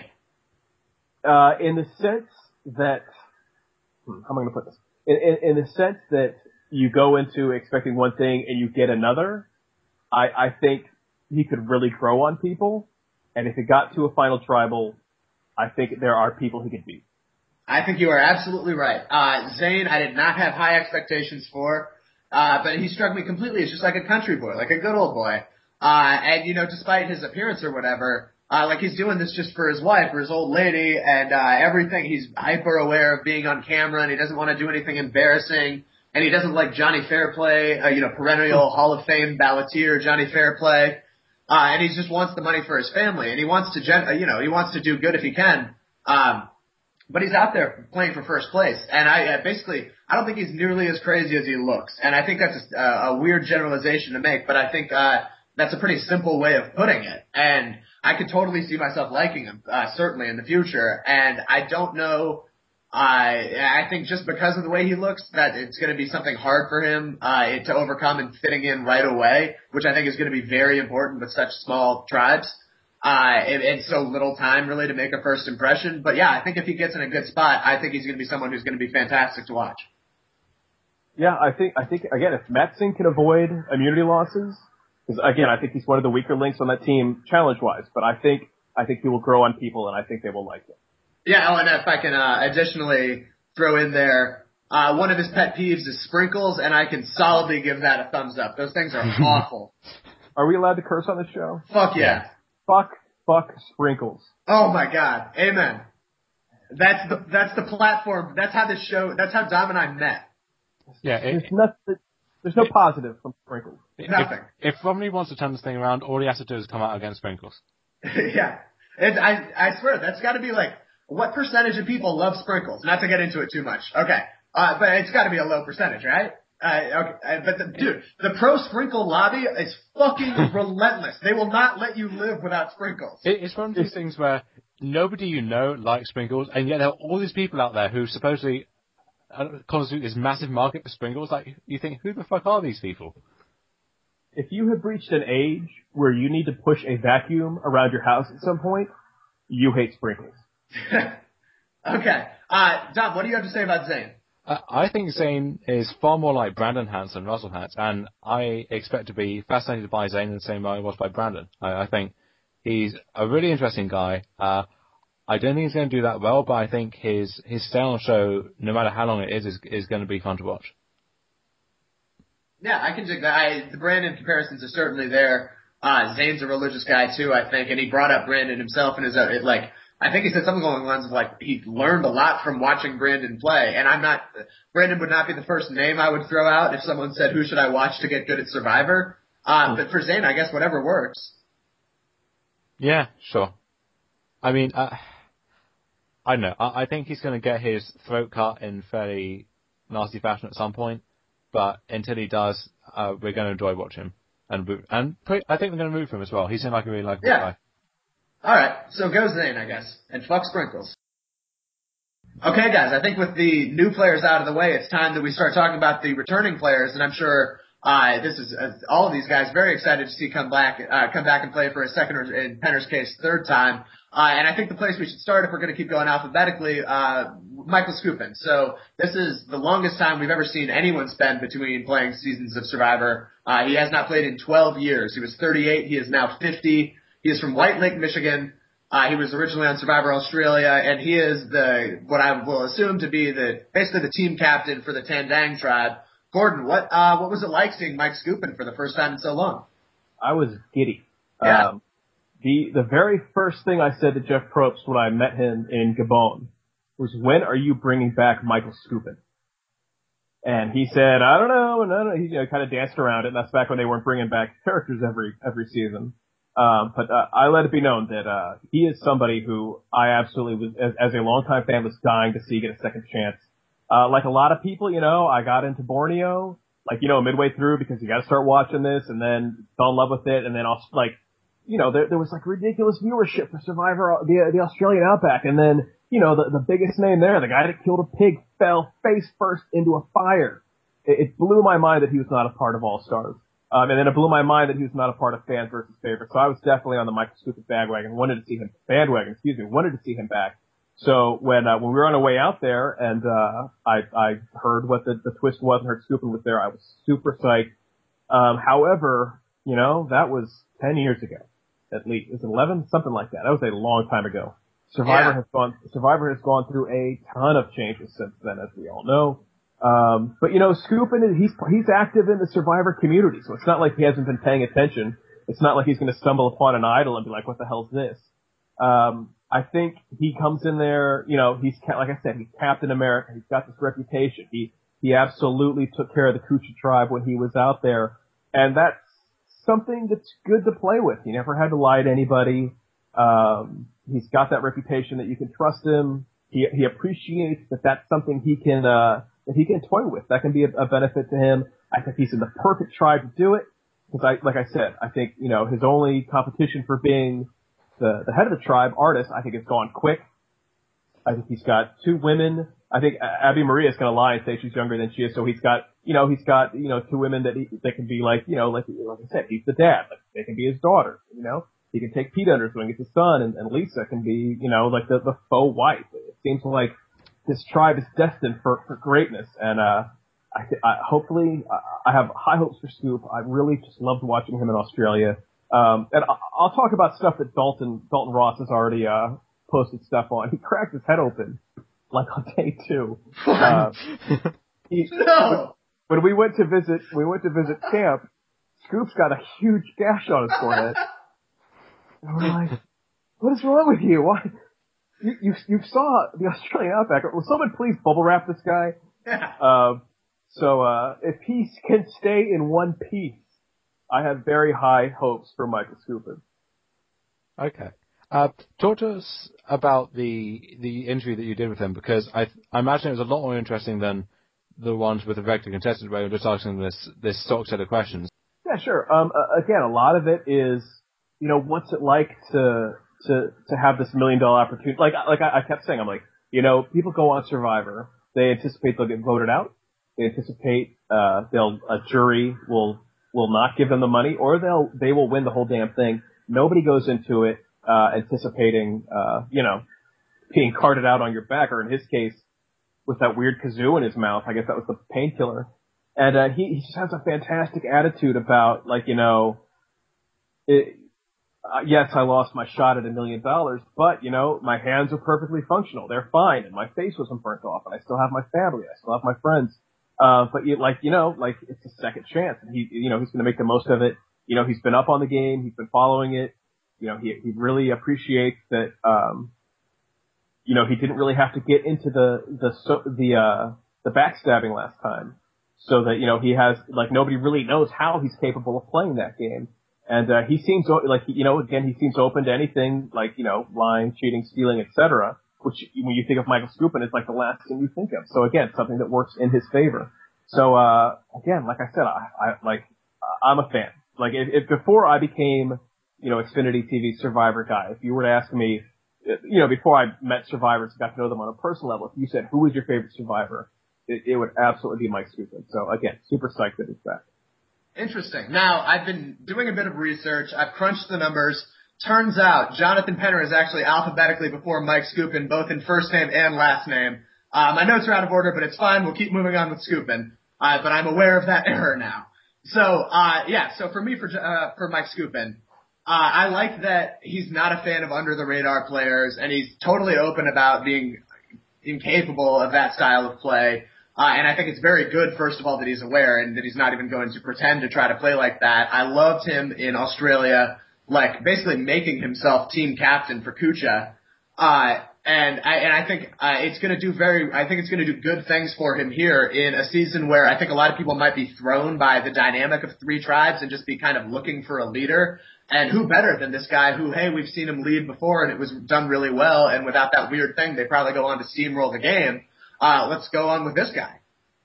In the sense that, how am I going to put this? In the sense that you go into expecting one thing and you get another, I think he could really grow on people. And if it got to a final tribal, I think there are people he could beat. I think you are absolutely right. Zane, I did not have high expectations for. But he struck me completely as just like a country boy, like a good old boy. And despite his appearance or whatever, he's doing this just for his wife or his old lady and, everything. He's hyper aware of being on camera and he doesn't want to do anything embarrassing. And he doesn't like Johnny Fairplay, perennial Hall of Fame balladeer Johnny Fairplay. And he just wants the money for his family and he wants to, he wants to do good if he can. But he's out there playing for first place. And I don't think he's nearly as crazy as he looks. And I think that's a weird generalization to make, but I think, that's a pretty simple way of putting it. And I could totally see myself liking him, certainly in the future. And I don't know, I think just because of the way he looks, that it's going to be something hard for him, to overcome and fitting in right away, which I think is going to be very important with such small tribes. And so little time really to make a first impression. But yeah, I think if he gets in a good spot, I think he's going to be someone who's going to be fantastic to watch. Yeah, I think again, if Matt Singh can avoid immunity losses, because again, I think he's one of the weaker links on that team challenge-wise, but I think he will grow on people and I think they will like him. Yeah, and if I can, additionally throw in there, one of his pet peeves is sprinkles, and I can solidly give that a thumbs up. Those things are awful. Are we allowed to curse on this show? Fuck yeah. Fuck sprinkles. Oh my god. Amen. That's the platform. That's how Dom and I met. Yeah. There's no positive from sprinkles. Nothing. If Romney wants to turn this thing around, all he has to do is come out against sprinkles. Yeah. I swear, that's gotta be what percentage of people love sprinkles? Not to get into it too much. Okay. But it's gotta be a low percentage, right? Okay, but dude, the pro sprinkle lobby is fucking relentless. They will not let you live without sprinkles. It's one of these things where nobody you know likes sprinkles, and yet there are all these people out there who supposedly constitute this massive market for sprinkles. Like, you think, who the fuck are these people? If you have reached an age where you need to push a vacuum around your house at some point, you hate sprinkles. Okay. Dom, what do you have to say about Zayn? I think Zayn is far more like Brandon Hance than Russell Hance, and I expect to be fascinated by Zayn in the same way I was by Brandon. I think he's a really interesting guy. I don't think he's going to do that well, but I think his stay on show, no matter how long it is going to be fun to watch. Yeah, I can dig that. The Brandon comparisons are certainly there. Zayn's a religious guy too, I think, and he brought up Brandon himself and I think he said something along the lines of like he learned a lot from watching Brandon play. And Brandon would not be the first name I would throw out if someone said who should I watch to get good at Survivor. But for Zayn, I guess whatever works. Yeah, sure. I mean, I don't know. I think he's going to get his throat cut in fairly nasty fashion at some point. But until he does, we're going to enjoy watching him. I think we're going to root for him as well. He seemed like a really likable guy. All right, so go Zayn, I guess, and fuck sprinkles. Okay, guys, I think with the new players out of the way, it's time that we start talking about the returning players, and I'm sure this is all of these guys very excited to see come back and play for a second, or in Penner's case, third time. And I think the place we should start, if we're going to keep going alphabetically, Michael Skupin. So this is the longest time we've ever seen anyone spend between playing seasons of Survivor. He has not played in 12 years. He was 38. He is now 50. He is from White Lake, Michigan. He was originally on Survivor Australia, and he is what I will assume to be basically the team captain for the Tandang tribe. Gordon, what was it like seeing Mike Skupin for the first time in so long? I was giddy. Yeah. The very first thing I said to Jeff Probst when I met him in Gabon was, when are you bringing back Michael Skupin? And he said, I don't know, and he kind of danced around it, and that's back when they weren't bringing back characters every season. But I let it be known that he is somebody who I absolutely was, as a longtime fan, was dying to see get a second chance. Like a lot of people, I got into Borneo, midway through because you got to start watching this, and then fell in love with it, and then also there was ridiculous viewership for Survivor, the Australian Outback, and then the biggest name there, the guy that killed a pig, fell face first into a fire. It blew my mind that he was not a part of All Stars. And then it blew my mind that he was not a part of Fans versus Favorites. So I was definitely on the Michael Skupin bandwagon. Wanted to see him back. So when we were on our way out there, and I heard what the twist was and heard Skupin was there, I was super psyched. However, that was 10 years ago, at least. Is it 11? Something like that. That was a long time ago. Survivor has gone through a ton of changes since then, as we all know. But Skupin, he's active in the Survivor community, so it's not like he hasn't been paying attention. It's not like he's going to stumble upon an idol and be like, what the hell's this? I think he comes in there, he's, like I said, he's Captain America. He's got this reputation. He absolutely took care of the Kucha tribe when he was out there. And that's something that's good to play with. He never had to lie to anybody. He's got that reputation that you can trust him. He appreciates that that's something he can toy with. That can be a benefit to him. I think he's in the perfect tribe to do it. Because like I said, I think, his only competition for being the head of the tribe, Artis, I think has gone quick. I think he's got two women. I think Abby Maria is going to lie and say she's younger than she is. So he's got two women that can be like I said, he's the dad. Like, they can be his daughter, He can take Pete under his wing as his son, and Lisa can be, the faux wife. It seems like this tribe is destined for greatness, and hopefully I have high hopes for Scoop. I really just loved watching him in Australia. And I'll talk about stuff that Dalton Ross has already posted stuff on. He cracked his head open like on day 2. No. When we went to visit camp, Scoop's got a huge gash on his forehead. And we're like, what is wrong with you? Why? You saw the Australian Outback. Will someone please bubble wrap this guy? Yeah. So if he can stay in one piece, I have very high hopes for Michael Skupin. Okay. Talk to us about the interview that you did with him, because I imagine it was a lot more interesting than the ones with the regular contestant where you're just asking this stock set of questions? Yeah, sure. Again, a lot of it is, what's it like to have this $1 million opportunity? Like I kept saying, I'm like, people go on Survivor, they anticipate they'll get voted out, they anticipate a jury will not give them the money, or they will win the whole damn thing. Nobody goes into it anticipating being carted out on your back, or in his case, with that weird kazoo in his mouth. I guess that was the painkiller. And he just has a fantastic attitude about, yes, I lost my shot at $1 million, but, my hands are perfectly functional. They're fine, and my face wasn't burnt off, and I still have my family, I still have my friends. But it's a second chance, and he's going to make the most of it. He's been up on the game, he's been following it. He really appreciates that, he didn't really have to get into the backstabbing last time. So that, he has, nobody really knows how he's capable of playing that game. And, he seems he seems open to anything, lying, cheating, stealing, etc., which when you think of Michael Skupin, it's the last thing you think of. So again, something that works in his favor. So, again, like I said, I'm a fan. If before I became, Xfinity TV Survivor guy, if you were to ask me, before I met survivors, got to know them on a personal level, if you said, who was your favorite Survivor? It would absolutely be Mike Skupin. So again, super psyched that it's back. Interesting. Now, I've been doing a bit of research. I've crunched the numbers. Turns out Jonathan Penner is actually alphabetically before Mike Skupin, both in first name and last name. My notes are out of order, but it's fine. We'll keep moving on with Skupin. But I'm aware of that error now. So, so for me, for Mike Skupin, I like that he's not a fan of under the radar players, and he's totally open about being incapable of that style of play. And I think it's very good, first of all, that he's aware and that he's not even going to pretend to try to play like that. I loved him in Australia, basically making himself team captain for Kucha. And I think it's going to do good things for him here in a season where I think a lot of people might be thrown by the dynamic of three tribes and just be kind of looking for a leader. And who better than this guy who, hey, we've seen him lead before and it was done really well, and without that weird thing, they probably go on to steamroll the game. Let's go on with this guy.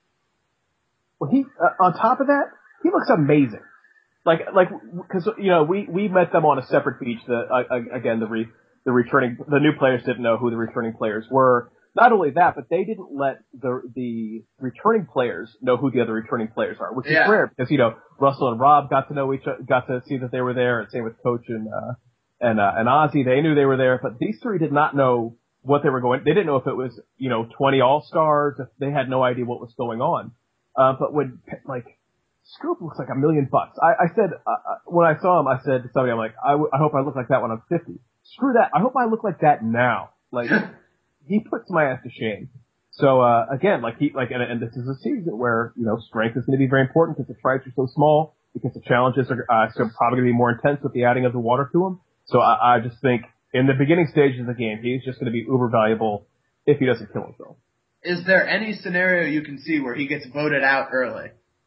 Well, on top of that, he looks amazing. Because we met them on a separate beach. Again, the new players didn't know who the returning players were. Not only that, but they didn't let the returning players know who the other returning players are, which is rare because Russell and Rob got to see that they were there, and same with Coach and Ozzy. They knew they were there, but these three did not know what they were going. They didn't know if it was 20 All-Stars. They had no idea what was going on. But when Scoop looks like $1 million. I said when I saw him, I said to somebody, I'm like, I hope I look like that when I'm 50. Screw that. I hope I look like that now. He puts my ass to shame. So again, and this is a season where strength is going to be very important because the tribes are so small, because the challenges are probably going to be more intense with the adding of the water to them. So I just think in the beginning stages of the game, he's just going to be uber valuable if he doesn't kill himself. Is there any scenario you can see where he gets voted out early?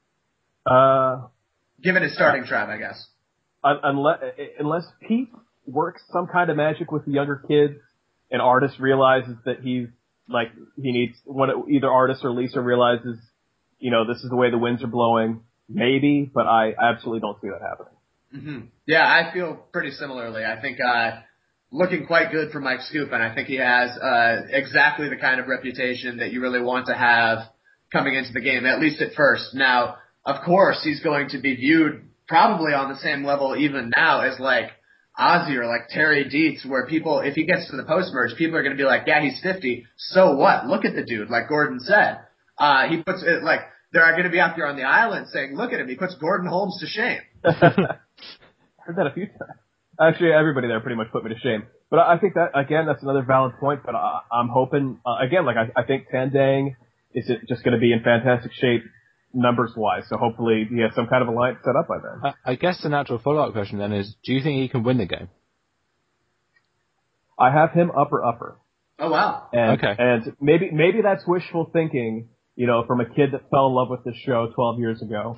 Given his starting tribe, I guess. Unless Pete works some kind of magic with the younger kids, and Artis realizes that he needs either Artis or Lisa realizes, this is the way the winds are blowing. Maybe, but I absolutely don't see that happening. Mm-hmm. Yeah, I feel pretty similarly. I think looking quite good for Mike Skupin. I think he has exactly the kind of reputation that you really want to have coming into the game, at least at first. Now, of course, he's going to be viewed probably on the same level even now as Ozzy or Terry Dietz, where people, if he gets to the post-merge, people are going to be like, yeah, he's 50. So what? Look at the dude, like Gordon said. He puts it they are going to be out there on the island saying, look at him. He puts Gordon Holmes to shame. I heard that a few times. Actually, everybody there pretty much put me to shame. But I think that, again, that's another valid point. But I'm hoping, again, I think Tandang is just going to be in fantastic shape numbers-wise. So hopefully he has some kind of alliance set up by then. I guess the natural follow-up question then is, do you think he can win the game? I have him upper. Oh, wow. Okay. And maybe that's wishful thinking, from a kid that fell in love with this show 12 years ago.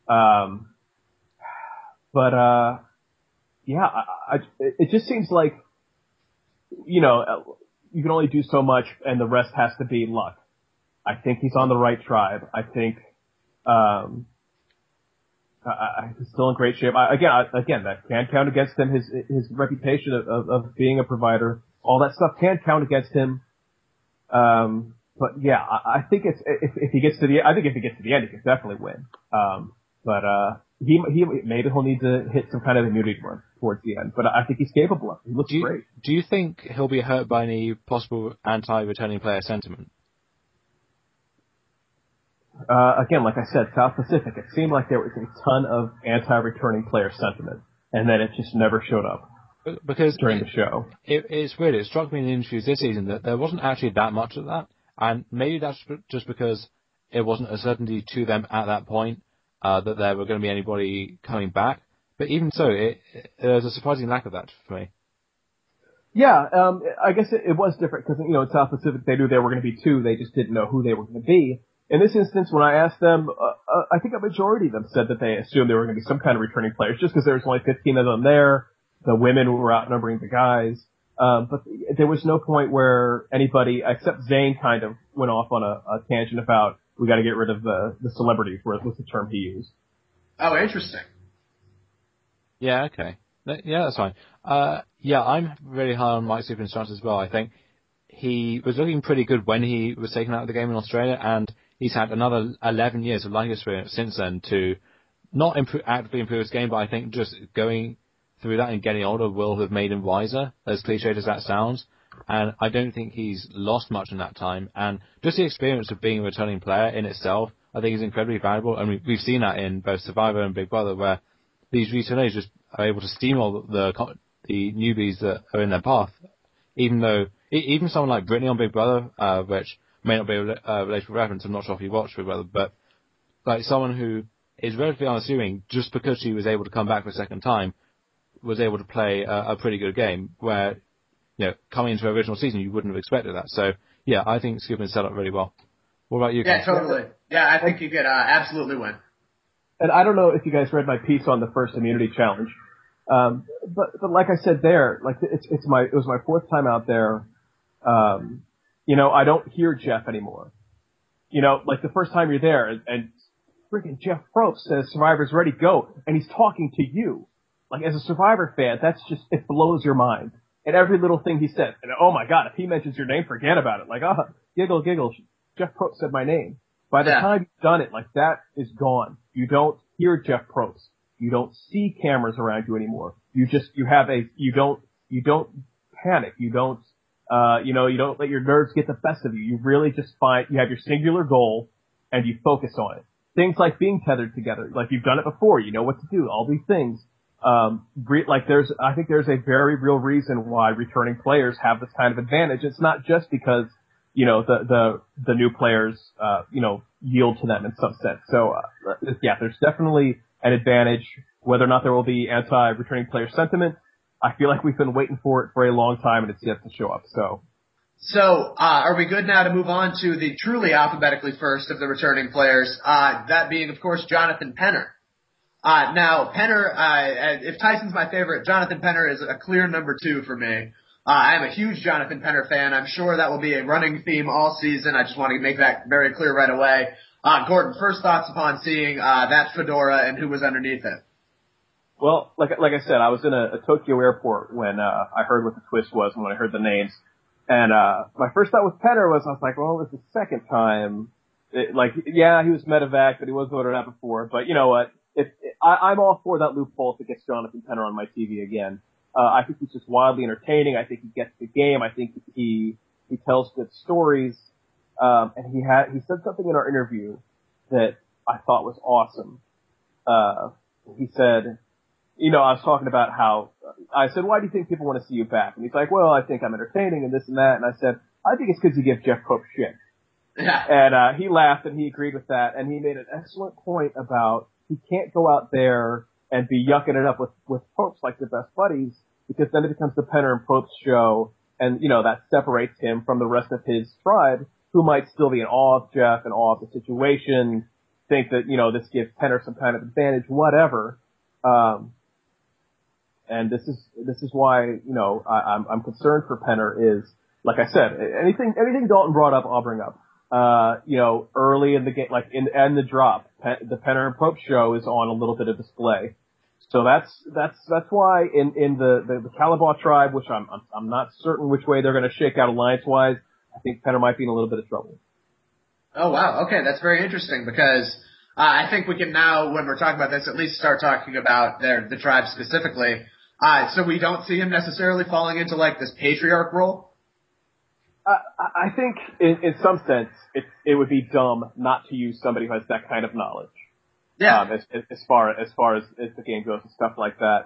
Yeah, it just seems like, you can only do so much and the rest has to be luck. I think he's on the right tribe. I think he's still in great shape. Again, that can count against him. His reputation of being a provider, all that stuff can count against him. But yeah, I think if he gets to the end, he can definitely win. Maybe he'll need to hit some kind of immunity run towards the end. But I think he's capable of it. He looks great. Do you think he'll be hurt by any possible anti-returning player sentiment? Again, like I said, South Pacific, it seemed like there was a ton of anti-returning player sentiment, and then it just never showed up during the show. It's weird. It struck me in the interviews this season that there wasn't actually that much of that, and maybe that's just because it wasn't a certainty to them at that point that there were going to be anybody coming back. But even so, there's a surprising lack of that for me. Yeah, I guess it was different because, in South Pacific they knew there were going to be two, they just didn't know who they were going to be. In this instance, when I asked them, I think a majority of them said that they assumed there were going to be some kind of returning players just because there was only 15 of them there. The women were outnumbering the guys. But there was no point where anybody, except Zayn, kind of went off on a tangent about we got to get rid of the celebrities, was the term he used. Oh, interesting. Yeah, okay. Yeah, that's fine. I'm really high on Mike Superinstructor as well. I think he was looking pretty good when he was taken out of the game in Australia, and he's had another 11 years of life experience since then to not actively improve his game, but I think just going through that and getting older will have made him wiser, as cliched as that sounds. And I don't think he's lost much in that time. And just the experience of being a returning player in itself, I think is incredibly valuable. And we've seen that in both Survivor and Big Brother, where these returnees just are able to steamroll the newbies that are in their path. Even someone like Brittany on Big Brother, which may not be a relatable reference, I'm not sure if you watched Big Brother, but like someone who is relatively unassuming, just because she was able to come back for a second time, was able to play a pretty good game, where, coming into the original season, you wouldn't have expected that. So, yeah, I think Skip is set up really well. What about you, guys? Yeah, totally. Yeah, I think you could absolutely win. And I don't know if you guys read my piece on the first immunity challenge. But like I said there, like it was my fourth time out there. I don't hear Jeff anymore. Like the first time you're there and freaking Jeff Probst says Survivor's ready, go. And he's talking to you. Like as a Survivor fan, it blows your mind. And every little thing he says, and oh my God, if he mentions your name, forget about it. Like, giggle, Jeff Probst said my name. By the time you've done it, like that is gone. You don't hear Jeff Probst. You don't see cameras around you anymore. You don't panic. You don't let your nerves get the best of you. You really just you have your singular goal and you focus on it. Things like being tethered together, like you've done it before, you know what to do, all these things. I think there's a very real reason why returning players have this kind of advantage. It's not just because, the new players, yield to them in some sense. So, there's definitely an advantage. Whether or not there will be anti-returning player sentiment, I feel like we've been waiting for it for a long time and it's yet to show up. So, are we good now to move on to the truly alphabetically first of the returning players? That being, of course, Jonathan Penner. Now, Penner, if Tyson's my favorite, Jonathan Penner is a clear number 2 for me. I am a huge Jonathan Penner fan. I'm sure that will be a running theme all season. I just want to make that very clear right away. Gordon, first thoughts upon seeing that fedora and who was underneath it? Well, like I said, I was in a Tokyo airport when I heard what the twist was and when I heard the names. And my first thought with Penner was, I was like, well, it was the second time. He was medevac, but he was voted out before. But you know what? I'm all for that loophole to get Jonathan Penner on my TV again. I think he's just wildly entertaining. I think he gets the game. I think he tells good stories. And he said something in our interview that I thought was awesome. He said, I was talking about how, I said, why do you think people want to see you back? And he's like, well, I think I'm entertaining and this and that. And I said, I think it's because you give Jeff Probst shit. Yeah. And he laughed and he agreed with that. And he made an excellent point about he can't go out there and be yucking it up with Probst like the best buddies, because then it becomes the Penner and Probst show. And, that separates him from the rest of his tribe, who might still be in awe of Jeff, in awe of the situation, think that, this gives Penner some kind of advantage, whatever. And this is why, I'm concerned for Penner is, like I said, anything Dalton brought up, I'll bring up. early in the game, like in the drop, the Penner and Pope show is on a little bit of display. So that's why in the Calabaw tribe, which I'm not certain which way they're going to shake out alliance-wise, I think Penner might be in a little bit of trouble. Oh, wow. Okay, that's very interesting because I think we can now, when we're talking about this, at least start talking about the tribe specifically. So we don't see him necessarily falling into like this patriarch role? I think in some sense it would be dumb not to use somebody who has that kind of knowledge. Yeah. As far as the game goes and stuff like that.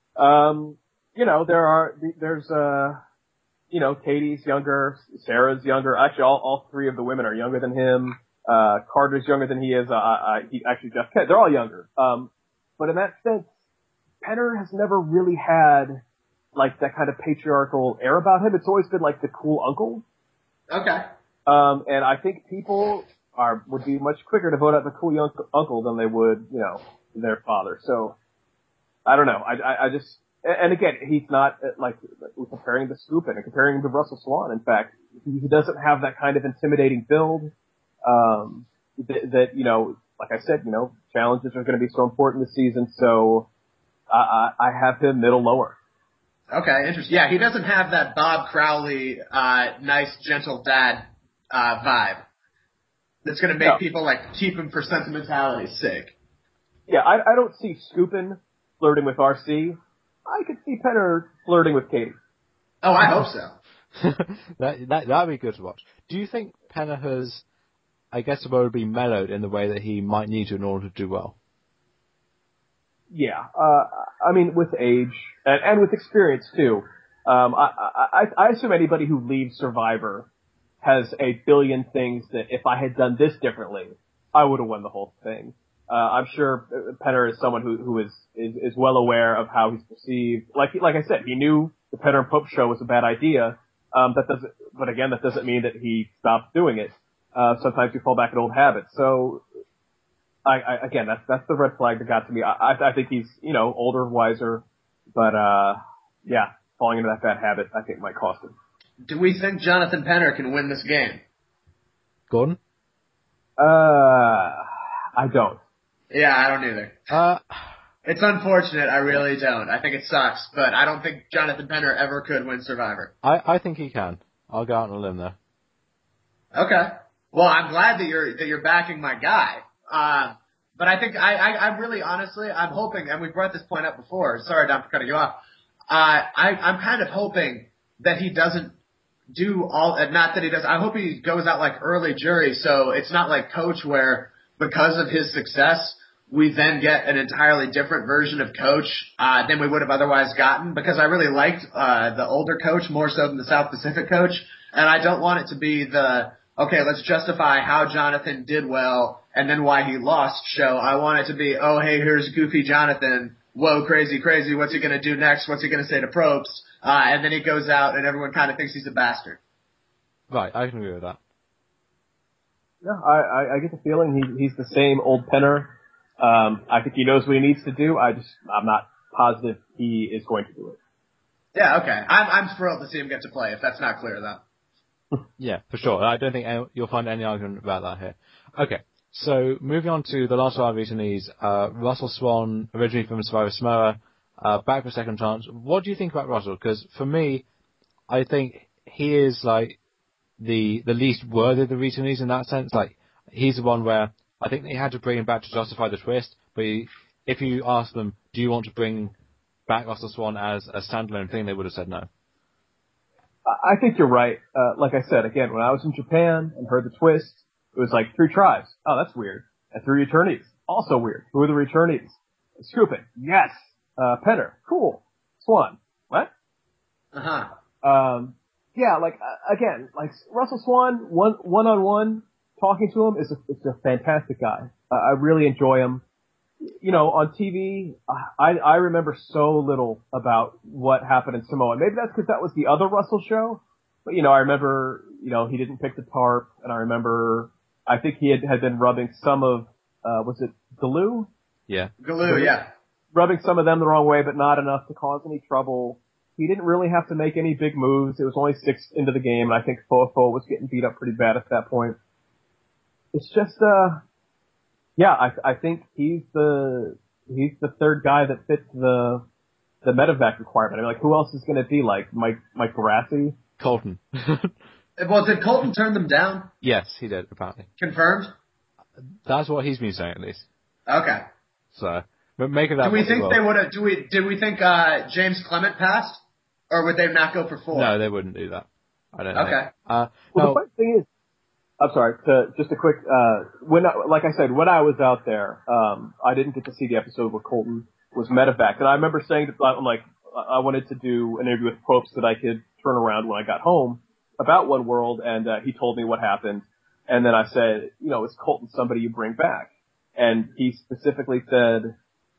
There's Katie's younger, Sarah's younger. Actually, all three of the women are younger than him. Carter's younger than he is. Jeff Kent. They're all younger. But in that sense, Penner has never really had like that kind of patriarchal air about him. It's always been like the cool uncle. Okay. And I think people would be much quicker to vote out the cool young uncle than they would, their father. So, I don't know. I just, and again, he's not like comparing the Scoop and comparing him to Russell Swan. In fact, he doesn't have that kind of intimidating build. Like I said, challenges are going to be so important this season. So, I have him middle lower. Okay, interesting. Yeah, he doesn't have that Bob Crowley, nice, gentle dad, vibe. That's gonna make people like keep him for sentimentality's sake. Yeah, I don't see Scoopin flirting with RC. I could see Penner flirting with Katie. Oh, I hope so. That'd be good to watch. Do you think Penner has, I guess, would be mellowed in the way that he might need to in order to do well? Yeah, I mean, with age and with experience too. I assume anybody who leaves Survivor has a billion things that if I had done this differently, I would have won the whole thing. I'm sure Penner is someone who is well aware of how he's perceived. Like I said, he knew the Penner and Pope show was a bad idea. That doesn't mean that he stopped doing it. Sometimes you fall back in old habits. So, again, that's the red flag that got to me. I think he's, older, wiser, but, falling into that bad habit, I think might cost him. Do we think Jonathan Penner can win this game? Gordon? I don't. Yeah, I don't either. It's unfortunate. I really don't. I think it sucks, but I don't think Jonathan Penner ever could win Survivor. I think he can. I'll go out on a limb there. Okay. Well, I'm glad that you're backing my guy. But I think I really honestly, I'm hoping, and we brought this point up before. Sorry, Don, for cutting you off. I'm kind of hoping that he doesn't do not that he does. I hope he goes out like early jury, so it's not like Coach where because of his success, we then get an entirely different version of Coach than we would have otherwise gotten, because I really liked the older Coach more so than the South Pacific Coach, and I don't want it to be okay, let's justify how Jonathan did well and then why he lost show. I want it to be, oh, hey, here's Goofy Jonathan. Whoa, crazy. What's he going to do next? What's he going to say to Probst? And then he goes out and everyone kind of thinks he's a bastard. Right, I can agree with that. Yeah, I get the feeling he's the same old Penner. I think he knows what he needs to do. I'm not positive he is going to do it. Yeah, okay. I'm thrilled to see him get to play, if that's not clear, though. Yeah, for sure. I don't think you'll find any argument about that here. Okay, so moving on to the last Survivor recently, Russell Swan, originally from Survivor Samoa, back for a second chance. What do you think about Russell? Because for me, I think he is like the least worthy of the recentlies in that sense. Like, he's the one where I think they had to bring him back to justify the twist, but if you ask them, do you want to bring back Russell Swan as a standalone thing, they would have said no. I think you're right. Like I said, again, when I was in Japan and heard the twist, it was like 3 tribes. Oh, that's weird. And 3 returnees. Also weird. Who are the returnees? Scoopin. Yes. Penner. Cool. Swan. What? Uh-huh. Yeah, like, again, like, Russell Swan, one-on-one, talking to him is a fantastic guy. I really enjoy him. On TV, I remember so little about what happened in Samoa. Maybe that's because that was the other Russell show. But, I remember, he didn't pick the tarp, and I think he had been rubbing some of, was it Galoo? Yeah. Galoo, yeah. Rubbing some of them the wrong way, but not enough to cause any trouble. He didn't really have to make any big moves. It was only 6 into the game, and I think Fofo was getting beat up pretty bad at that point. It's just, yeah, I think he's the third guy that fits the medevac requirement. I mean, like, who else is going to be like Mike Grassi? Colton. Well, did Colton turn them down? Yes, he did, apparently. Confirmed? That's what he's been saying, at least. Okay. So, but make of that. Do we think they would have? Did we think James Clement passed, or would they not go for 4? No, they wouldn't do that. I don't think. Well, no. the funny thing is, I'm sorry. Just a quick. Like I said, when I was out there, I didn't get to see the episode where Colton was medevac, and I remember saying that I'm like, I wanted to do an interview with Probst that I could turn around when I got home about One World, and he told me what happened. And then I said, is Colton somebody you bring back? And he specifically said,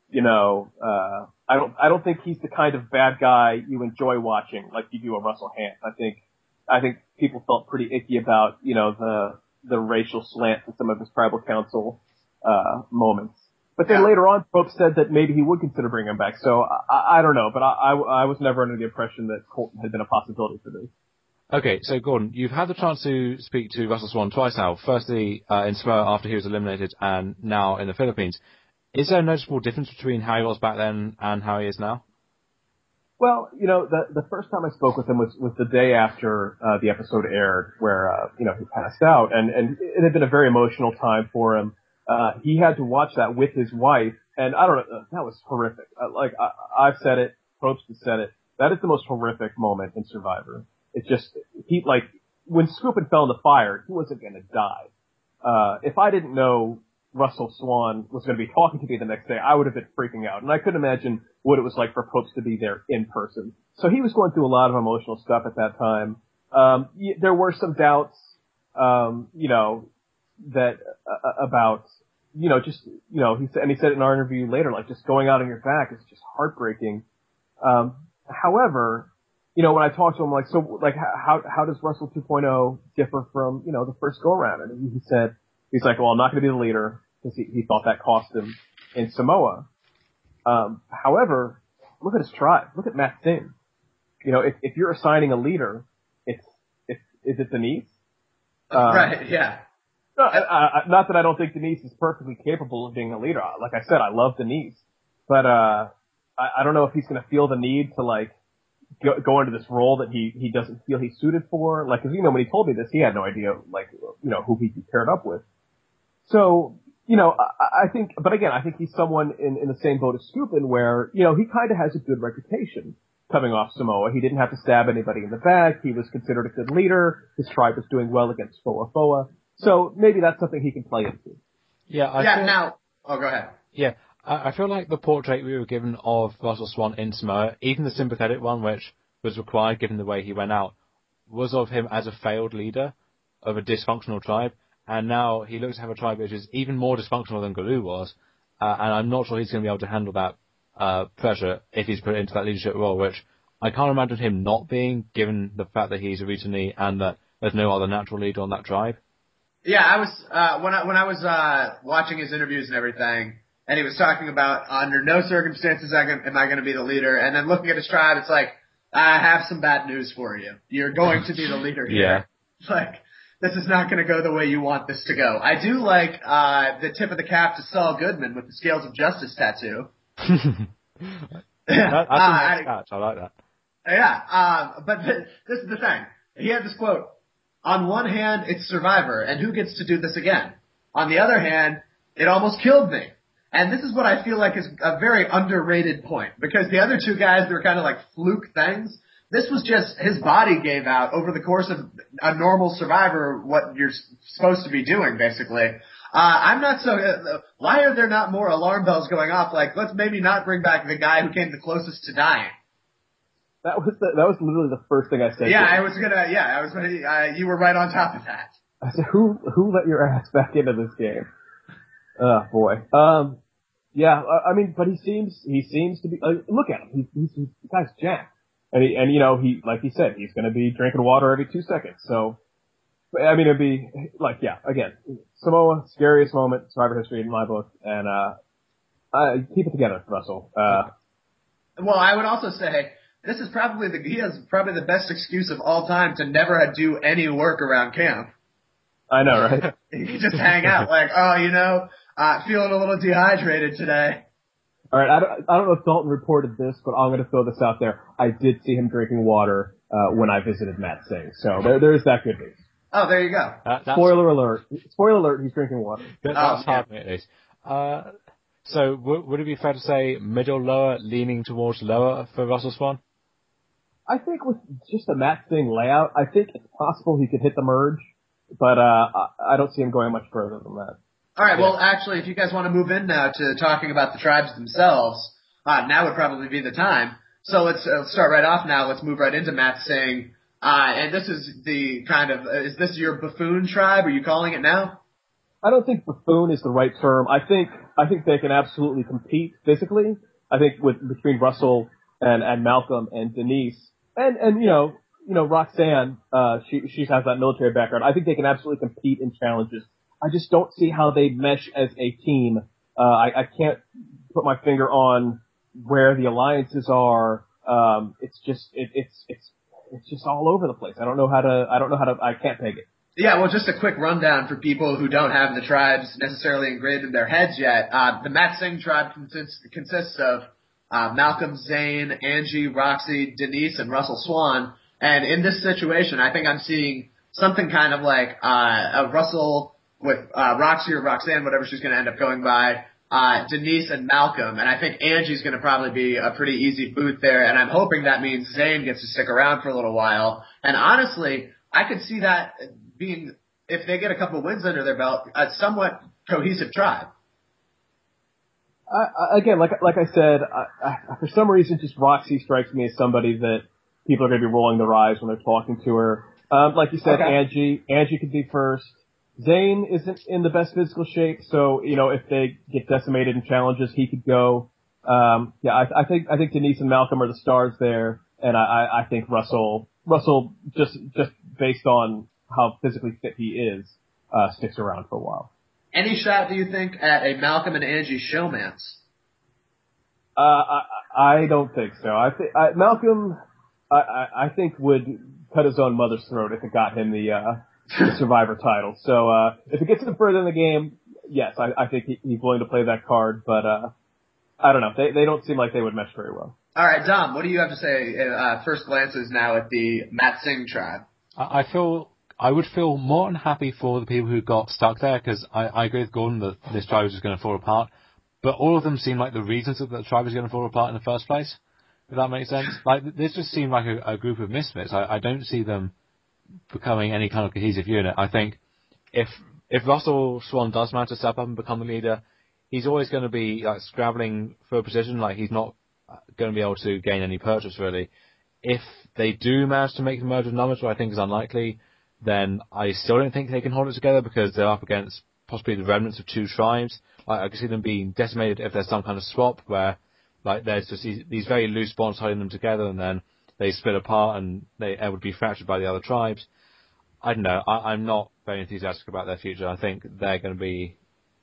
I don't think he's the kind of bad guy you enjoy watching like you do a Russell Hantz. I think people felt pretty icky about, the racial slant in some of his tribal council, moments. But then later on, Probst said that maybe he would consider bringing him back. So I don't know, but I was never under the impression that Colton had been a possibility for this. Okay, so Gordon, you've had the chance to speak to Russell Swan twice now. Firstly, in Samoa after he was eliminated, and now in the Philippines. Is there a noticeable difference between how he was back then and how he is now? Well, the first time I spoke with him was the day after the episode aired, where he passed out, and it had been a very emotional time for him. He had to watch that with his wife, and I don't know, that was horrific. I've said it, Probst has said it. That is the most horrific moment in Survivor. It's just, when Scoopin fell in the fire, he wasn't gonna die. If I didn't know Russell Swan was gonna be talking to me the next day, I would have been freaking out. And I couldn't imagine what it was like for Probst to be there in person. So he was going through a lot of emotional stuff at that time. There were some doubts, that, about, he said it in our interview later, like, just going out on your back is just heartbreaking. However, when I talked to him, like, so, like, how does Russell 2.0 differ from, the first go around? And he said, he's like, well, I'm not going to be the leader, because he thought that cost him in Samoa. However, look at his tribe. Look at Matt Singh. If you're assigning a leader, is it Denise? Right, yeah. No, not that I don't think Denise is perfectly capable of being a leader. Like I said, I love Denise. But, I don't know if he's going to feel the need to, like, go into this role that he doesn't feel he's suited for. Like, cause when he told me this, he had no idea, like, who he'd be paired up with. So, I think, but again, I think he's someone in the same boat as Scoopin where, he kind of has a good reputation coming off Samoa. He didn't have to stab anybody in the back. He was considered a good leader. His tribe was doing well against Foa Foa. So maybe that's something he can play into. Yeah, go ahead. Yeah, I feel like the portrait we were given of Russell Swan in Samoa, even the sympathetic one, which was required given the way he went out, was of him as a failed leader of a dysfunctional tribe. And now he looks to have a tribe which is even more dysfunctional than Galoo was. And I'm not sure he's going to be able to handle that pressure if he's put into that leadership role, which I can't imagine him not being, given the fact that he's a recently and that there's no other natural leader on that tribe. Yeah, I was when I was watching his interviews and everything, and he was talking about under no circumstances am I going to be the leader, and then looking at his tribe, it's like, I have some bad news for you. You're going to be the leader here. Yeah. Like, this is not going to go the way you want this to go. I do like the tip of the cap to Saul Goodman with the Scales of Justice tattoo. That's a nice catch. I like that. Yeah, but this is the thing. He had this quote. On one hand, it's Survivor, and who gets to do this again? On the other hand, it almost killed me. And this is what I feel like is a very underrated point, because the other two guys, they were kind of like fluke things. This was just, his body gave out over the course of a normal Survivor, what you're supposed to be doing, basically. I'm not so, why are there not more alarm bells going off? Like, let's maybe not bring back the guy who came the closest to dying. That was literally the first thing I said. You were right on top of that. I said, who let your ass back into this game? Oh boy. Yeah, I mean, but he seems to be, look at him. The guy's jacked. And he, like he said, he's gonna be drinking water every 2 seconds. So, I mean, it'd be, like, yeah, again, Samoa, scariest moment, Survivor history in my book, and, keep it together, Russell. Well, I would also say, he has probably the best excuse of all time to never do any work around camp. I know, right? You can just hang out like, feeling a little dehydrated today. All right, I don't know if Dalton reported this, but I'm going to throw this out there. I did see him drinking water when I visited Matt Singh, so there is that good news. Oh, there you go. Spoiler alert! Spoiler alert! He's drinking water. That's hard, at least. So would it be fair to say middle lower, leaning towards lower for Russell Swan? I think with just the Matt Singh layout, I think it's possible he could hit the merge, but I don't see him going much further than that. All right, well, actually, if you guys want to move in now to talking about the tribes themselves, now would probably be the time. So let's start right off now. Let's move right into Matt Singh. And this is the kind of, is this your buffoon tribe? Are you calling it now? I don't think buffoon is the right term. I think they can absolutely compete physically. I think between Russell and Malcolm and Denise and you know Roxanne, she has that military background. I think they can absolutely compete in challenges. I just don't see how they mesh as a team. I can't put my finger on where the alliances are. It's just all over the place. I can't peg it. Yeah, well, just a quick rundown for people who don't have the tribes necessarily engraved in their heads yet. The Matt Singh tribe consists of Malcolm, Zane, Angie, Roxy, Denise, and Russell Swan. And in this situation, I think I'm seeing something kind of like a Russell with Roxy or Roxanne, whatever she's going to end up going by, Denise and Malcolm. And I think Angie's going to probably be a pretty easy boot there. And I'm hoping that means Zane gets to stick around for a little while. And honestly, I could see that being, if they get a couple wins under their belt, a somewhat cohesive tribe. Again, like I said, for some reason, just Roxy strikes me as somebody that people are going to be rolling their eyes when they're talking to her. Like you said, okay. Angie could be first. Zane isn't in the best physical shape, so if they get decimated in challenges, he could go. I think Denise and Malcolm are the stars there, and I think Russell just based on how physically fit he is, sticks around for a while. Any shot, do you think, at a Malcolm and Angie showmance? I don't think so. Malcolm, I think would cut his own mother's throat if it got him the Survivor title. So if it gets him further in the game, yes, I think he's willing to play that card. But I don't know. They don't seem like they would mesh very well. All right, Dom, what do you have to say? First glances now at the Matt Singh tribe. I would feel more unhappy for the people who got stuck there, because I agree with Gordon that this tribe was just going to fall apart. But all of them seem like the reasons that the tribe was going to fall apart in the first place, if that makes sense. Like, this just seemed like a group of misfits. I don't see them becoming any kind of cohesive unit. I think if Russell Swan does manage to step up and become the leader, he's always going to be like scrabbling for a position. Like, he's not going to be able to gain any purchase, really. If they do manage to make the merge of numbers, which I think is unlikely, then I still don't think they can hold it together, because they're up against possibly the remnants of two tribes. Like, I can see them being decimated if there's some kind of swap where, like, there's just these very loose bonds holding them together, and then they split apart and they would be fractured by the other tribes. I don't know. I'm not very enthusiastic about their future. I think they're going to be.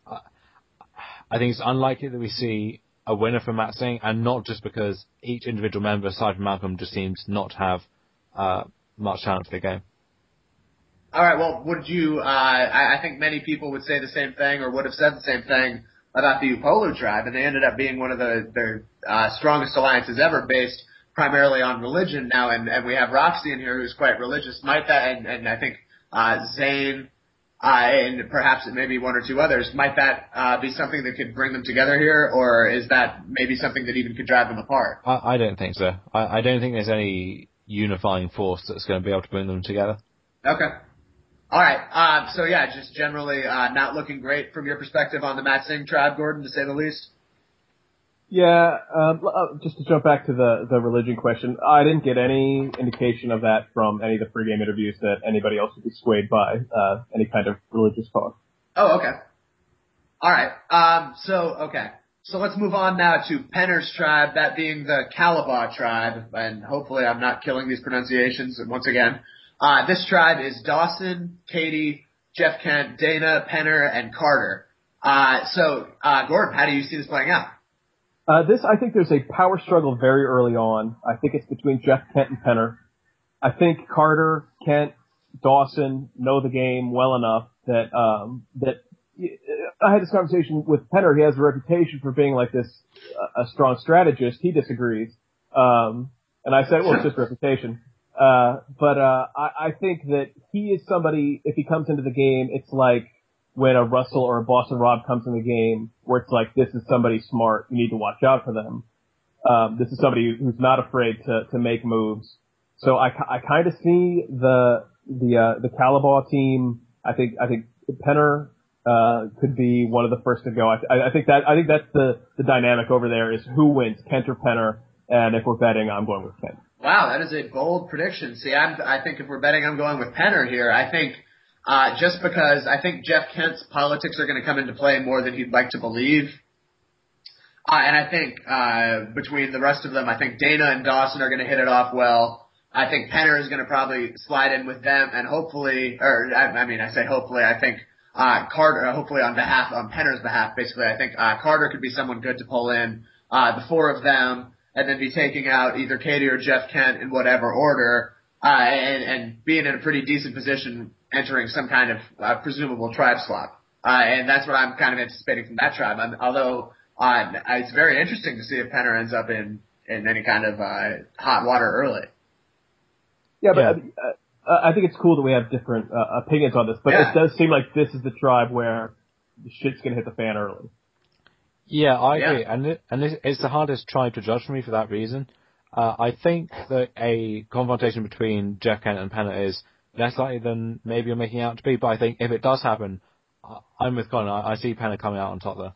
I think it's unlikely that we see a winner from Matt Singh, and not just because each individual member, aside from Malcolm, just seems not to have much talent for the game. All right, well, would you, I think many people would say the same thing, or would have said the same thing about the Upolu tribe, and they ended up being one of their strongest alliances ever, based primarily on religion now, and we have Roxy in here who's quite religious. Might that, and I think Zane, and perhaps maybe one or two others, might that be something that could bring them together here, or is that maybe something that even could drive them apart? I don't think so. I don't think there's any unifying force that's going to be able to bring them together. Okay. All right. So yeah, just generally not looking great from your perspective on the Matt Singh tribe, Gordon, to say the least. Yeah. Just to jump back to the religion question, I didn't get any indication of that from any of the pregame interviews that anybody else would be swayed by any kind of religious talk. Oh, okay. All right. So let's move on now to Penner's tribe, that being the Calabar tribe, and hopefully I'm not killing these pronunciations once again. This tribe is Dawson, Katie, Jeff Kent, Dana, Penner, and Carter. Gordon, how do you see this playing out? I think there's a power struggle very early on. I think it's between Jeff Kent and Penner. I think Carter, Kent, Dawson know the game well enough that I had this conversation with Penner. He has a reputation for being like this, a strong strategist. He disagrees. And I said, well, it's just reputation. But I think that he is somebody, if he comes into the game, it's like when a Russell or a Boston Rob comes in the game where it's like, this is somebody smart. You need to watch out for them. This is somebody who's not afraid to make moves. So I kind of see the Caliban team. I think Penner, could be one of the first to go. I think that's the dynamic over there is who wins, Kent or Penner. And if we're betting, I'm going with Kent. Wow, that is a bold prediction. See, I think if we're betting, I'm going with Penner here. I think, just because I think Jeff Kent's politics are going to come into play more than he'd like to believe. And I think, between the rest of them, I think Dana and Dawson are going to hit it off well. I think Penner is going to probably slide in with them and hopefully, I say hopefully, I think, Carter, hopefully on Penner's behalf, basically, I think, Carter could be someone good to pull in, the four of them, and then be taking out either Katie or Jeff Kent in whatever order, and being in a pretty decent position entering some kind of, presumable tribe swap. And that's what I'm kind of anticipating from that tribe. Although, it's very interesting to see if Penner ends up in any kind of, hot water early. Yeah, but I think it's cool that we have different opinions on this, but It does seem like this is the tribe where the shit's going to hit the fan early. Yeah, I agree, and it's the hardest tribe to judge for me for that reason. I think that a confrontation between Jeff Kent and Penner is less likely than maybe you're making it out to be, but I think if it does happen, I'm with Colin. I see Penner coming out on top there.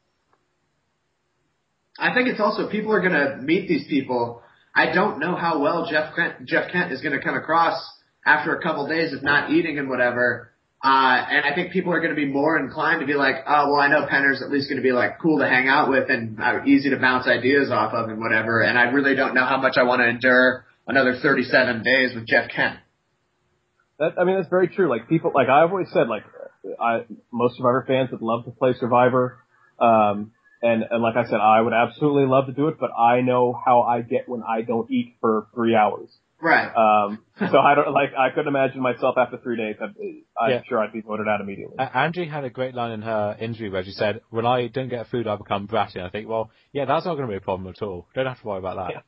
I think it's also people are going to meet these people. I don't know how well Jeff Kent is going to come across after a couple days of not eating and whatever. And I think people are going to be more inclined to be like, oh, well, I know Penner's at least going to be like cool to hang out with and easy to bounce ideas off of and whatever. And I really don't know how much I want to endure another 37 days with Jeff Kent. That's very true. Like I've always said, most Survivor fans would love to play Survivor. And like I said, I would absolutely love to do it, but I know how I get when I don't eat for 3 hours. Right. So I couldn't imagine myself after 3 days. I'm sure I'd be voted out immediately. Angie had a great line in her interview where she said, when I don't get food, I become bratty. And I think, well, yeah, that's not going to be a problem at all. Don't have to worry about that. Yeah.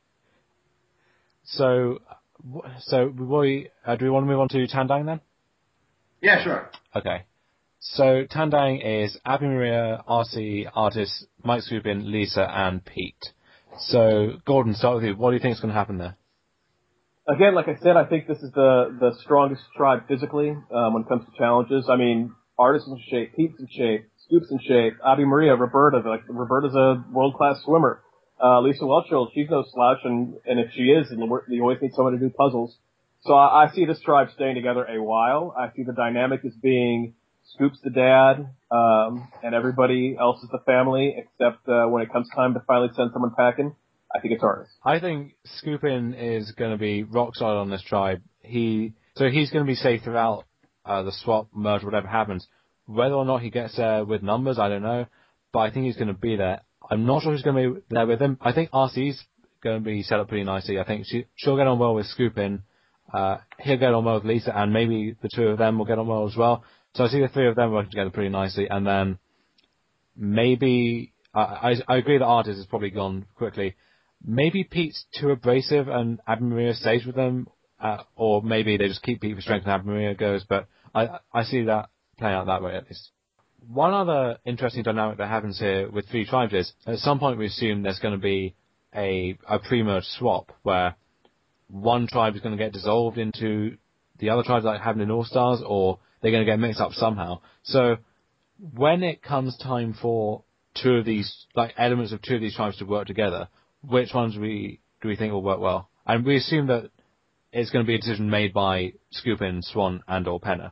So do we want to move on to Tandang then? Yeah, sure. Okay. So Tandang is Abby Maria, RC, Artis, Mike Skupin, Lisa, and Pete. So Gordon, start with you. What do you think is going to happen there? Again, like I said, I think this is the strongest tribe physically when it comes to challenges. I mean, Artis in shape, Pete's in shape, Scoop's in shape, Abby Maria, Roberta. Roberta's a world-class swimmer. Lisa Whelchel, she's no slouch, and if she is, then you always need someone to do puzzles. So I see this tribe staying together a while. I see the dynamic as being Scoop's the dad, and everybody else is the family, except when it comes time to finally send someone packing, I think it's Artis. I think Skupin is going to be rock solid on this tribe. He's going to be safe throughout the swap, merge, whatever happens. Whether or not he gets there with numbers, I don't know, but I think he's going to be there. I'm not sure who's going to be there with him. I think RC's going to be set up pretty nicely. I think she'll get on well with Skupin. He'll get on well with Lisa, and maybe the two of them will get on well as well. So I see the three of them working together pretty nicely, and then maybe I agree that Artis is probably gone quickly. Maybe Pete's too abrasive and Abby Maria stays with them, or maybe they just keep Pete for strength and Abby Maria goes, but I see that playing out that way at least. One other interesting dynamic that happens here with three tribes is, at some point we assume there's going to be a pre-merge swap where one tribe is going to get dissolved into the other tribes like happened in All-Stars, or they're going to get mixed up somehow. So when it comes time for two of these, elements of two of these tribes to work together, which ones do we think will work well? And we assume that it's going to be a decision made by Skupin, Swan, and or Penner.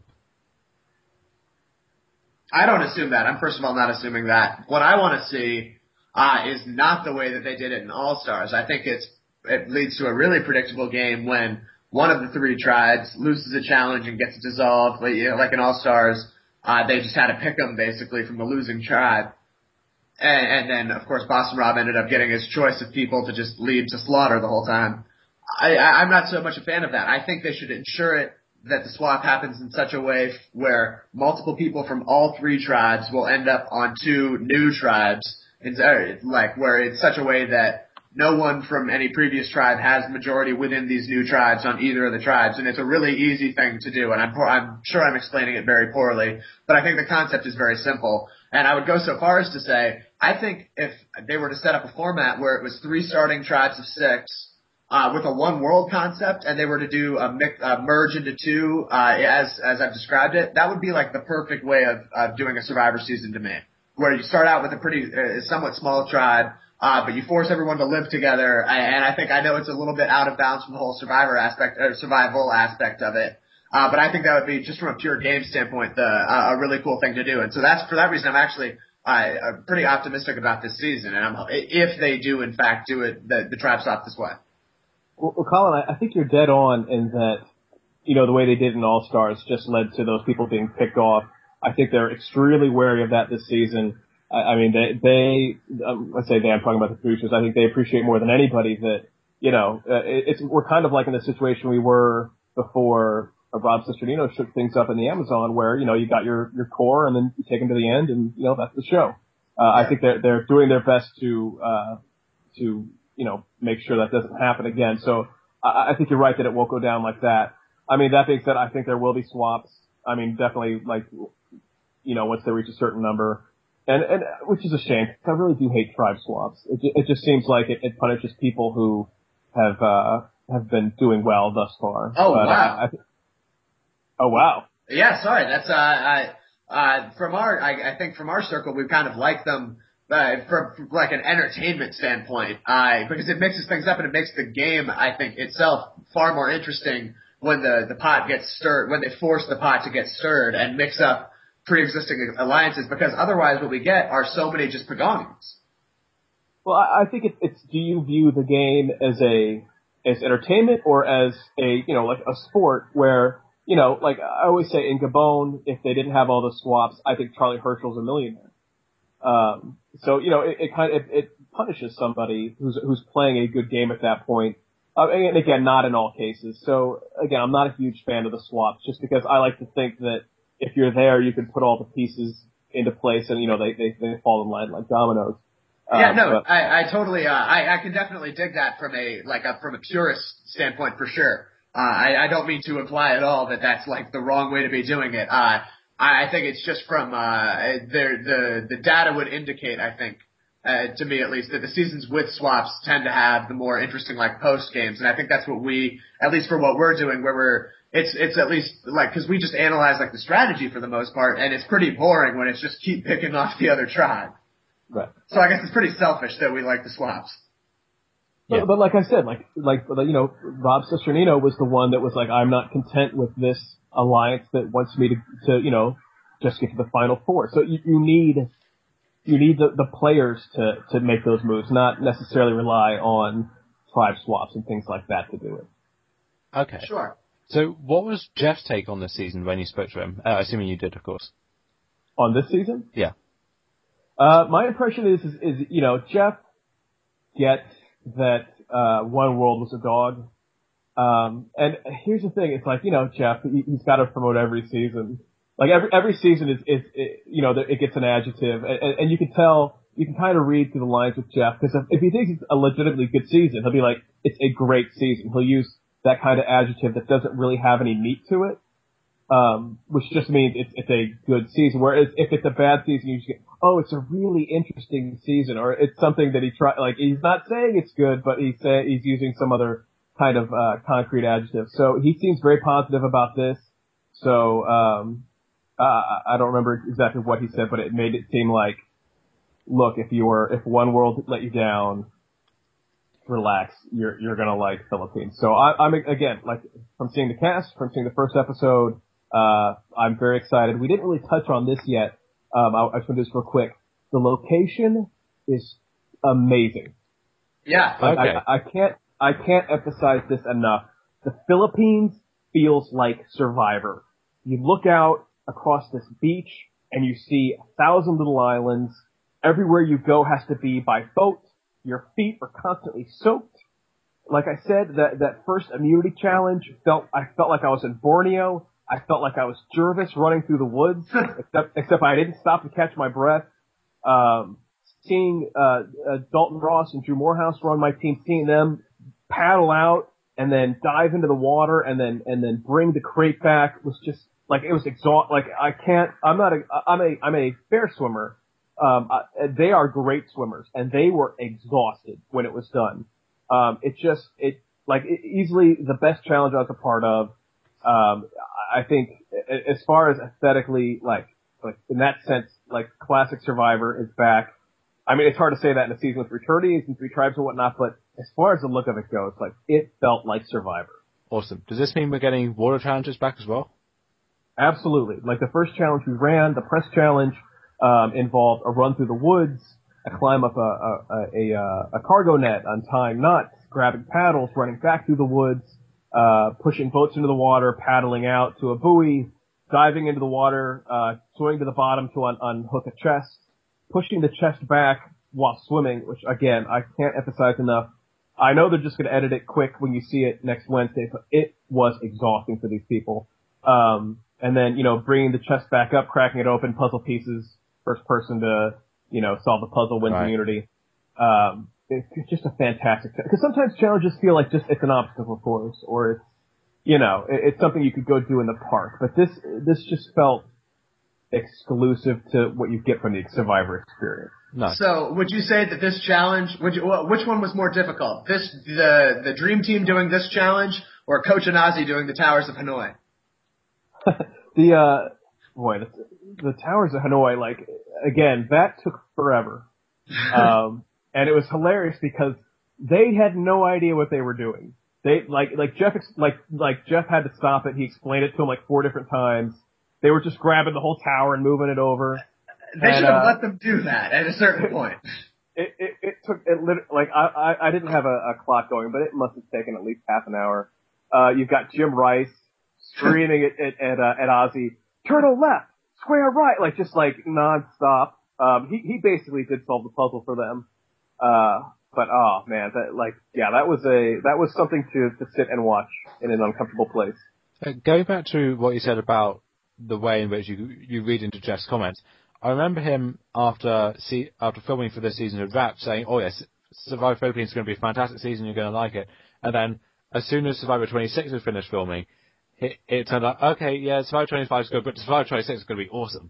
I don't assume that. I'm first of all not assuming that. What I want to see is not the way that they did it in All-Stars. I think it leads to a really predictable game when one of the three tribes loses a challenge and gets dissolved. Like in All-Stars, they just had to pick them basically from the losing tribe. And then, of course, Boston Rob ended up getting his choice of people to just lead to slaughter the whole time. I'm not so much a fan of that. I think they should ensure it that the swap happens in such a way where multiple people from all three tribes will end up on two new tribes. It's like where it's such a way that no one from any previous tribe has majority within these new tribes on either of the tribes, and it's a really easy thing to do. And I'm sure I'm explaining it very poorly, but I think the concept is very simple. And I would go so far as to say, I think if they were to set up a format where it was 3 starting tribes of 6, with a one world concept, and they were to do a merge into 2, as I've described it, that would be like the perfect way of doing a Survivor season to me, where you start out with a pretty somewhat small tribe, but you force everyone to live together. And I know it's a little bit out of bounds from the whole survival aspect of it. But I think that would be, just from a pure game standpoint, a really cool thing to do. And so for that reason, I'm actually pretty optimistic about this season. And if they do in fact do it, the tribe swap this way. Well, Colin, I think you're dead on in that, the way they did in All-Stars just led to those people being picked off. I think they're extremely wary of that this season. I mean, let's say I'm talking about the producers. I think they appreciate more than anybody that, we're kind of like in the situation we were before Rob Cesternino shook things up in the Amazon, where, you got your core and then you take them to the end and, that's the show. I think they're doing their best to make sure that doesn't happen again. So I think you're right that it won't go down like that. I mean, that being said, I think there will be swaps. I mean, definitely, like, once they reach a certain number, and which is a shame, 'cause I really do hate tribe swaps. It just seems like it punishes people who have been doing well thus far. Oh, but wow. Oh, wow. Yeah, sorry. That's, I think from our circle, we kind of like them, from like an entertainment standpoint, because it mixes things up and it makes the game, I think, itself far more interesting when the pot gets stirred, when they force the pot to get stirred and mix up pre-existing alliances, because otherwise what we get are so many just Pagonians. Well, I think it's do you view the game as entertainment or as like a sport where, like I always say in Gabon, if they didn't have all the swaps, I think Charlie Herschel's a millionaire. So, it punishes somebody who's playing a good game at that point. And again, not in all cases. So again, I'm not a huge fan of the swaps just because I like to think that if you're there, you can put all the pieces into place and, they fall in line like dominoes. I totally, I can definitely dig that from a purist standpoint for sure. I don't mean to imply at all that that's like the wrong way to be doing it. I think it's just from the data would indicate, I think, to me at least, that the seasons with swaps tend to have the more interesting like post games, and I think that's what we, at least for what we're doing, where it's at least like, because we just analyze like the strategy for the most part, and it's pretty boring when it's just keep picking off the other tribe. Right. So I guess it's pretty selfish that we like the swaps. Yeah. But like I said, Rob Cesternino was the one that was like, I'm not content with this alliance that wants me to just get to the final 4. So you need the players to make those moves, not necessarily rely on tribe swaps and things like that to do it. Okay. Sure. So what was Jeff's take on this season when you spoke to him? Assuming you did, of course. On this season? Yeah. My impression is Jeff gets that One World was a dog. And here's the thing, it's like, Jeff, he's got to promote every season. Like every season is it gets an adjective, and you can tell, you can kind of read through the lines with Jeff, because if he thinks it's a legitimately good season, he'll be like, it's a great season. He'll use that kind of adjective that doesn't really have any meat to it, which just means it's a good season. Whereas if it's a bad season, you just get, oh, it's a really interesting season, or it's something that he's not saying it's good, but he's using some other kind of concrete adjective. So he seems very positive about this. So I don't remember exactly what he said, but it made it seem like, look, if One World let you down, relax, you're gonna like Philippines. So I'm again, like, from seeing the cast, from seeing the first episode, I'm very excited. We didn't really touch on this yet. I just want to do this real quick. The location is amazing. Yeah. Okay. I can't emphasize this enough. The Philippines feels like Survivor. You look out across this beach and you see 1,000 little islands. Everywhere you go has to be by boat. Your feet are constantly soaked. like I said, that first immunity challenge I felt like I was in Borneo. I felt like I was Jervis running through the woods, except I didn't stop to catch my breath. Seeing Dalton Ross and Drew Morehouse run my team, seeing them paddle out and then dive into the water and then bring the crate back was just like, it was like I'm a fair swimmer. They are great swimmers and they were exhausted when it was done. Easily the best challenge I was a part of. I think as far as aesthetically, like in that sense, like classic Survivor is back. I mean, it's hard to say that in a season with fraternities and three tribes and whatnot, but as far as the look of it goes, like it felt like Survivor. Awesome. Does this mean we're getting water challenges back as well? Absolutely. Like the first challenge we ran, the press challenge, involved a run through the woods, a climb up a cargo net, untying knots, grabbing paddles, running back through the woods, pushing boats into the water, paddling out to a buoy, diving into the water, swimming to the bottom to unhook a chest, pushing the chest back while swimming, which again, I can't emphasize enough. I know they're just going to edit it quick when you see it next Wednesday, but it was exhausting for these people. And then, bringing the chest back up, cracking it open, puzzle pieces, first person to, solve the puzzle wins immunity. It's just a fantastic, because sometimes challenges feel like just, it's an obstacle course, or it's, it's something you could go do in the park. But this just felt exclusive to what you get from the Survivor experience. Nice. So, would you say that this challenge, which one was more difficult? The Dream Team doing this challenge, or Coach Anazi doing the Towers of Hanoi? The Towers of Hanoi, like, again, that took forever. And it was hilarious because they had no idea what they were doing. They, Jeff had to stop it. He explained it to them like 4 different times. They were just grabbing the whole tower and moving it over. They should have let them do that at a certain point. I didn't have a clock going, but it must have taken at least half an hour. You've got Jim Rice screaming at Ozzy, turtle left, square right, nonstop. He basically did solve the puzzle for them. But oh man, that was something to sit and watch in an uncomfortable place. Going back to what you said about the way in which you read into Jeff's comments, I remember him after filming for this season of Wrapped saying, "Oh yes, Survivor Philippines is going to be a fantastic season. You're going to like it." And then as soon as Survivor 26 was finished filming, it turned out, okay, yeah, Survivor 25 is good, but Survivor 26 is going to be awesome.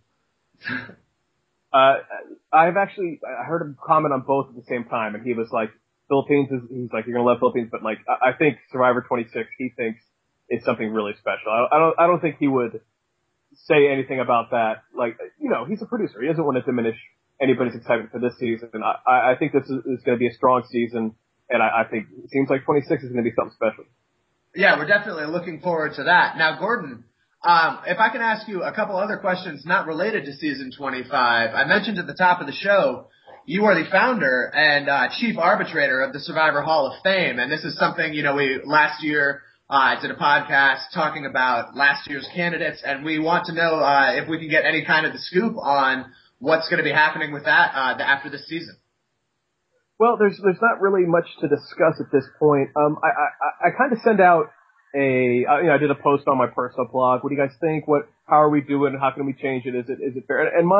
I heard him comment on both at the same time, and he was like, he's like, you're going to love Philippines, but like, I think Survivor 26, he thinks is something really special. I don't think he would say anything about that. Like, he's a producer. He doesn't want to diminish anybody's excitement for this season. And I think this is going to be a strong season, and I think it seems like 26 is going to be something special. Yeah, we're definitely looking forward to that. Now, Gordon, if I can ask you a couple other questions not related to season 25. I mentioned at the top of the show, you are the founder and chief arbitrator of the Survivor Hall of Fame, and this is something, we last year did a podcast talking about last year's candidates, and we want to know if we can get any kind of the scoop on what's going to be happening with that after this season. Well, there's not really much to discuss at this point. I kind of send out I did a post on my personal blog. What do you guys think? How are we doing? How can we change it? Is it fair? And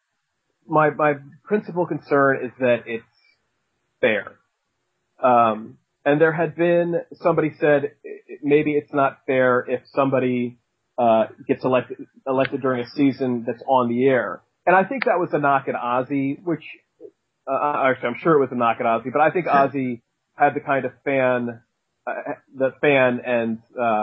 my principal concern is that it's fair. And there had been, somebody said maybe it's not fair if somebody gets elected during a season that's on the air. And I think that was a knock at Ozzy, which actually I'm sure it was a knock at Ozzy, but I think Ozzy had the kind of fan and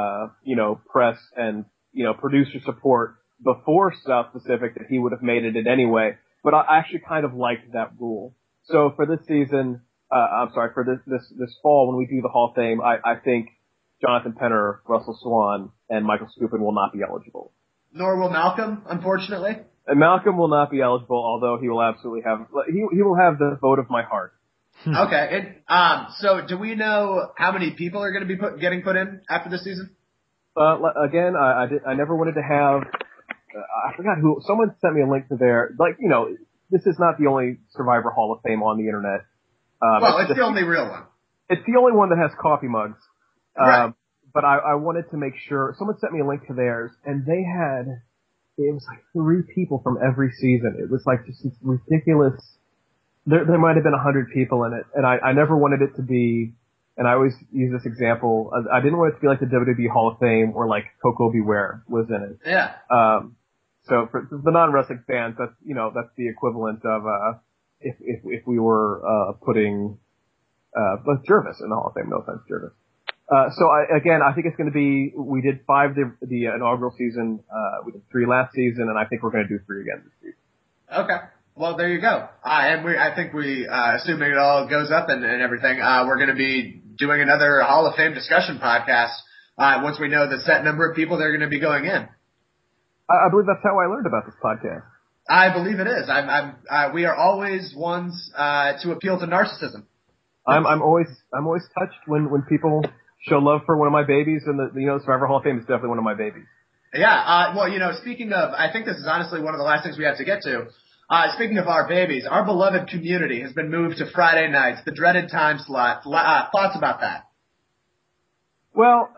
press and producer support before South Pacific that he would have made it anyway. But I actually kind of liked that rule. So for this season, for this fall when we do the Hall of Fame, I think Jonathan Penner, Russell Swan, and Michael Skupin will not be eligible. Nor will Malcolm, unfortunately. And Malcolm will not be eligible, although he will absolutely have he will have the vote of my heart. Okay. So do we know how many people are going to be getting put in after this season? Again, I never wanted to have. I forgot who. Someone sent me a link to their this is not the only Survivor Hall of Fame on the internet. It's the only real one. It's the only one that has coffee mugs. Right. But I wanted to make sure, someone sent me a link to theirs, and it was like 3 people from every season. It was like just this ridiculous, there might have been 100 people in it, and I never wanted it to be, and I always use this example, I didn't want it to be like the WWE Hall of Fame where like Koko Beware was in it. Yeah. So for the non-wrestling fans, that's the equivalent of, if we were, putting, Jervis in the Hall of Fame, no offense, Jervis. So I think it's going to be, we did 5 the inaugural season, we did 3 last season, and I think we're going to do 3 again this season. Okay. Well, there you go. And I think assuming it all goes up and everything, we're going to be doing another Hall of Fame discussion podcast, once we know the set number of people that are going to be going in. I believe that's how I learned about this podcast. I believe it is. We are always ones, to appeal to narcissism. I'm always touched when people show love for one of my babies, and the Survivor Hall of Fame is definitely one of my babies. Yeah, well, speaking of, I think this is honestly one of the last things we have to get to. Speaking of our babies, our beloved Community has been moved to Friday nights, the dreaded time slot. Thoughts about that? Well,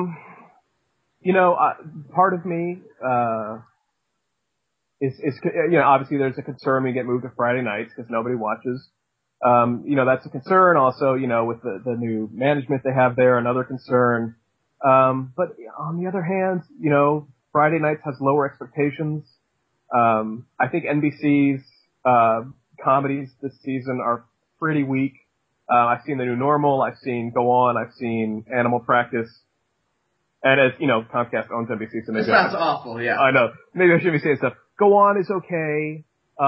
part of me, is obviously there's a concern we get moved to Friday nights because nobody watches. That's a concern. Also, with the new management they have there, another concern. But on the other hand, Friday nights has lower expectations. I think NBC's, comedies this season are pretty weak. I've seen The New Normal. I've seen Go On. I've seen Animal Practice. And as, Comcast owns NBC, so maybe. It sounds awful, yeah. I know. Maybe I shouldn't be saying stuff. Go On is okay.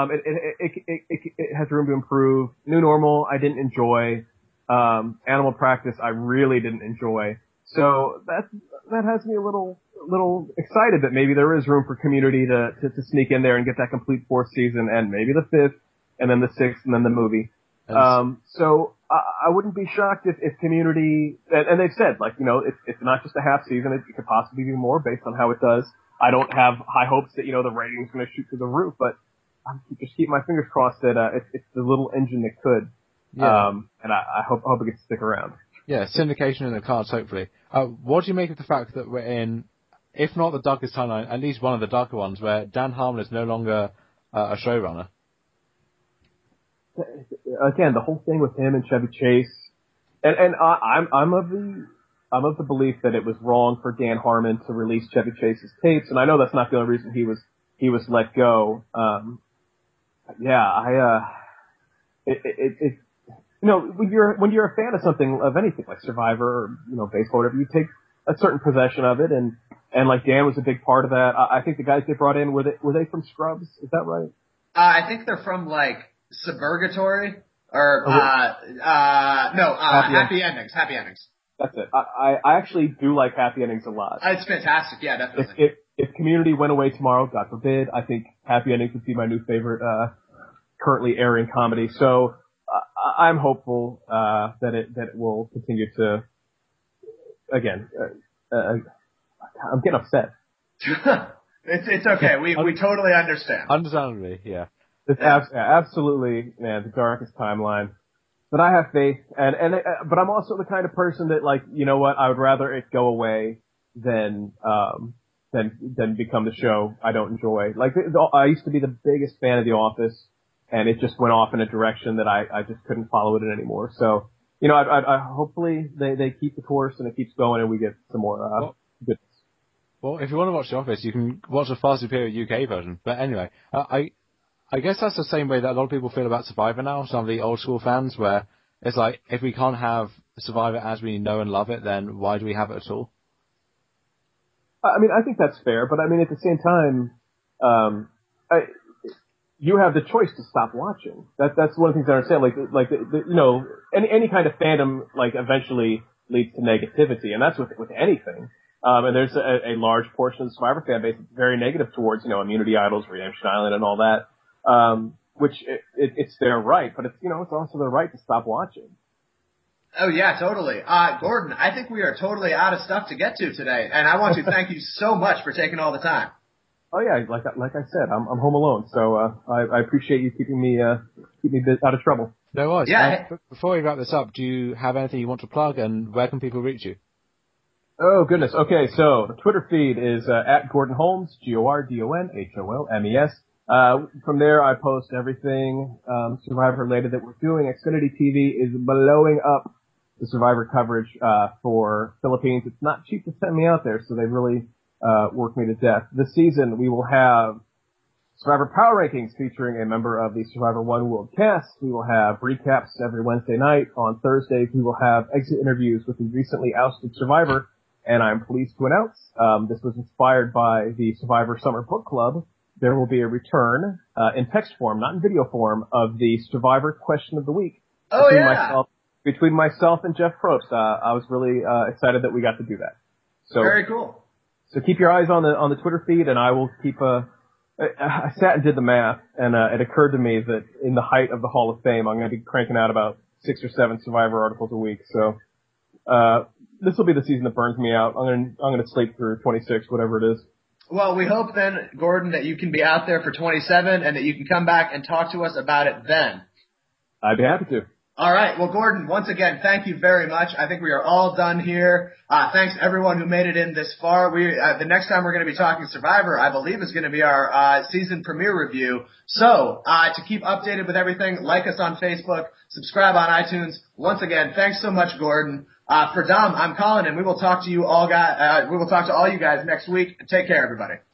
It has room to improve. New Normal, I didn't enjoy. Animal Practice, I really didn't enjoy. So that has me a little excited that maybe there is room for Community to sneak in there and get that complete 4th season, and maybe the 5th, and then the 6th, and then the movie. So I wouldn't be shocked if Community, and they've said, it's not just a half season, it could possibly be more based on how it does. I don't have high hopes that, the rating's gonna shoot through the roof, but I'm just keep my fingers crossed that, it's the little engine that could. Yeah. And I hope it gets to stick around. Yeah, syndication in the cards, hopefully. What do you make of the fact that we're in, if not the darkest timeline, at least one of the darker ones, where Dan Harmon is no longer a showrunner? Again, the whole thing with him and Chevy Chase, and I'm of the belief that it was wrong for Dan Harmon to release Chevy Chase's tapes, and I know that's not the only reason he was let go. When you're a fan of something, of anything like Survivor or, baseball, whatever, you take a certain possession of it, and like Dan was a big part of that. I think the guys they brought in, were they from Scrubs? Is that right? I think they're from Suburgatory or, Happy Endings. Happy Endings. That's it. I actually do like Happy Endings a lot. It's fantastic. Yeah, definitely. If Community went away tomorrow, God forbid, I think Happy Endings would be my new favorite, currently airing comedy. So, I'm hopeful, that it will continue to, again, I'm getting upset. It's okay. We totally understand. Understandably, yeah. It's absolutely, man, the darkest timeline. But I have faith, but I'm also the kind of person that, I would rather it go away than become the show I don't enjoy. I used to be the biggest fan of The Office, and it just went off in a direction that I just couldn't follow it in anymore. So, I hopefully they keep the course and it keeps going and we get some more, goodness. Well, if you want to watch The Office, you can watch the far superior UK version. But anyway, I guess that's the same way that a lot of people feel about Survivor now, some of the old school fans, where it's like, if we can't have Survivor as we know and love it, then why do we have it at all? I think that's fair, but at the same time, you have the choice to stop watching. That's one of the things I understand. Any kind of fandom, eventually leads to negativity, and that's with anything. And there's a large portion of the Survivor fan base that's very negative towards, Immunity Idols, Redemption Island, and all that. Which it's their right, but it's also their right to stop watching. Oh yeah, totally. Gordon, I think we are totally out of stuff to get to today, and I want to thank you so much for taking all the time. Oh yeah, like I said, I'm home alone, so I appreciate you keeping me out of trouble. No worries. Yeah. Before we wrap this up, do you have anything you want to plug, and where can people reach you? Oh, goodness. Okay, so the Twitter feed is at Gordon Holmes, GordonHolmes. From there, I post everything Survivor related that we're doing. Xfinity TV is blowing up the Survivor coverage for Philippines. It's not cheap to send me out there, so they really worked me to death. This season, we will have Survivor Power Rankings featuring a member of the Survivor One World cast. We will have recaps every Wednesday night. On Thursdays, we will have exit interviews with the recently ousted Survivor. And I'm pleased to announce, this was inspired by the Survivor Summer Book Club. There will be a return, in text form, not in video form, of the Survivor Question of the Week. Oh, yeah. Between myself and Jeff Probst. I was really, excited that we got to do that. So, very cool. So keep your eyes on the Twitter feed, and I will keep, I sat and did the math, and, it occurred to me that in the height of the Hall of Fame, I'm going to be cranking out about 6 or 7 Survivor articles a week. So, this will be the season that burns me out. I'm gonna sleep through 26, whatever it is. Well, we hope then, Gordon, that you can be out there for 27 and that you can come back and talk to us about it then. I'd be happy to. All right. Well, Gordon, once again, thank you very much. I think we are all done here. Thanks everyone who made it in this far. The next time we're going to be talking Survivor, I believe, is going to be our season premiere review. So, to keep updated with everything, like us on Facebook, subscribe on iTunes. Once again, thanks so much, Gordon. For Dom, I'm Colin, and we will talk to all you guys next week. Take care, everybody.